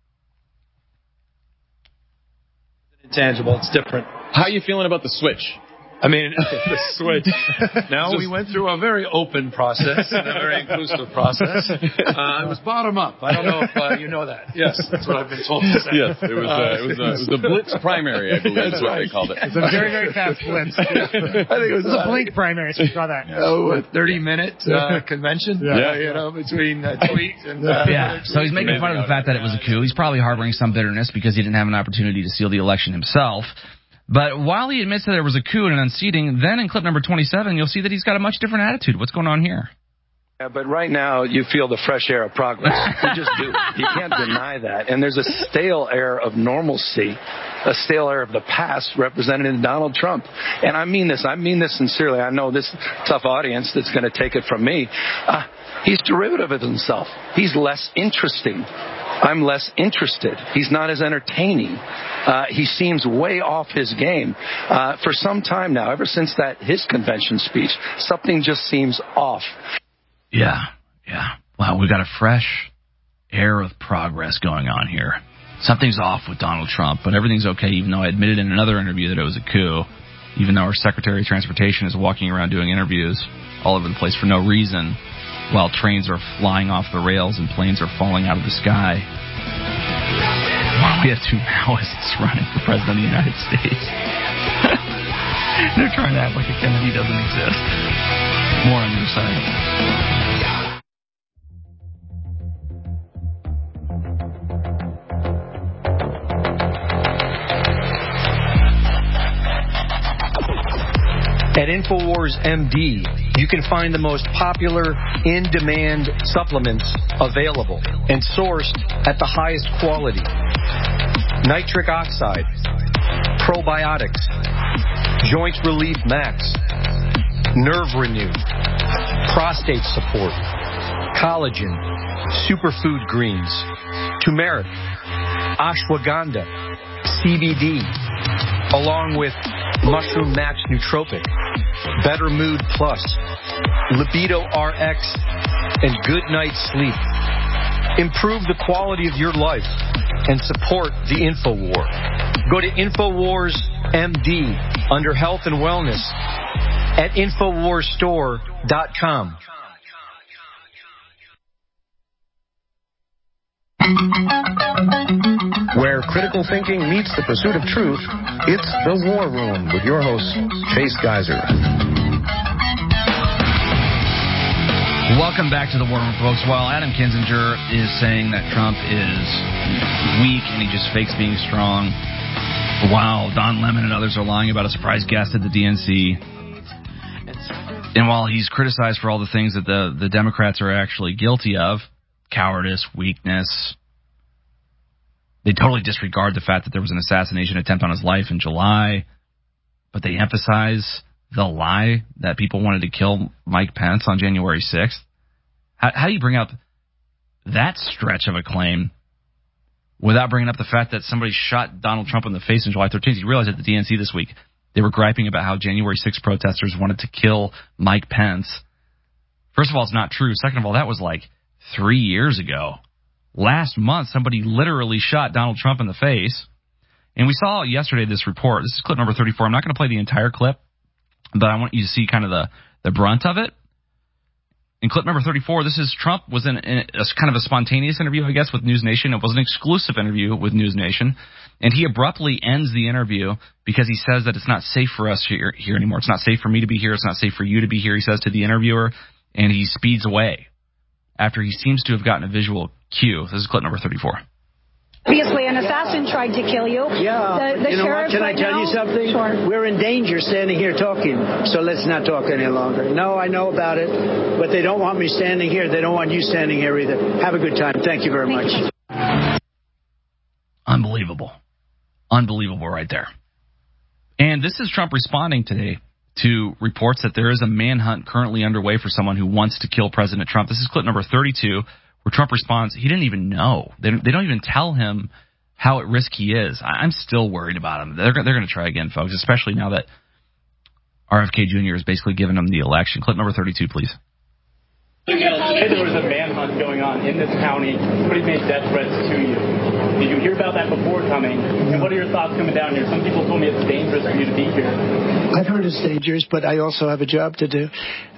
Intangible. It's different. How are you feeling about the switch? I mean, the switch. Now, we went through a very open process and a very inclusive process. It was bottom up. I don't know if you know that. Yes, that's what I've been told to say. Yes, it was a blitz primary, I believe is what they called it. It's a very, very fast blitz. I think it was a blink primary, so we call that. A 30-minute convention? Between tweet and... So he's making fun of the fact that it was a coup. He's probably harboring some bitterness because he didn't have an opportunity to seal the election himself. But while he admits that there was a coup and an unseating, then in clip number 27, you'll see that he's got a much different attitude. What's going on here? Yeah, but right now you feel the fresh air of progress. You just do. You can't deny that. And there's a stale air of normalcy, a stale air of the past represented in Donald Trump. And I mean this sincerely. I know this tough audience that's going to take it from me. He's derivative of himself. He's less interesting. I'm less interested. He's not as entertaining. He seems way off his game. For some time now, ever since his convention speech, something just seems off. Yeah. Wow, we've got a fresh air of progress going on here. Something's off with Donald Trump, but everything's okay, even though I admitted in another interview that it was a coup, even though our Secretary of Transportation is walking around doing interviews all over the place for no reason, while trains are flying off the rails and planes are falling out of the sky. While we have 2 Maoists running for President of the United States. They're trying to act like a Kennedy doesn't exist. More on your side. At InfoWars MD, you can find the most popular in-demand supplements available and sourced at the highest quality. Nitric oxide, probiotics, Joint Relief Max, Nerve Renew, prostate support, collagen, superfood greens, turmeric, ashwagandha, CBD, along with Mushroom Max Nootropic, Better Mood Plus, Libido RX, and Good Night Sleep. Improve the quality of your life and support the InfoWar. Go to InfoWars MD under Health and Wellness at InfoWarsStore.com. Where critical thinking meets the pursuit of truth, it's The War Room with your host, Chase Geiser. Welcome back to The War Room, folks. While Adam Kinzinger is saying that Trump is weak and he just fakes being strong, while Don Lemon and others are lying about a surprise guest at the DNC, and while he's criticized for all the things that the Democrats are actually guilty of, cowardice, weakness, they totally disregard the fact that there was an assassination attempt on his life in July, but they emphasize the lie that people wanted to kill Mike Pence on January 6th. How do you bring up that stretch of a claim without bringing up the fact that somebody shot Donald Trump in the face on July 13th? You realize at the DNC this week, they were griping about how January 6th protesters wanted to kill Mike Pence. First of all, it's not true. Second of all, that was like 3 years ago. Last month, somebody literally shot Donald Trump in the face. And we saw yesterday this report. This is clip number 34. I'm not going to play the entire clip, but I want you to see kind of the brunt of it. In clip number 34, this is Trump was in a kind of a spontaneous interview, I guess, with News Nation. It was an exclusive interview with News Nation. And he abruptly ends the interview because he says that it's not safe for us here anymore. It's not safe for me to be here. It's not safe for you to be here, he says to the interviewer. And he speeds away after he seems to have gotten a visual cue. This is clip number 34. Obviously, an assassin tried to kill you. Yeah. The you know what? sheriff Can I tell you something? Sure. We're in danger standing here talking, so let's not talk any longer. No, I know about it, but they don't want me standing here. They don't want you standing here either. Have a good time. Thank you very much. Unbelievable. Unbelievable right there. And this is Trump responding today to reports that there is a manhunt currently underway for someone who wants to kill President Trump. This is clip number 32, where Trump responds, he didn't even know. They don't even tell him how at risk he is. I'm still worried about him. They're going to try again, folks, especially now that RFK Jr. has basically given him the election. Clip number 32, please. Hey, there was a manhunt going on in this county. Somebody made death threats to you. Did you hear about that before coming? And what are your thoughts coming down here? Some people told me it's dangerous for you to be here. I've heard it's dangerous, but I also have a job to do.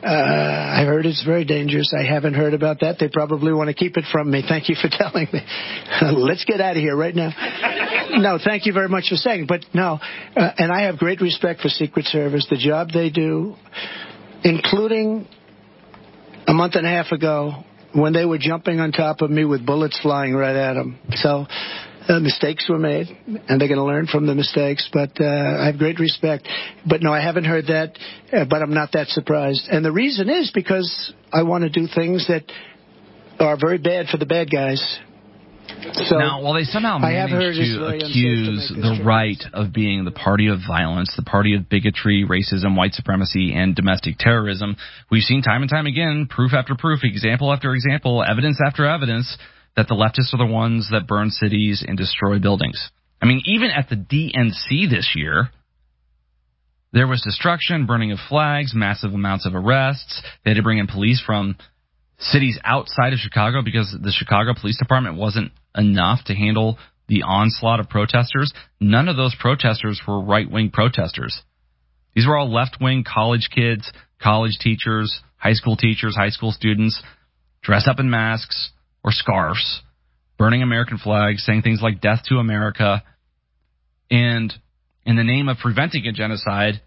I heard it's very dangerous. I haven't heard about that. They probably want to keep it from me. Thank you for telling me. Let's get out of here right now. No, thank you very much for saying. But no, and I have great respect for Secret Service, the job they do, including a month and a half ago when they were jumping on top of me with bullets flying right at them. So mistakes were made, and they're going to learn from the mistakes. But I have great respect. But no, I haven't heard that, but I'm not that surprised. And the reason is because I want to do things that are very bad for the bad guys. So now, while they somehow manage to accuse the right of being the party of violence, the party of bigotry, racism, white supremacy, and domestic terrorism, we've seen time and time again, proof after proof, example after example, evidence after evidence, that the leftists are the ones that burn cities and destroy buildings. I mean, even at the DNC this year, there was destruction, burning of flags, massive amounts of arrests. They had to bring in police from cities outside of Chicago because the Chicago Police Department wasn't enough to handle the onslaught of protesters. None of those protesters were right-wing protesters. These were all left-wing college kids, college teachers, high school students, dressed up in masks or scarves, burning American flags, saying things like death to America, and in the name of preventing a genocide,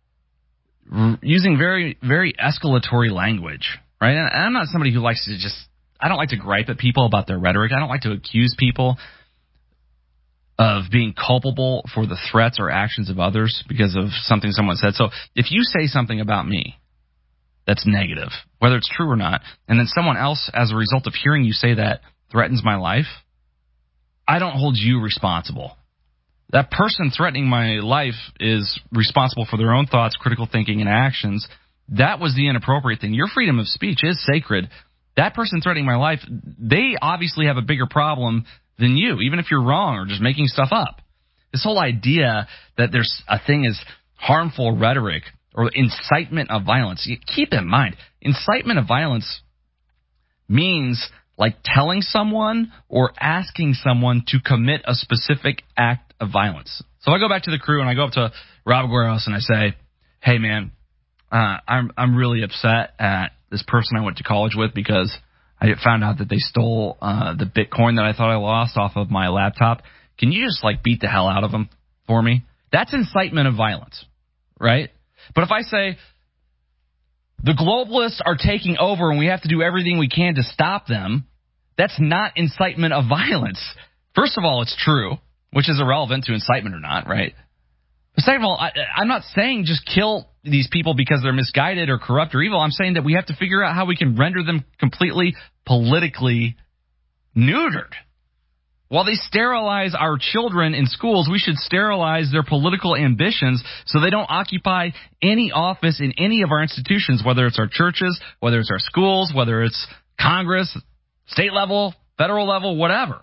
using very, very escalatory language. Right? And I'm not somebody who likes to I don't like to gripe at people about their rhetoric. I don't like to accuse people. of being culpable for the threats or actions of others because of something someone said. So if you say something about me that's negative, whether it's true or not, and then someone else, as a result of hearing you say that, threatens my life, I don't hold you responsible. That person threatening my life is responsible for their own thoughts, critical thinking, and actions. That was the inappropriate thing. Your freedom of speech is sacred. That person threatening my life, they obviously have a bigger problem than you, even if you're wrong or just making stuff up. This whole idea that there's a thing as harmful rhetoric or incitement of violence, keep in mind, incitement of violence means like telling someone or asking someone to commit a specific act of violence. So I go back to the crew and I go up to Rob Agueros and I say, hey, man, I'm really upset at this person I went to college with because I found out that they stole the Bitcoin that I thought I lost off of my laptop. Can you just like beat the hell out of them for me? That's incitement of violence, right? But if I say the globalists are taking over and we have to do everything we can to stop them, that's not incitement of violence. First of all, it's true, which is irrelevant to incitement or not, right? But second of all, I'm not saying just kill these people because they're misguided or corrupt or evil. I'm saying that we have to figure out how we can render them completely politically neutered. While they sterilize our children in schools, we should sterilize their political ambitions so they don't occupy any office in any of our institutions, whether it's our churches, whether it's our schools, whether it's Congress, state level, federal level, whatever.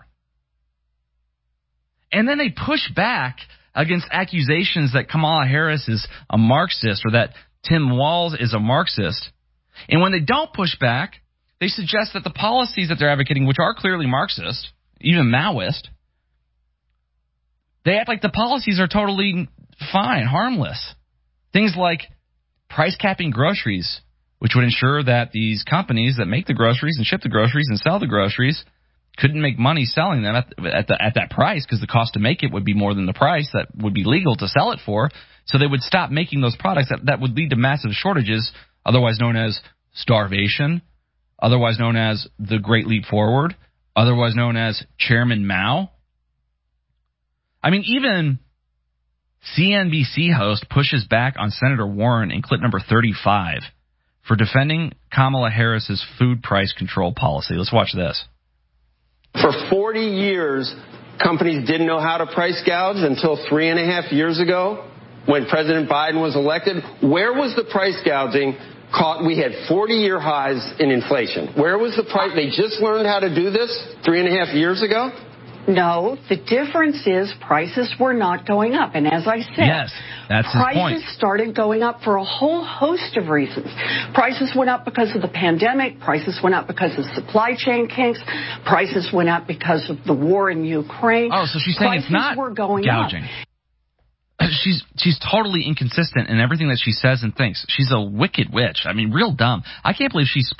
And then they push back against accusations that Kamala Harris is a Marxist or that Tim Walz is a Marxist. And when they don't push back, they suggest that the policies that they're advocating, which are clearly Marxist, even Maoist, they act like the policies are totally fine, harmless. Things like price capping groceries, which would ensure that these companies that make the groceries and ship the groceries and sell the groceries couldn't make money selling them at that price because the cost to make it would be more than the price that would be legal to sell it for. So they would stop making those products that would lead to massive shortages, otherwise known as starvation, otherwise known as the Great Leap Forward, otherwise known as Chairman Mao. I mean, even CNBC host pushes back on Senator Warren in clip number 35 for defending Kamala Harris's food price control policy. Let's watch this. For 40 years, companies didn't know how to price gouge until 3.5 years ago when President Biden was elected. Where was the price gouging caught? We had 40-year highs in inflation. Where was the price? They just learned how to do this 3.5 years ago? No, the difference is prices were not going up. And as I said, yes, that's his point. Prices started going up for a whole host of reasons. Prices went up because of the pandemic. Prices went up because of supply chain kinks. Prices went up because of the war in Ukraine. Oh, so she's saying prices it's not were going gouging. Up. She's totally inconsistent in everything that she says and thinks. She's a wicked witch. I mean, real dumb. I can't believe she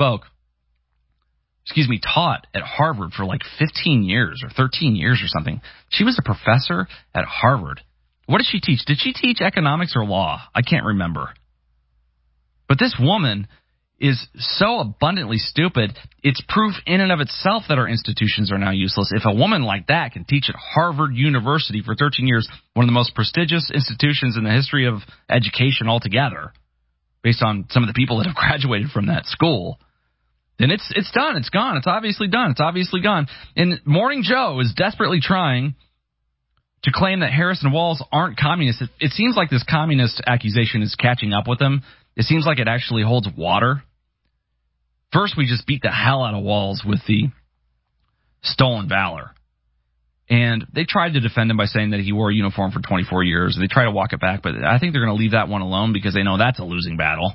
taught at Harvard for like 15 years or 13 years or something. She was a professor at Harvard. What did she teach? Did she teach economics or law? I can't remember. But this woman is so abundantly stupid, it's proof in and of itself that our institutions are now useless. If a woman like that can teach at Harvard University for 13 years, one of the most prestigious institutions in the history of education altogether, based on some of the people that have graduated from that school, then it's done. It's gone. It's obviously done. It's obviously gone. And Morning Joe is desperately trying to claim that Harris and Walz aren't communists. It seems like this communist accusation is catching up with them. It seems like it actually holds water. First, we just beat the hell out of Walz with the stolen valor. And they tried to defend him by saying that he wore a uniform for 24 years. They try to walk it back, but I think they're going to leave that one alone because they know that's a losing battle.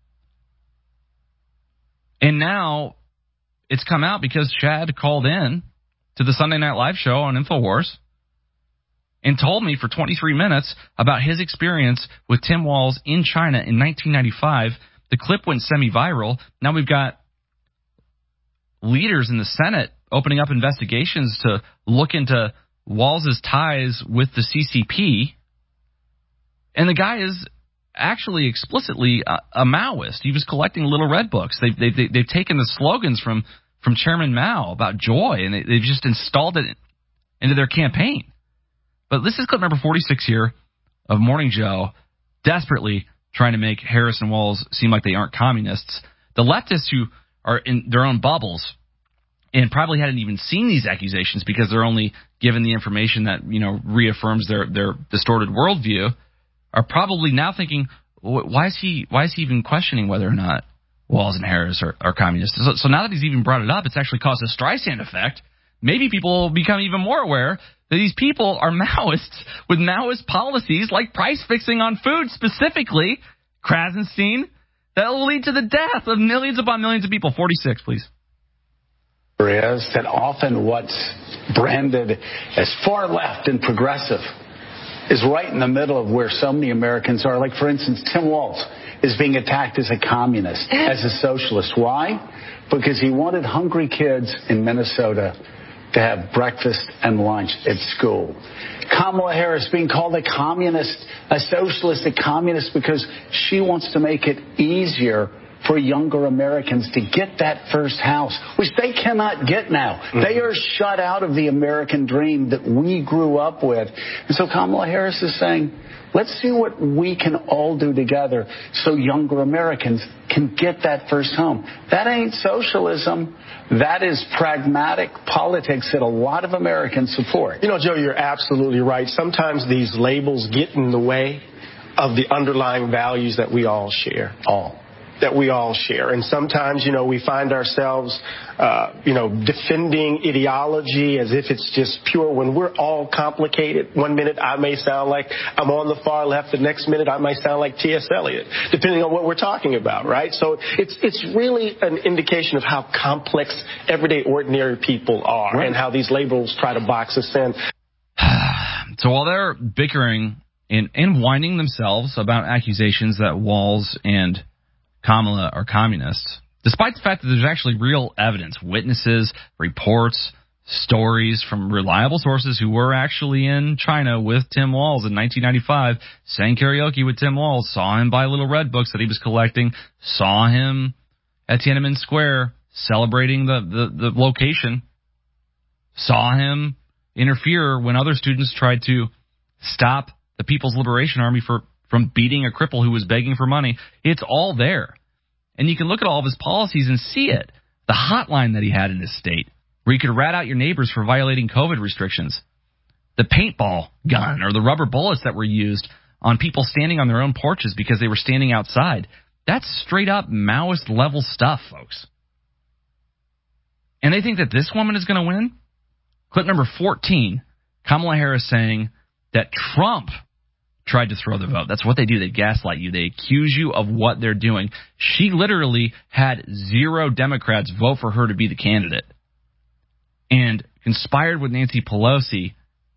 And now it's come out because Chad called in to the Sunday Night Live show on InfoWars and told me for 23 minutes about his experience with Tim Walz in China in 1995. The clip went semi-viral. Now we've got leaders in the Senate opening up investigations to look into Walz's ties with the CCP. And the guy is actually explicitly a Maoist. He was collecting little red books. They've taken the slogans from Chairman Mao about joy, and they've just installed it into their campaign. But this is clip number 46 here of Morning Joe desperately trying to make Harris and Walz seem like they aren't communists. The leftists who are in their own bubbles and probably hadn't even seen these accusations because they're only given the information that, reaffirms their distorted worldview, are probably now thinking, why is he even questioning whether or not Walz and Harris are communists? So now that he's even brought it up, it's actually caused a Streisand effect. Maybe people will become even more aware that these people are Maoists with Maoist policies like price fixing on food, specifically, Krasenstein, that will lead to the death of millions upon millions of people. 46, please. Is that often what's branded as far left and progressive is right in the middle of where so many Americans are. Like, for instance, Tim Walz is being attacked as a communist, as a socialist. Why? Because he wanted hungry kids in Minnesota to have breakfast and lunch at school. Kamala Harris being called a communist, a socialist, a communist because she wants to make it easier for younger Americans to get that first house, which they cannot get now. Mm-hmm. They are shut out of the American dream that we grew up with. And so Kamala Harris is saying, let's see what we can all do together so younger Americans can get that first home. That ain't socialism. That is pragmatic politics that a lot of Americans support. Joe, you're absolutely right. Sometimes these labels get in the way of the underlying values that we all share. And sometimes, we find ourselves, defending ideology as if it's just pure when we're all complicated. One minute I may sound like I'm on the far left. The next minute I might sound like T.S. Eliot, depending on what we're talking about, right? So it's really an indication of how complex everyday ordinary people are, right, and how these labels try to box us in. So while they're bickering and whining themselves about accusations that Walz and Kamala are communists, despite the fact that there's actually real evidence, witnesses, reports, stories from reliable sources who were actually in China with Tim Walz in 1995, sang karaoke with Tim Walz, saw him buy little red books that he was collecting, saw him at Tiananmen Square celebrating the location, saw him interfere when other students tried to stop the People's Liberation Army from beating a cripple who was begging for money. It's all there. And you can look at all of his policies and see it. The hotline that he had in his state, where you could rat out your neighbors for violating COVID restrictions. The paintball gun or the rubber bullets that were used on people standing on their own porches because they were standing outside. That's straight up Maoist level stuff, folks. And they think that this woman is going to win? Clip number 14, Kamala Harris saying that Trump tried to throw the vote. That's what they do. They gaslight you. They accuse you of what they're doing. She literally had 0 Democrats vote for her to be the candidate and conspired with Nancy Pelosi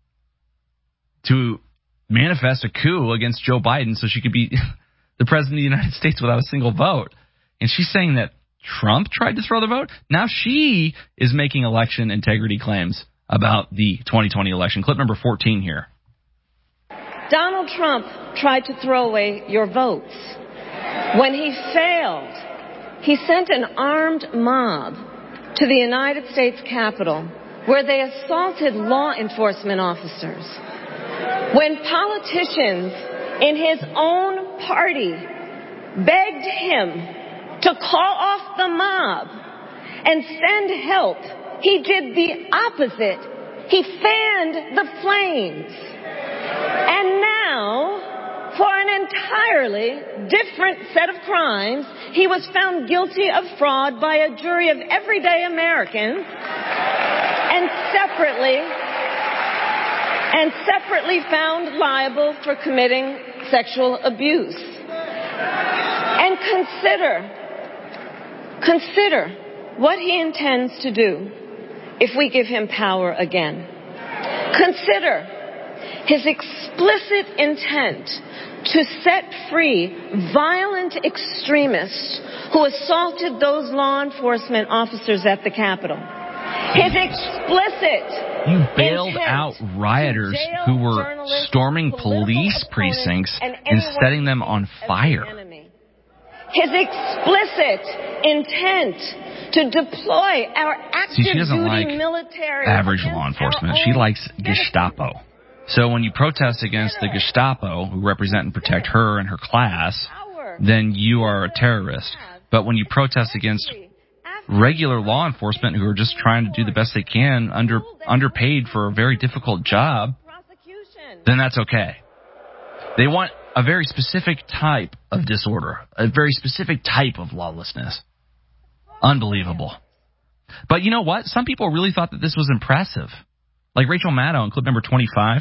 to manifest a coup against Joe Biden so she could be the president of the United States without a single vote. And she's saying that Trump tried to throw the vote. Now she is making election integrity claims about the 2020 election. Clip number 14 here. Donald Trump tried to throw away your votes. When he failed, he sent an armed mob to the United States Capitol where they assaulted law enforcement officers. When politicians in his own party begged him to call off the mob and send help, he did the opposite. He fanned the flames. And now, for an entirely different set of crimes, he was found guilty of fraud by a jury of everyday Americans and separately found liable for committing sexual abuse. And consider what he intends to do if we give him power again. Consider his explicit intent to set free violent extremists who assaulted those law enforcement officers at the Capitol. His explicit You bailed out rioters who were storming police precincts and setting them on fire. His explicit intent to deploy our active she doesn't duty like military average law enforcement. She likes Gestapo. So when you protest against the Gestapo, who represent and protect her and her class, then you are a terrorist. But when you protest against regular law enforcement who are just trying to do the best they can, underpaid for a very difficult job, then that's okay. They want a very specific type of disorder, a very specific type of lawlessness. Unbelievable. But you know what? Some people really thought that this was impressive. Like Rachel Maddow in clip number 25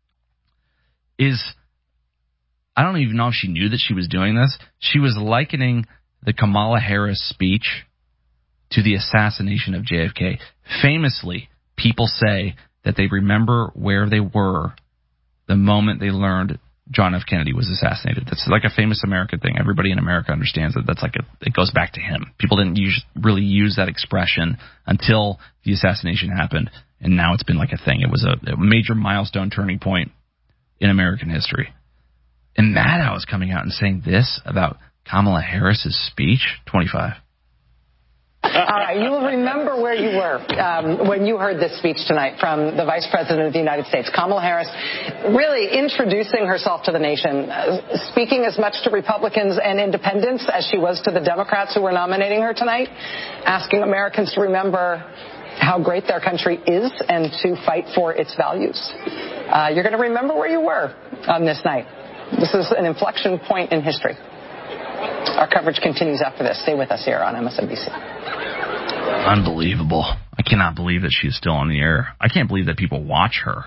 I don't even know if she knew that she was doing this. She was likening the Kamala Harris speech to the assassination of JFK. Famously, people say that they remember where they were the moment they learned John F. Kennedy was assassinated. That's like a famous American thing. Everybody in America understands that. It goes back to him. People didn't really use that expression until the assassination happened, and now it's been like a thing. It was a major milestone turning point in American history. And Maddow is coming out and saying this about Kamala Harris's speech. 25. All right, you will remember where you were when you heard this speech tonight from the Vice President of the United States, Kamala Harris, really introducing herself to the nation, speaking as much to Republicans and independents as she was to the Democrats who were nominating her tonight, asking Americans to remember how great their country is and to fight for its values. You're going to remember where you were on this night. This is an inflection point in history. Our coverage continues after this. Stay with us here on MSNBC. Unbelievable. I cannot believe that she's still on the air. I can't believe that people watch her.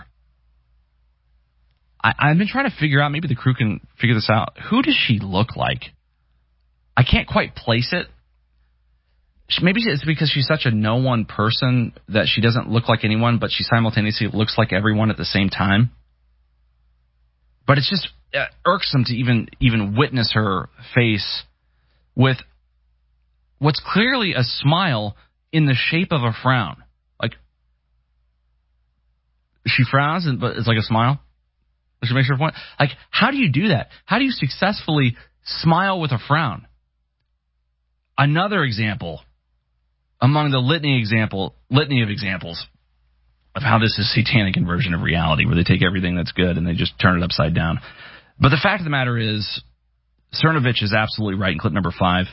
I've been trying to figure out, maybe the crew can figure this out. Who does she look like? I can't quite place it. Maybe it's because she's such a no-one person that she doesn't look like anyone, but she simultaneously looks like everyone at the same time. But it's just irksome to even witness her face with what's clearly a smile in the shape of a frown. Like, she frowns, but it's like a smile. She makes her point. Like, how do you do that? How do you successfully smile with a frown? Another example among the litany of examples of how this is satanic inversion of reality, where they take everything that's good and they just turn it upside down. But the fact of the matter is, Cernovich is absolutely right in clip number 5.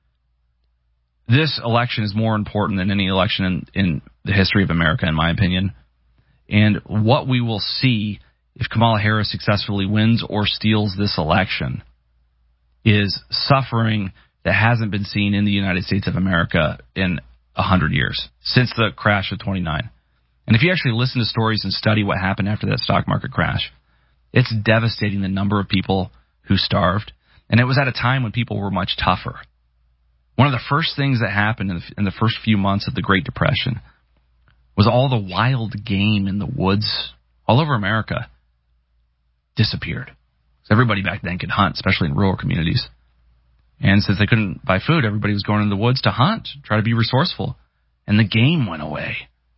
This election is more important than any election in the history of America, in my opinion. And what we will see if Kamala Harris successfully wins or steals this election is suffering that hasn't been seen in the United States of America in 100 years, since the crash of 29. And if you actually listen to stories and study what happened after that stock market crash, it's devastating the number of people who starved. And it was at a time when people were much tougher. One of the first things that happened in the first few months of the Great Depression was all the wild game in the woods all over America disappeared. So everybody back then could hunt, especially in rural communities. And since they couldn't buy food, everybody was going into the woods to hunt, try to be resourceful. And the game went away.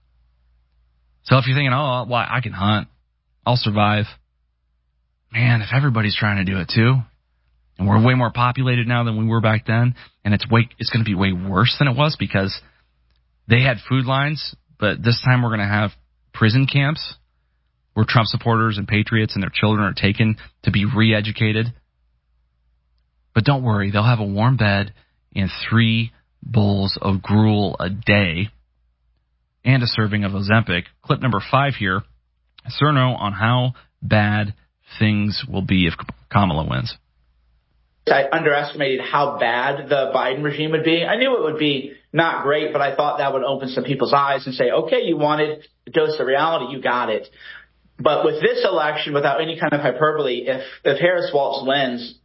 So if you're thinking, oh, well, I can hunt, I'll survive. Man, if everybody's trying to do it too, and we're way more populated now than we were back then, and it's going to be way worse than it was because they had food lines, but this time we're going to have prison camps where Trump supporters and patriots and their children are taken to be re-educated. But don't worry, they'll have a warm bed and 3 bowls of gruel a day and a serving of Ozempic. Clip number 5 here. Cerno on how bad things will be if Kamala wins. I underestimated how bad the Biden regime would be. I knew it would be not great, but I thought that would open some people's eyes and say, okay, you wanted a dose of reality, you got it. But with this election, without any kind of hyperbole, if Harris Waltz wins,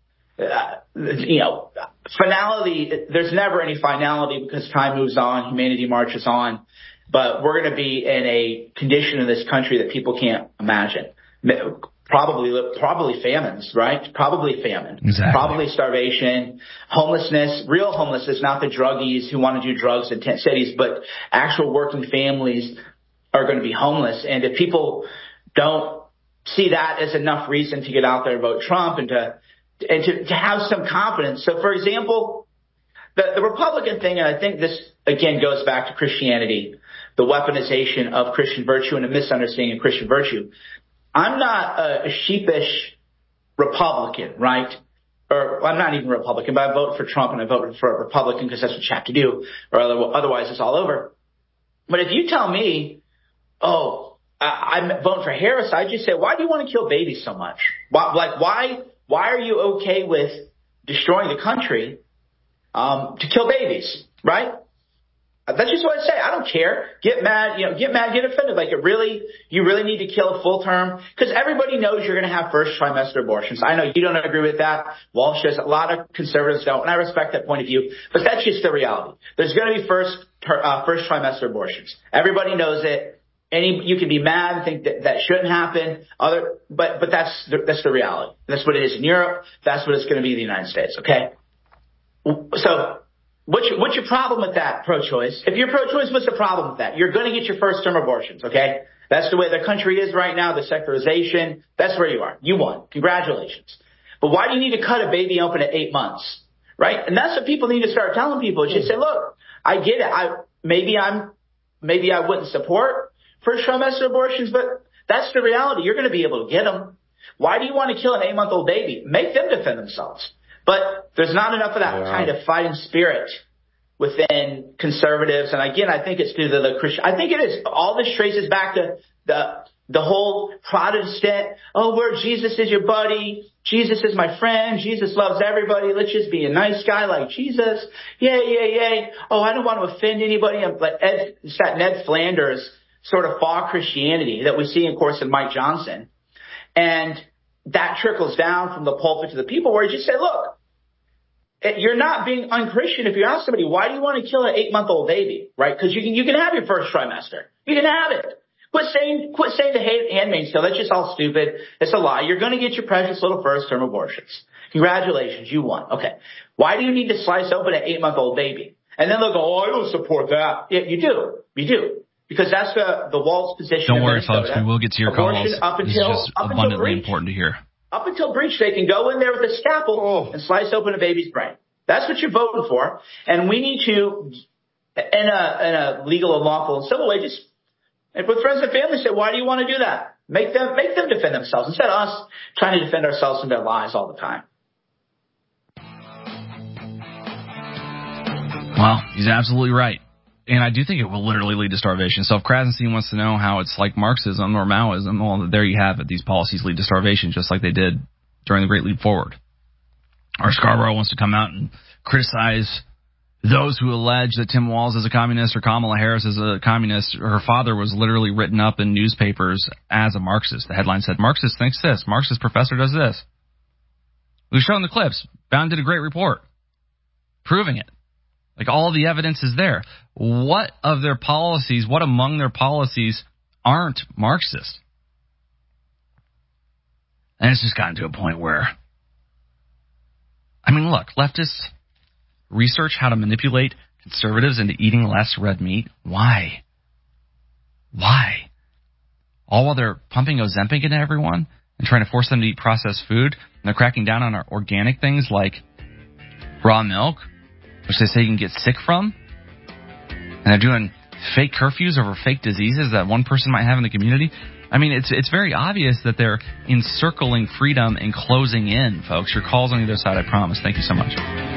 finality, there's never any finality because time moves on, humanity marches on. But we're going to be in a condition in this country that people can't imagine. Probably famines, right? Probably famine. Exactly. Probably starvation, homelessness, real homelessness, not the druggies who want to do drugs in tent cities, but actual working families are going to be homeless. And if people don't see that as enough reason to get out there and vote Trump and to have some confidence. So, for example, the Republican thing, and I think this, again, goes back to Christianity, the weaponization of Christian virtue and a misunderstanding of Christian virtue. I'm not a sheepish Republican, right? Or I'm not even a Republican, but I vote for Trump and I vote for a Republican because that's what you have to do, or otherwise it's all over. But if you tell me, I'm voting for Harris, I just say, why do you want to kill babies so much? Why are you okay with destroying the country to kill babies, right? That's just what I say. I don't care. Get mad, get offended. Like you really need to kill a full term, because everybody knows you're going to have first trimester abortions. I know you don't agree with that. Walsh does. A lot of conservatives don't, and I respect that point of view. But that's just the reality. There's going to be first trimester abortions. Everybody knows it. You can be mad and think that shouldn't happen. But that's the reality. That's what it is in Europe. That's what it's going to be in the United States. Okay. So. What's your problem with that, pro-choice? If you're pro-choice, what's the problem with that? You're going to get your first-term abortions, okay? That's the way the country is right now, the secularization. That's where you are. You won. Congratulations. But why do you need to cut a baby open at 8 months, right? And that's what people need to start telling people. Just say, look, I get it. Maybe I wouldn't support first trimester abortions, but that's the reality. You're going to be able to get them. Why do you want to kill an 8-month-old baby? Make them defend themselves. But there's not enough of that kind of fighting spirit within conservatives. And again, I think it's due to the Christian. I think it is. All this traces back to the whole Protestant, where Jesus is your buddy. Jesus is my friend. Jesus loves everybody. Let's just be a nice guy like Jesus. Yay. I don't want to offend anybody. It's that Ned Flanders sort of fall Christianity that we see, of course, in Mike Johnson. And that trickles down from the pulpit to the people, where you just say, look, you're not being unchristian if you ask somebody, why do you want to kill an 8-month-old baby, right? Because you can have your first trimester. You can have it. Quit saying the Handmaid's Tale. That's just all stupid. It's a lie. You're going to get your precious little first-term abortions. Congratulations. You won. Okay. Why do you need to slice open an 8-month-old baby? And then they'll go, I don't support that. Yeah, you do. You do. Because that's the Walt's position. Don't worry, folks. We will get to your calls. This is just abundantly important to hear. Up until breach, they can go in there with a scalpel and slice open a baby's brain. That's what you're voting for. And we need to, in a legal and lawful and civil way, and with friends and family, say, why do you want to do that? Make them defend themselves instead of us trying to defend ourselves from their lies all the time. Well, he's absolutely right. And I do think it will literally lead to starvation. So if Krasenstein wants to know how it's like Marxism or Maoism, well, there you have it. These policies lead to starvation, just like they did during the Great Leap Forward. Or Scarborough wants to come out and criticize those who allege that Tim Walz is a communist or Kamala Harris is a communist. Her father was literally written up in newspapers as a Marxist. The headline said, Marxist thinks this. Marxist professor does this. We've shown the clips. Bound did a great report proving it. Like, all the evidence is there. What among their policies aren't Marxist? And it's just gotten to a point where, look, leftists research how to manipulate conservatives into eating less red meat. Why? All while they're pumping Ozempic into everyone and trying to force them to eat processed food. And they're cracking down on our organic things like raw milk, which they say you can get sick from. And they're doing fake curfews over fake diseases that one person might have in the community. It's very obvious that they're encircling freedom and closing in, folks. Your calls on either side, I promise. Thank you so much.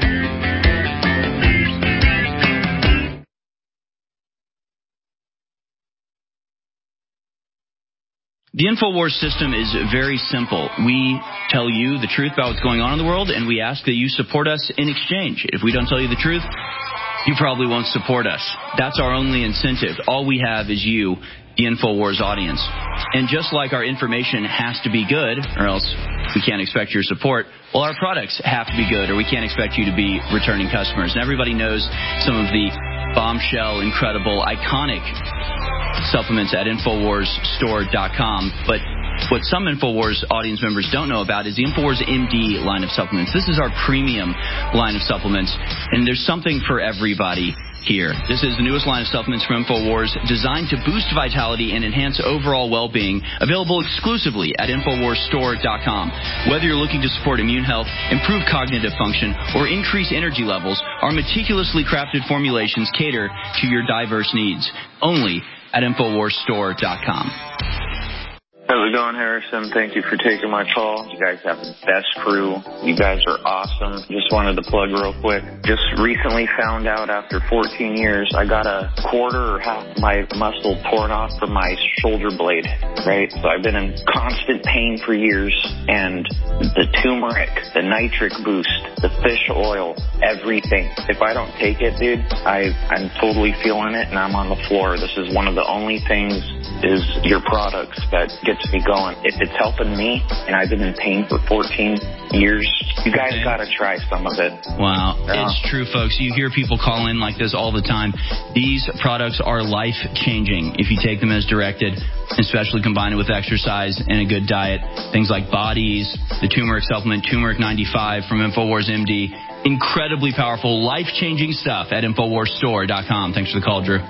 The InfoWars system is very simple. We tell you the truth about what's going on in the world, and we ask that you support us in exchange. If we don't tell you the truth, you probably won't support us. That's our only incentive. All we have is you, the InfoWars audience. And just like our information has to be good, or else we can't expect your support, well, our products have to be good, or we can't expect you to be returning customers. And everybody knows some of the bombshell, incredible, iconic supplements at InfoWarsStore.com. But what some InfoWars audience members don't know about is the InfoWars MD line of supplements. This is our premium line of supplements, and there's something for everybody here. This is the newest line of supplements from InfoWars, designed to boost vitality and enhance overall well-being, available exclusively at InfoWarsStore.com. Whether you're looking to support immune health, improve cognitive function, or increase energy levels, our meticulously crafted formulations cater to your diverse needs. Only at InfoWarsStore.com. As How's it going, Harrison? Thank you for taking my call. You guys have the best crew. You guys are awesome. Just wanted to plug real quick. Just recently found out after 14 years, I got a quarter or half my muscle torn off from my shoulder blade, right? So I've been in constant pain for years, and the turmeric, the nitric boost, the fish oil, everything. If I don't take it, dude, I'm totally feeling it, and I'm on the floor. This is one of the only things is your products that gets me going. If it's helping me, and I've been in pain for 14 years, you guys got to try some of it. Wow. Yeah. It's true, folks. You hear people call in like this all the time. These products are life-changing if you take them as directed, especially combine it with exercise and a good diet. Things like Bodies, the turmeric supplement, Turmeric 95 from InfoWars MD. Incredibly powerful, life-changing stuff at InfoWarsStore.com. Thanks for the call, Drew.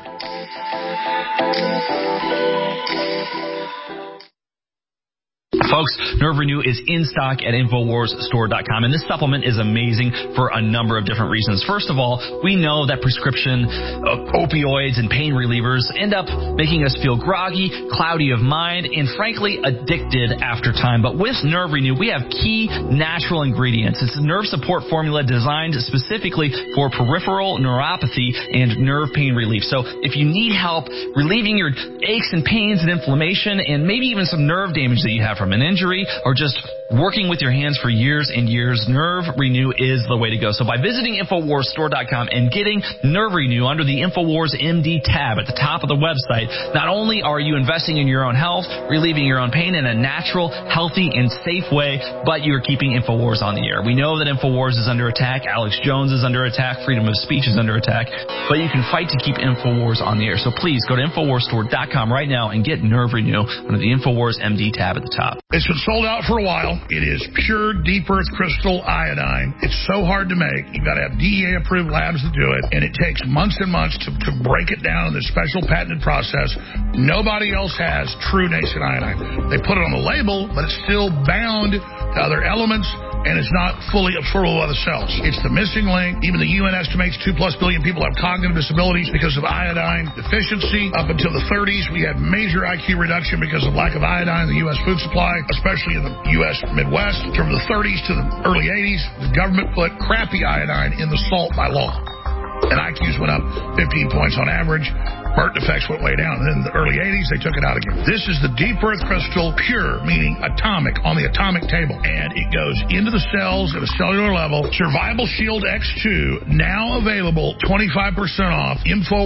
Folks, Nerve Renew is in stock at InfoWarsStore.com, and this supplement is amazing for a number of different reasons. First of all, we know that prescription opioids and pain relievers end up making us feel groggy, cloudy of mind, and frankly, addicted after time. But with Nerve Renew, we have key natural ingredients. It's a nerve support formula designed specifically for peripheral neuropathy and nerve pain relief. So if you need help relieving your aches and pains and inflammation and maybe even some nerve damage that you have from an injury or just working with your hands for years and years, Nerve Renew is the way to go. So by visiting InfoWarsStore.com and getting Nerve Renew under the InfoWars MD tab at the top of the website, not only are you investing in your own health, relieving your own pain in a natural, healthy, and safe way, but you're keeping InfoWars on the air. We know that InfoWars is under attack, Alex Jones is under attack, freedom of speech is under attack, but you can fight to keep InfoWars on the air. So please go to InfoWarsStore.com right now and get Nerve Renew under the InfoWars MD tab at the top. It's been sold out for a while. It is pure deep earth crystal iodine. It's so hard to make. You've got to have DEA approved labs to do it, and it takes months and months to break it down in this special patented process. Nobody else has true nascent iodine. They put it on the label, but it's still bound to other elements, and it's not fully absorbable by the cells. It's the missing link. Even the UN estimates 2+ billion people have cognitive disabilities because of iodine deficiency. Up until the 30s, we had major IQ reduction because of lack of iodine in the U.S. food supply, especially in the U.S. Midwest. From the 30s to the early 80s, the government put crappy iodine in the salt by law. And IQs went up 15 points on average. Birth defects went way down. And then in the early 80s, they took it out again. This is the deep earth crystal, pure, meaning atomic, on the atomic table. And it goes into the cells at a cellular level. Survival Shield X2, now available 25% off.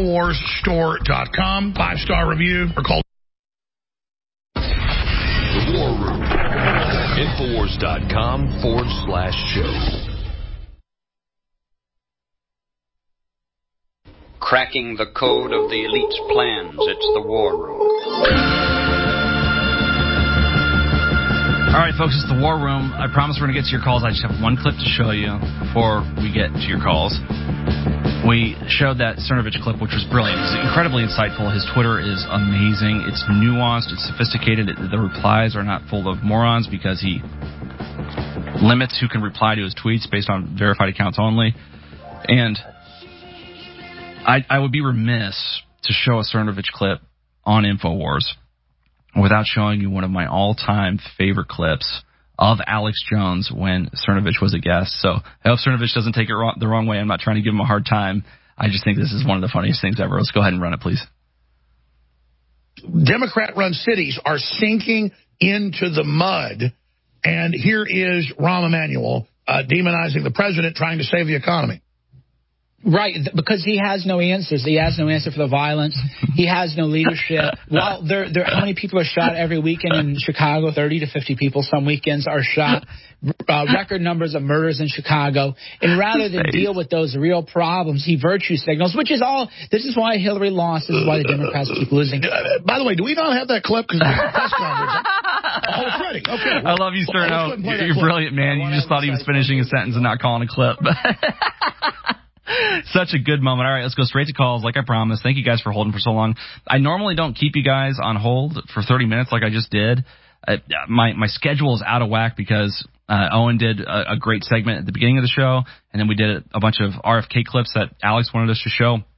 InfoWarsStore.com. 5-star review or call. The War Room. InfoWars.com/show. Cracking the code of the elite's plans. It's the War Room. All right, folks, it's the War Room. I promise we're going to get to your calls. I just have one clip to show you before we get to your calls. We showed that Cernovich clip, which was brilliant. It's incredibly insightful. His Twitter is amazing. It's nuanced. It's sophisticated. The replies are not full of morons because he limits who can reply to his tweets based on verified accounts only. And I would be remiss to show a Cernovich clip on InfoWars without showing you one of my all-time favorite clips of Alex Jones when Cernovich was a guest. So I hope Cernovich doesn't take it the wrong way. I'm not trying to give him a hard time. I just think this is one of the funniest things ever. Let's go ahead and run it, please. Democrat-run cities are sinking into the mud, and here is Rahm Emanuel demonizing the president trying to save the economy. Right, because he has no answers. He has no answer for the violence. He has no leadership. Well, how many people are shot every weekend in Chicago? 30 to 50 people. Some weekends are shot. Record numbers of murders in Chicago. And rather than deal with those real problems, he virtue signals, which is all. This is why Hillary lost. This is why the Democrats keep losing. By the way, do we not have that clip? Because press conference. Oh, it's ready. Okay. I love you, Cerno. You're brilliant, man. You just thought he was finishing a sentence and not calling a clip. Such a good moment. All right, let's go straight to calls like I promised. Thank you guys for holding for so long. I normally don't keep you guys on hold for 30 minutes like I just did. My schedule is out of whack because Owen did a great segment at the beginning of the show, and then we did a bunch of RFK clips that Alex wanted us to show.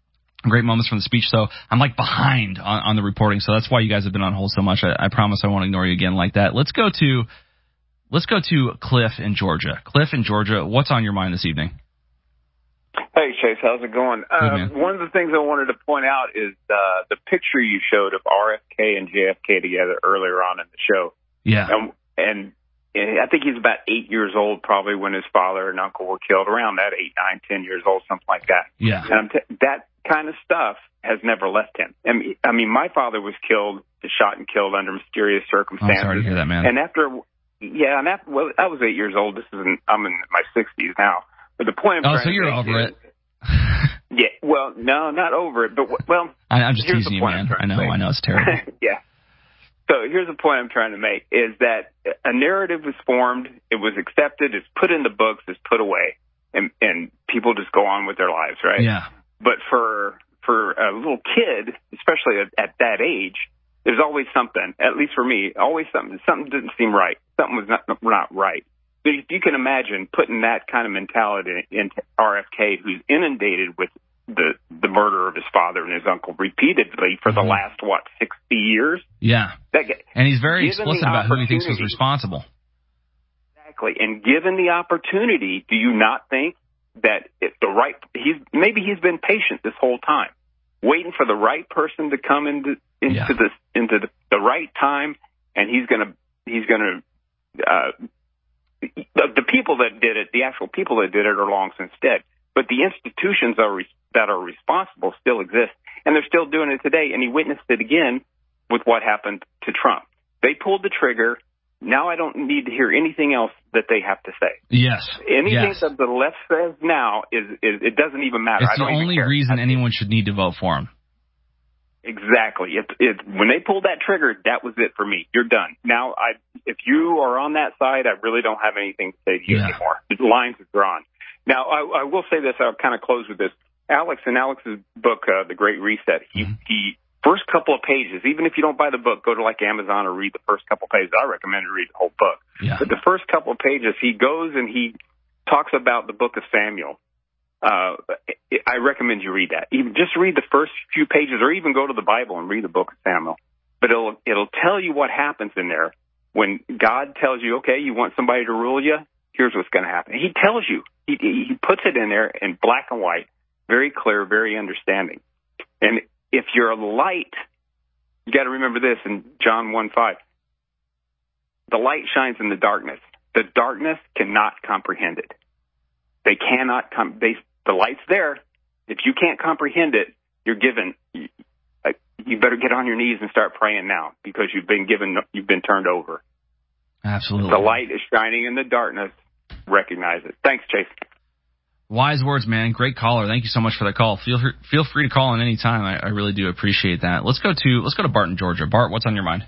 Great moments from the speech. So I'm like behind on the reporting. So that's why you guys have been on hold so much. I promise I won't ignore you again like that. Let's go to Cliff in Georgia. Cliff in Georgia, what's on your mind this evening? Hey, Chase, how's it going? One of the things I wanted to point out is the picture you showed of RFK and JFK together earlier on in the show. Yeah. And I think he's about 8 years old probably when his father and uncle were killed, around that 8, 9, 10 years old, something like that. Yeah. And that kind of stuff has never left him. I mean, my father was shot and killed under mysterious circumstances. I'm sorry to hear that, man. And well, I was 8 years old. I'm in my 60s now. But the point I'm so you're over it. Yeah, well, no, not over it, but I'm just teasing you, man. I know it's terrible. Yeah. So here's the point I'm trying to make, is that a narrative was formed, it was accepted, it's put in the books, it's put away, and people just go on with their lives, right? Yeah. But for a little kid, especially at that age, there's always something, at least for me, always something didn't seem right. Something was not right. So you can imagine putting that kind of mentality into RFK, who's inundated with the murder of his father and his uncle repeatedly for the last, 60 years? Yeah. And he's very explicit about who he thinks was responsible. Exactly. And given the opportunity, do you not think that it's maybe he's been patient this whole time, waiting for the right person to come into the right time, and he's going to the people that did it, the actual people that did it are long since dead. But the institutions that are responsible still exist, and they're still doing it today. And he witnessed it again with what happened to Trump. They pulled the trigger. Now I don't need to hear anything else that they have to say. Yes. Anything that the left says now is it doesn't even matter. It's the only reason anyone should need to vote for him. Exactly. When they pulled that trigger, that was it for me. You're done. Now, if you are on that side, I really don't have anything to say to you anymore. The lines are drawn. Now, I will say this. I'll kind of close with this. In Alex's book, The Great Reset, he first couple of pages, even if you don't buy the book, go to like Amazon or read the first couple of pages. I recommend you read the whole book. Yeah. But the first couple of pages, he goes and he talks about the book of Samuel. I recommend you read that. Even just read the first few pages, or even go to the Bible and read the book of Samuel. But it'll tell you what happens in there when God tells you, okay, you want somebody to rule you? Here's what's going to happen. He tells you. He puts it in there in black and white, very clear, very understanding. And if you're a light, you got to remember this in John 1:5. The light shines in the darkness. The darkness cannot comprehend it. They cannot the light's there. If you can't comprehend it, you better get on your knees and start praying now, because you've been turned over. Absolutely. The light is shining in the darkness. Recognize it. Thanks, Chase. Wise words, man. Great caller. Thank you so much for that call. Feel free to call in any time. I really do appreciate that. Let's go to Bart in Georgia. Bart, what's on your mind?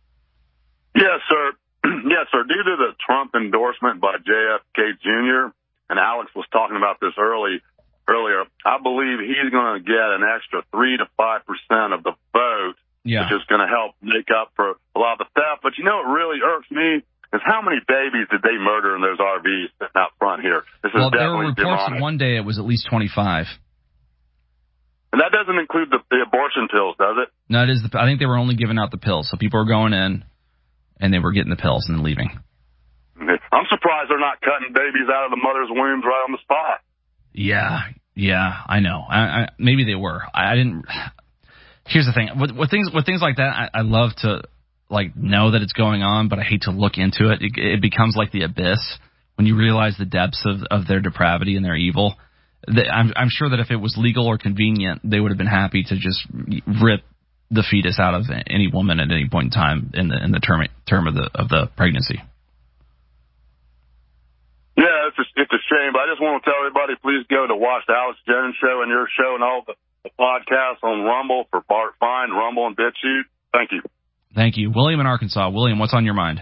Yes, sir. Yes, sir. Due to the Trump endorsement by JFK Jr., and Alex was talking about this earlier, I believe he's going to get an extra 3 to 5% of the vote, which is going to help make up for a lot of the theft. But you know what really irks me is how many babies did they murder in those RVs sitting out front here? This is there were definitely reports demonic. that one day it was at least 25. And that doesn't include the abortion pills, does it? No, it is. I think they were only giving out the pills. So people were going in, and they were getting the pills and then leaving. I'm surprised they're not cutting babies out of the mother's wombs right on the spot. Yeah, I know. Maybe they were. I didn't. Here's the thing. With things like that, I love to know that it's going on, but I hate to look into it. It becomes like the abyss when you realize the depths of their depravity and their evil. I'm sure that if it was legal or convenient, they would have been happy to just rip the fetus out of any woman at any point in time in the term of the pregnancy. Yeah, it's a shame, but I just want to tell everybody, please go to watch the Alex Jones Show and your show and all the podcasts on Rumble for Bart Fine, Rumble, and BitChute. Thank you. Thank you. William in Arkansas. William, what's on your mind?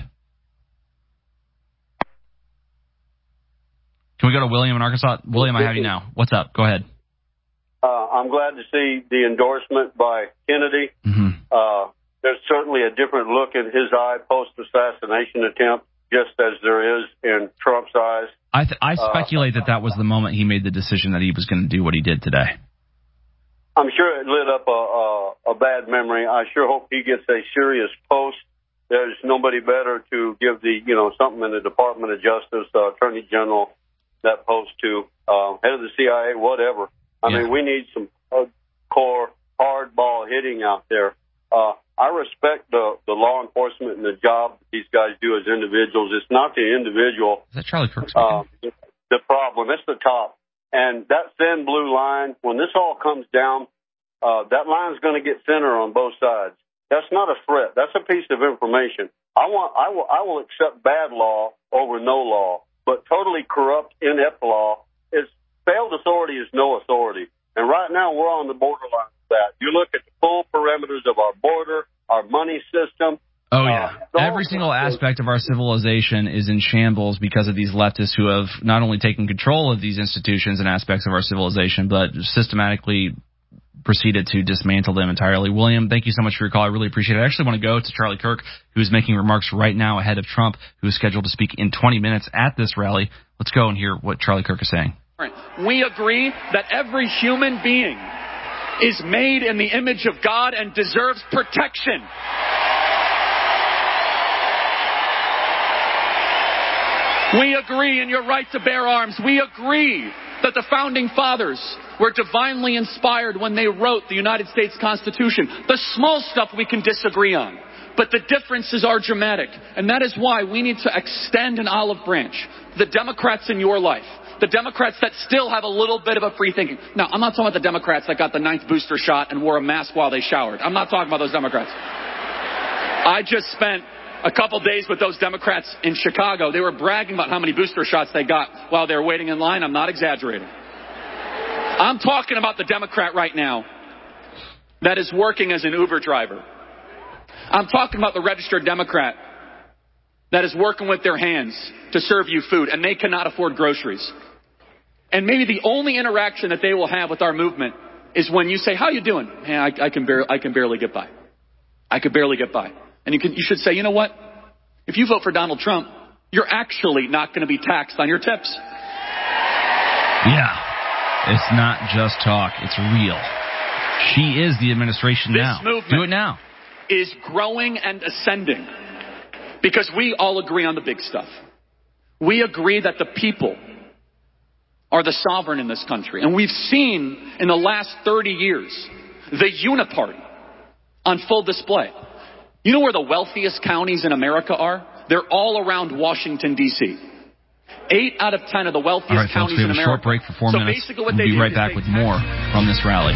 Can we go to William in Arkansas? William, I have you now. What's up? Go ahead. I'm glad to see the endorsement by Kennedy. Mm-hmm. There's certainly a different look in his eye post-assassination attempt, just as there is in Trump's eyes. I speculate that was the moment he made the decision that he was going to do what he did today. I'm sure it lit up a bad memory. I sure hope he gets a serious post. There's nobody better to give something in the Department of Justice, Attorney General, that post to, head of the CIA, whatever. I mean, we need some hardcore, hardball hitting out there. I respect the law enforcement and the job that these guys do as individuals. It's not the individual. Is that Charlie Kirk speaking? The problem. It's the top. And that thin blue line, when this all comes down, that line's going to get thinner on both sides. That's not a threat. That's a piece of information. I will accept bad law over no law, but totally corrupt, inept law is failed authority is no authority. And right now we're on the borderline of that. You look at the full parameters of our border, our money system. Oh, yeah. Every single aspect of our civilization is in shambles because of these leftists who have not only taken control of these institutions and aspects of our civilization, but systematically proceeded to dismantle them entirely. William, thank you so much for your call. I really appreciate it. I actually want to go to Charlie Kirk, who is making remarks right now ahead of Trump, who is scheduled to speak in 20 minutes at this rally. Let's go and hear what Charlie Kirk is saying. We agree that every human being is made in the image of God and deserves protection. We agree in your right to bear arms. We agree that the Founding Fathers were divinely inspired when they wrote the United States Constitution. The small stuff we can disagree on, but the differences are dramatic. And that is why we need to extend an olive branch. The Democrats in your life, the Democrats that still have a little bit of a free thinking. Now, I'm not talking about the Democrats that got the 9th booster shot and wore a mask while they showered. I'm not talking about those Democrats. I just spent a couple days with those Democrats in Chicago. They were bragging about how many booster shots they got while they were waiting in line. I'm not exaggerating. I'm talking about the Democrat right now that is working as an Uber driver. I'm talking about the registered Democrat that is working with their hands to serve you food, and they cannot afford groceries. And maybe the only interaction that they will have with our movement is when you say, "How you doing?" "Hey, I can barely get by. I could barely get by." And you should say, "You know what? If you vote for Donald Trump, you're actually not going to be taxed on your tips." Yeah. It's not just talk. It's real. She is the administration now. This movement do it now. Is growing and ascending because we all agree on the big stuff. We agree that the people are the sovereign in this country. And we've seen in the last 30 years the uniparty on full display. You know where the wealthiest counties in America are? They're all around Washington, D.C. 8 out of 10 of the wealthiest counties in America. All right, folks, we have a short break for 4 minutes. We'll be right back with more from this rally.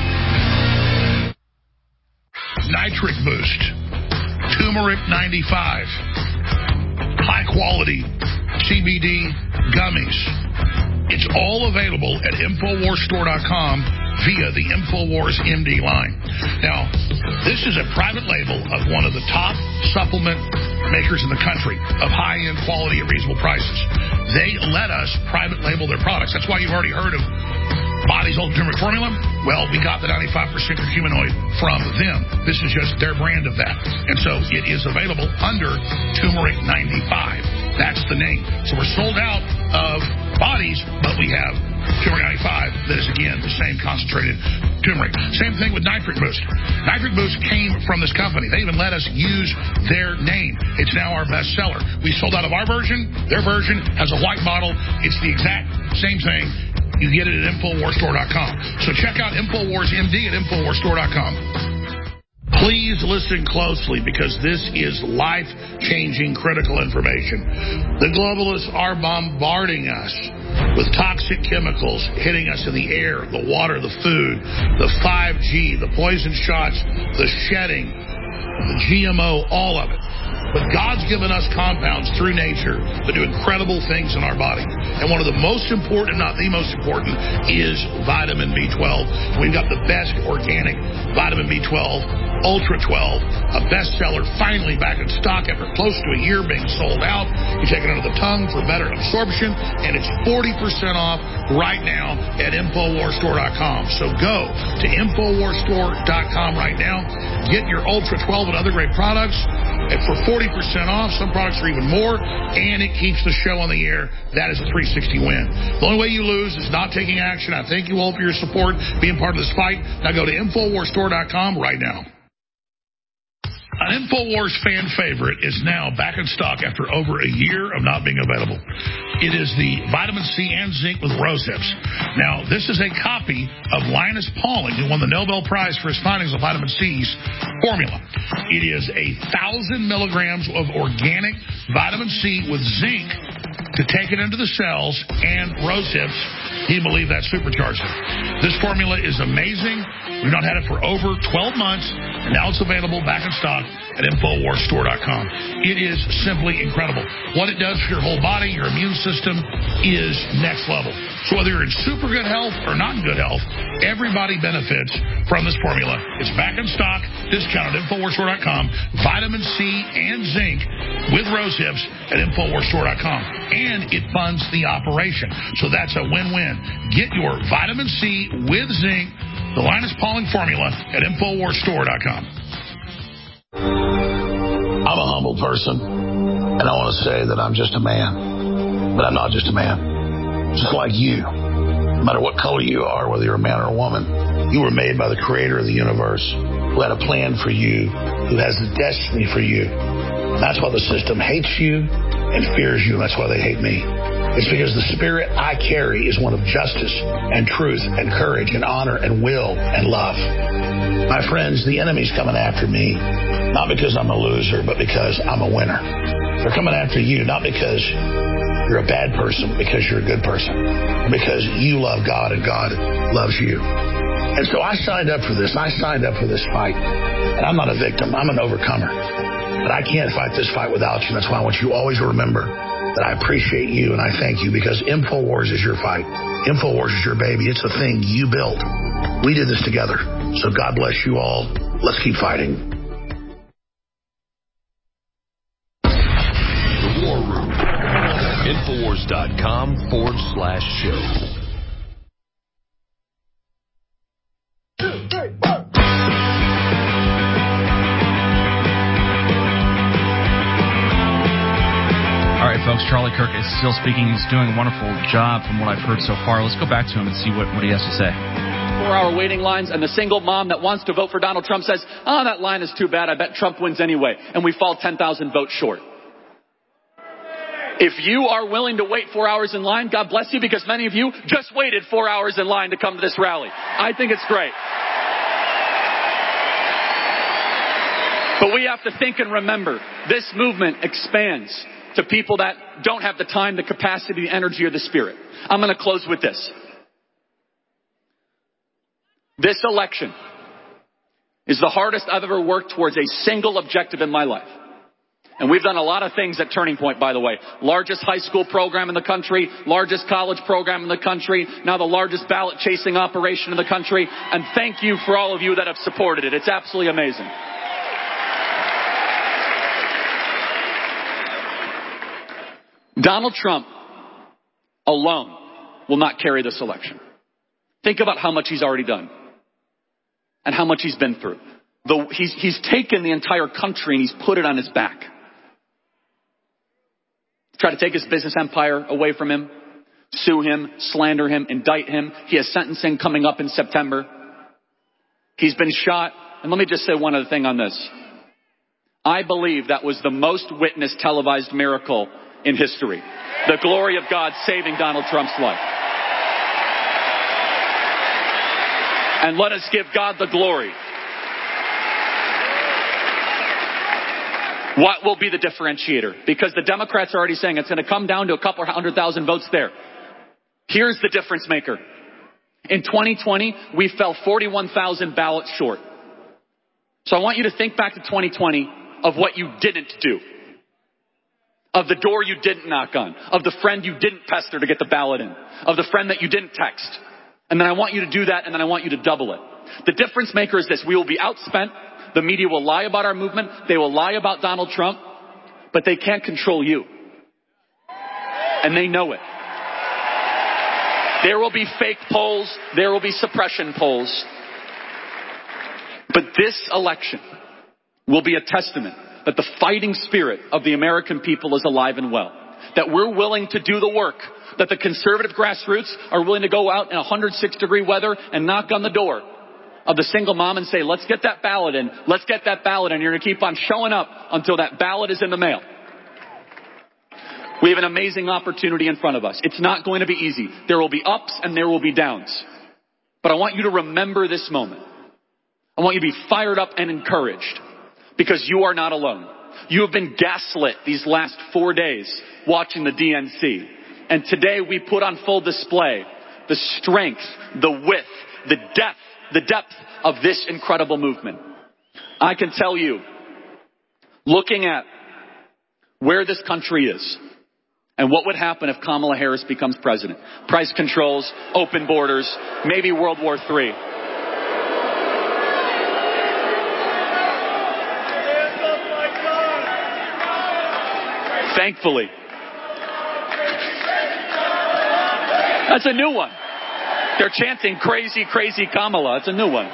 Nitric Boost, Turmeric 95, high quality CBD gummies. It's all available at InfoWarsStore.com via the InfoWars MD line. Now, this is a private label of one of the top supplement makers in the country of high-end quality at reasonable prices. They let us private label their products. That's why you've already heard of Body's Ultimate Turmeric Formula. Well, we got the 95% curcuminoid from them. This is just their brand of that. And so it is available under Turmeric 95. That's the name. So we're sold out of Bodies, but we have Turmeric 95 that is, again, the same concentrated turmeric. Same thing with Nitric Boost. Nitric Boost came from this company. They even let us use their name. It's now our best seller. We sold out of our version. Their version has a white bottle. It's the exact same thing. You get it at InfoWarsStore.com. So check out InfoWars MD at InfoWarsStore.com. Please listen closely because this is life-changing critical information. The globalists are bombarding us with toxic chemicals hitting us in the air, the water, the food, the 5G, the poison shots, the shedding, the GMO, all of it. But God's given us compounds through nature that do incredible things in our body. And one of the most important, not the most important, is vitamin B12. We've got the best organic vitamin B12 Ultra 12, a bestseller, finally back in stock after close to a year being sold out. You take it under the tongue for better absorption, and it's 40% off right now at InfoWarsStore.com. So go to InfoWarsStore.com right now. Get your Ultra 12 and other great products for 40% off. Some products are even more, and it keeps the show on the air. That is a 360 win. The only way you lose is not taking action. I thank you all for your support, being part of this fight. Now go to InfoWarsStore.com right now. An InfoWars fan favorite is now back in stock after over a year of not being available. It is the vitamin C and zinc with rose hips. Now, this is a copy of Linus Pauling, who won the Nobel Prize for his findings of vitamin C's formula. It is 1,000 milligrams of organic vitamin C with zinc to take it into the cells, and rose hips, he believed that supercharged it. This formula is amazing. We've not had it for over 12 months, and now it's available back in stock at InfoWarsStore.com. It is simply incredible. What it does for your whole body, your immune system, is next level. So whether you're in super good health or not in good health, everybody benefits from this formula. It's back in stock, discounted at InfoWarsStore.com. Vitamin C and zinc with rose hips at InfoWarsStore.com. And it funds the operation. So that's a win-win. Get your vitamin C with zinc, the Linus Pauling formula at InfoWarsStore.com. I'm a humble person, and I want to say that I'm just a man. But I'm not just a man. Just like you. No matter what color you are, whether you're a man or a woman, you were made by the creator of the universe, who had a plan for you, who has a destiny for you. And that's why the system hates you and fears you, and that's why they hate me. It's because the spirit I carry is one of justice and truth and courage and honor and will and love. My friends, the enemy's coming after me, not because I'm a loser, but because I'm a winner. They're coming after you, not because you're a bad person, but because you're a good person. Because you love God and God loves you. And so I signed up for this. I signed up for this fight. And I'm not a victim. I'm an overcomer. But I can't fight this fight without you. That's why I want you always to remember that I appreciate you and I thank you, because InfoWars is your fight. InfoWars is your baby. It's the thing you built. We did this together. So God bless you all. Let's keep fighting. The War Room. Infowars.com/show. 2, 3, 4. All right, folks, Charlie Kirk is still speaking. He's doing a wonderful job from what I've heard so far. Let's go back to him and see what he has to say. 4-hour waiting lines, and the single mom that wants to vote for Donald Trump says, oh, that line is too bad. I bet Trump wins anyway. And we fall 10,000 votes short. If you are willing to wait 4 hours in line, God bless you, because many of you just waited 4 hours in line to come to this rally. I think it's great. But we have to think and remember, this movement expands to people that don't have the time, the capacity, the energy, or the spirit. I'm going to close with this. This election is the hardest I've ever worked towards a single objective in my life. And we've done a lot of things at Turning Point, by the way. Largest high school program in the country, largest college program in the country, now the largest ballot chasing operation in the country. And thank you for all of you that have supported it. It's absolutely amazing. Donald Trump alone will not carry this election. Think about how much he's already done and how much he's been through. He's taken the entire country and he's put it on his back. Try to take his business empire away from him, sue him, slander him, indict him. He has sentencing coming up in September. He's been shot. And let me just say one other thing on this. I believe that was the most witnessed televised miracle in history. The glory of God saving Donald Trump's life. And let us give God the glory. What will be the differentiator? Because the Democrats are already saying it's going to come down to a couple 100,000 votes there. Here's the difference maker. In 2020, we fell 41,000 ballots short. So I want you to think back to 2020 of what you didn't do. Of the door you didn't knock on. Of the friend you didn't pester to get the ballot in. Of the friend that you didn't text. And then I want you to do that, and then I want you to double it. The difference maker is this. We will be outspent. The media will lie about our movement. They will lie about Donald Trump, but they can't control you. And they know it. There will be fake polls. There will be suppression polls. But this election will be a testament that the fighting spirit of the American people is alive and well. That we're willing to do the work. That the conservative grassroots are willing to go out in 106-degree weather and knock on the door of the single mom and say, let's get that ballot in. Let's get that ballot in. You're going to keep on showing up until that ballot is in the mail. We have an amazing opportunity in front of us. It's not going to be easy. There will be ups and there will be downs. But I want you to remember this moment. I want you to be fired up and encouraged because you are not alone. You have been gaslit these last 4 days watching the DNC. And today we put on full display the strength, the width, the depth of this incredible movement. I can tell you, looking at where this country is and what would happen if Kamala Harris becomes president. Price controls, open borders, maybe World War III. Thankfully. That's a new one. They're chanting crazy, crazy Kamala. It's a new one.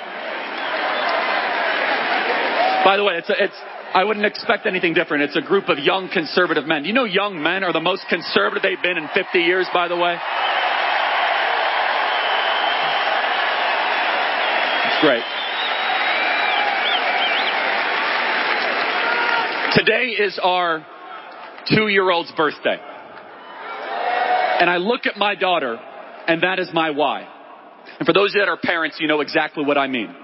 By the way, I wouldn't expect anything different. It's a group of young conservative men. You know young men are the most conservative they've been in 50 years, by the way? It's great. Today is our 2-year-old's birthday. And I look at my daughter, and that is my why. And for those of you that are parents, you know exactly what I mean.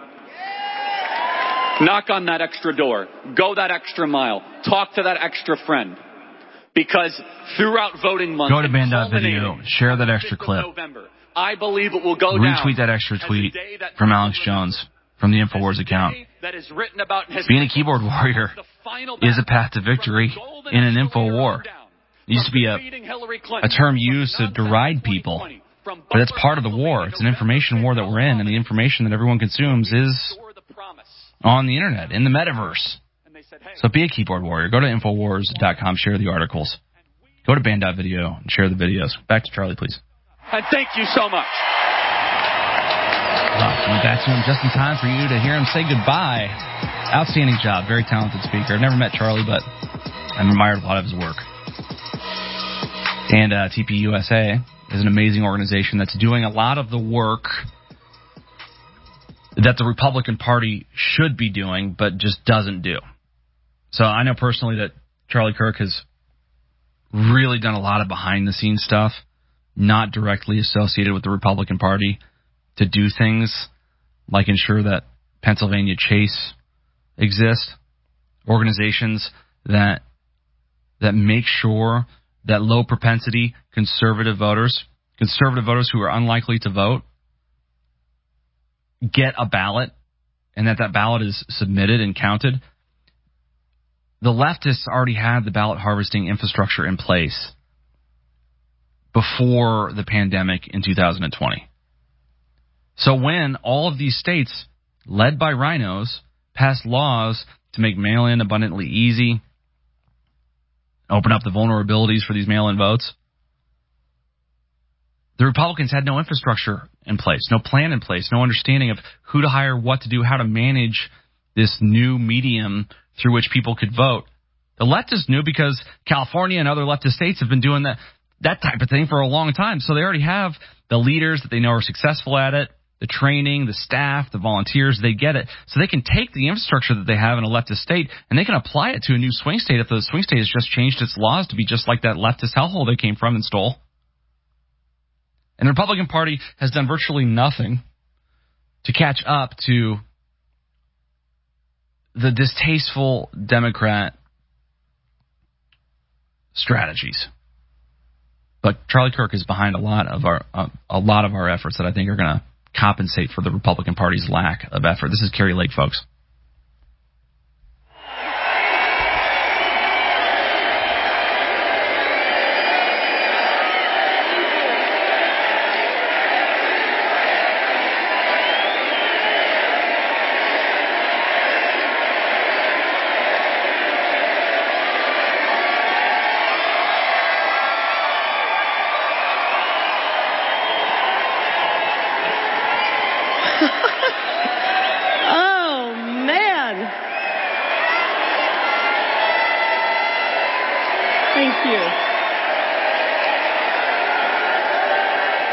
Knock on that extra door. Go that extra mile. Talk to that extra friend. Because throughout voting month, go to band.video, share that extra clip. November, I believe it will go down. Retweet that extra tweet from Alex Jones from the InfoWars account. Being a keyboard warrior is a path to victory in an info war. It used to be a term used to deride people, but it's part of the war. It's an information war that we're in, and the information that everyone consumes is on the internet, in the metaverse. So be a keyboard warrior. Go to Infowars.com, share the articles. Go to band.video and share the videos. Back to Charlie, please. And thank you so much. We'll be back to him just in time for you to hear him say goodbye. Outstanding job. Very talented speaker. I've never met Charlie, but I've admired a lot of his work. And TPUSA is an amazing organization that's doing a lot of the work that the Republican Party should be doing, but just doesn't do. So I know personally that Charlie Kirk has really done a lot of behind-the-scenes stuff, not directly associated with the Republican Party, to do things like ensure that Pennsylvania Chase exists, organizations that make sure that low-propensity conservative voters who are unlikely to vote, get a ballot, and that ballot is submitted and counted. The leftists already had the ballot harvesting infrastructure in place before the pandemic in 2020. So when all of these states, led by rhinos, passed laws to make mail-in abundantly easy, open up the vulnerabilities for these mail-in votes, the Republicans had no infrastructure in place, no plan in place, no understanding of who to hire, what to do, how to manage this new medium through which people could vote. The leftists knew because California and other leftist states have been doing that type of thing for a long time. So they already have the leaders that they know are successful at it, the training, the staff, the volunteers. They get it. So they can take the infrastructure that they have in a leftist state and they can apply it to a new swing state if the swing state has just changed its laws to be just like that leftist hellhole they came from and stole. And the Republican Party has done virtually nothing to catch up to the distasteful Democrat strategies. But Charlie Kirk is behind a lot of our efforts that I think are going to compensate for the Republican Party's lack of effort. This is Kerry Lake, folks.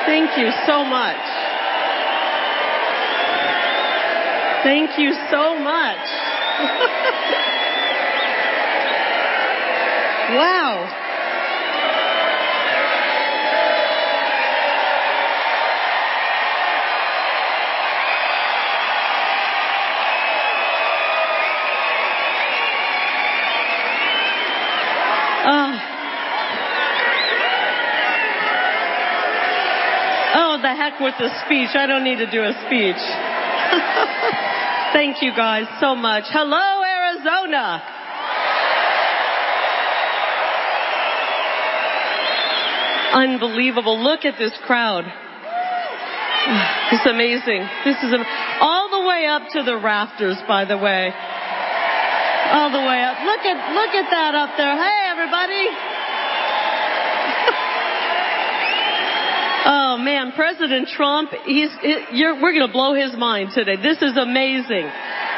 Thank you so much. Thank you so much. Wow. Oh, the heck with the speech. I don't need to do a speech. Thank you guys so much. Hello, Arizona. Unbelievable. Look at this crowd. It's amazing. This is all the way up to the rafters, by the way. All the way up. Look at that up there. Hey, everybody. Oh, man, President Trump, we're going to blow his mind today. This is amazing.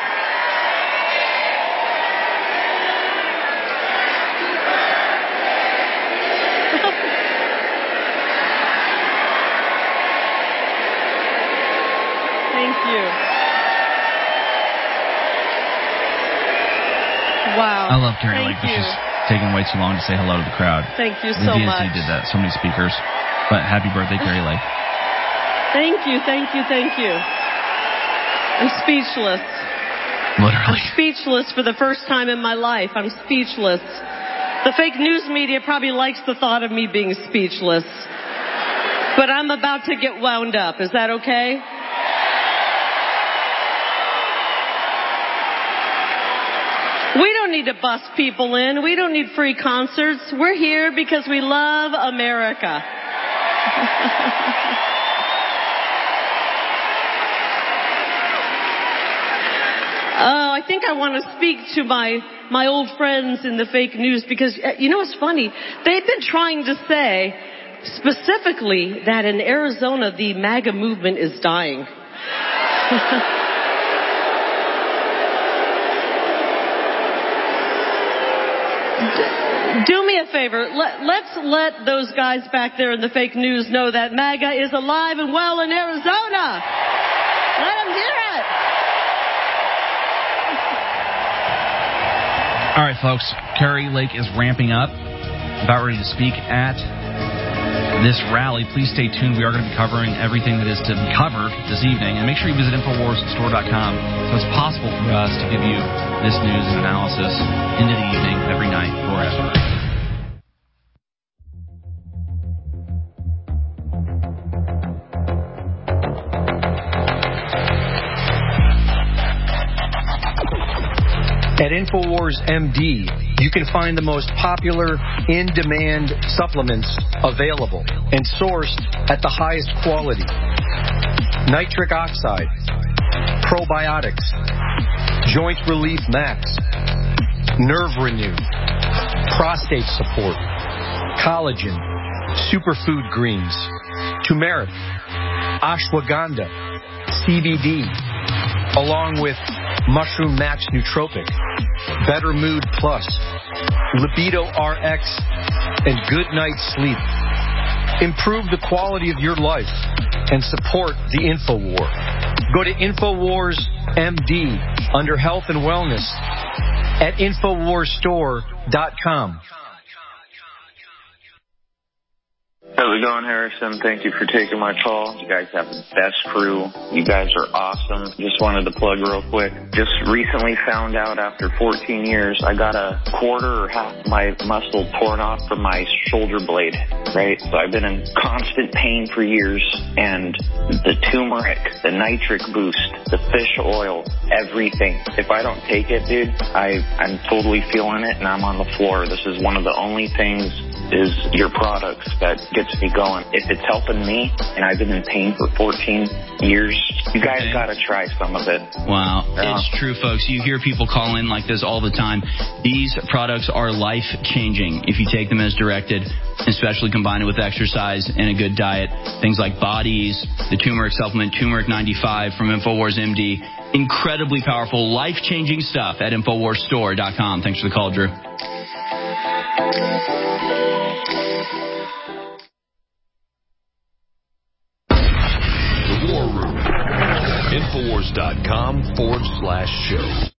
Thank you. Wow. I love Kari Lake, but she's taking way too long to say hello to the crowd. Thank you so much. The DNC did that. So many speakers. But happy birthday, Kari Lake. Thank you, thank you, thank you. I'm speechless. Literally. I'm speechless for the first time in my life. I'm speechless. The fake news media probably likes the thought of me being speechless. But I'm about to get wound up. Is that okay? We don't need to bus people in. We don't need free concerts. We're here because we love America. Oh, I think I want to speak to my old friends in the fake news because, you know what's funny? They've been trying to say specifically that in Arizona the MAGA movement is dying. Do me a favor. Let's let those guys back there in the fake news know that MAGA is alive and well in Arizona. Let them hear it. All right, folks. Kari Lake is ramping up, about ready to speak at this rally. Please stay tuned. We are going to be covering everything that is to be covered this evening. And make sure you visit InfoWarsStore.com so it's possible for us to give you this news and analysis into the evening every night forever. At InfoWars MD, you can find the most popular in-demand supplements available and sourced at the highest quality. Nitric oxide, probiotics, Joint Relief Max, Nerve Renew, prostate support, collagen, superfood greens, turmeric, ashwagandha, CBD, along with Mushroom Max Nootropic, Better Mood Plus, Libido RX, and Good Night Sleep. Improve the quality of your life and support the InfoWar. Go to InfoWars MD under Health and Wellness at InfoWarsStore.com. How's it going, Harrison? Thank you for taking my call. You guys have the best crew. You guys are awesome. Just wanted to plug real quick. Just recently found out after 14 years, I got a quarter or half my muscle torn off from my shoulder blade, right? So I've been in constant pain for years. And the turmeric, the nitric boost, the fish oil, everything. If I don't take it, dude, I'm totally feeling it and I'm on the floor. This is one of the only things is your products that gets me going. If it's helping me, and I've been in pain for 14 years, you guys got to try some of it. Wow. It's true, folks. You hear people call in like this all the time. These products are life-changing if you take them as directed, especially combined with exercise and a good diet. Things like Bodies, the turmeric supplement, Turmeric 95 from InfoWars MD. Incredibly powerful, life-changing stuff at InfoWarsStore.com. Thanks for the call, Drew. Infowars.com/show.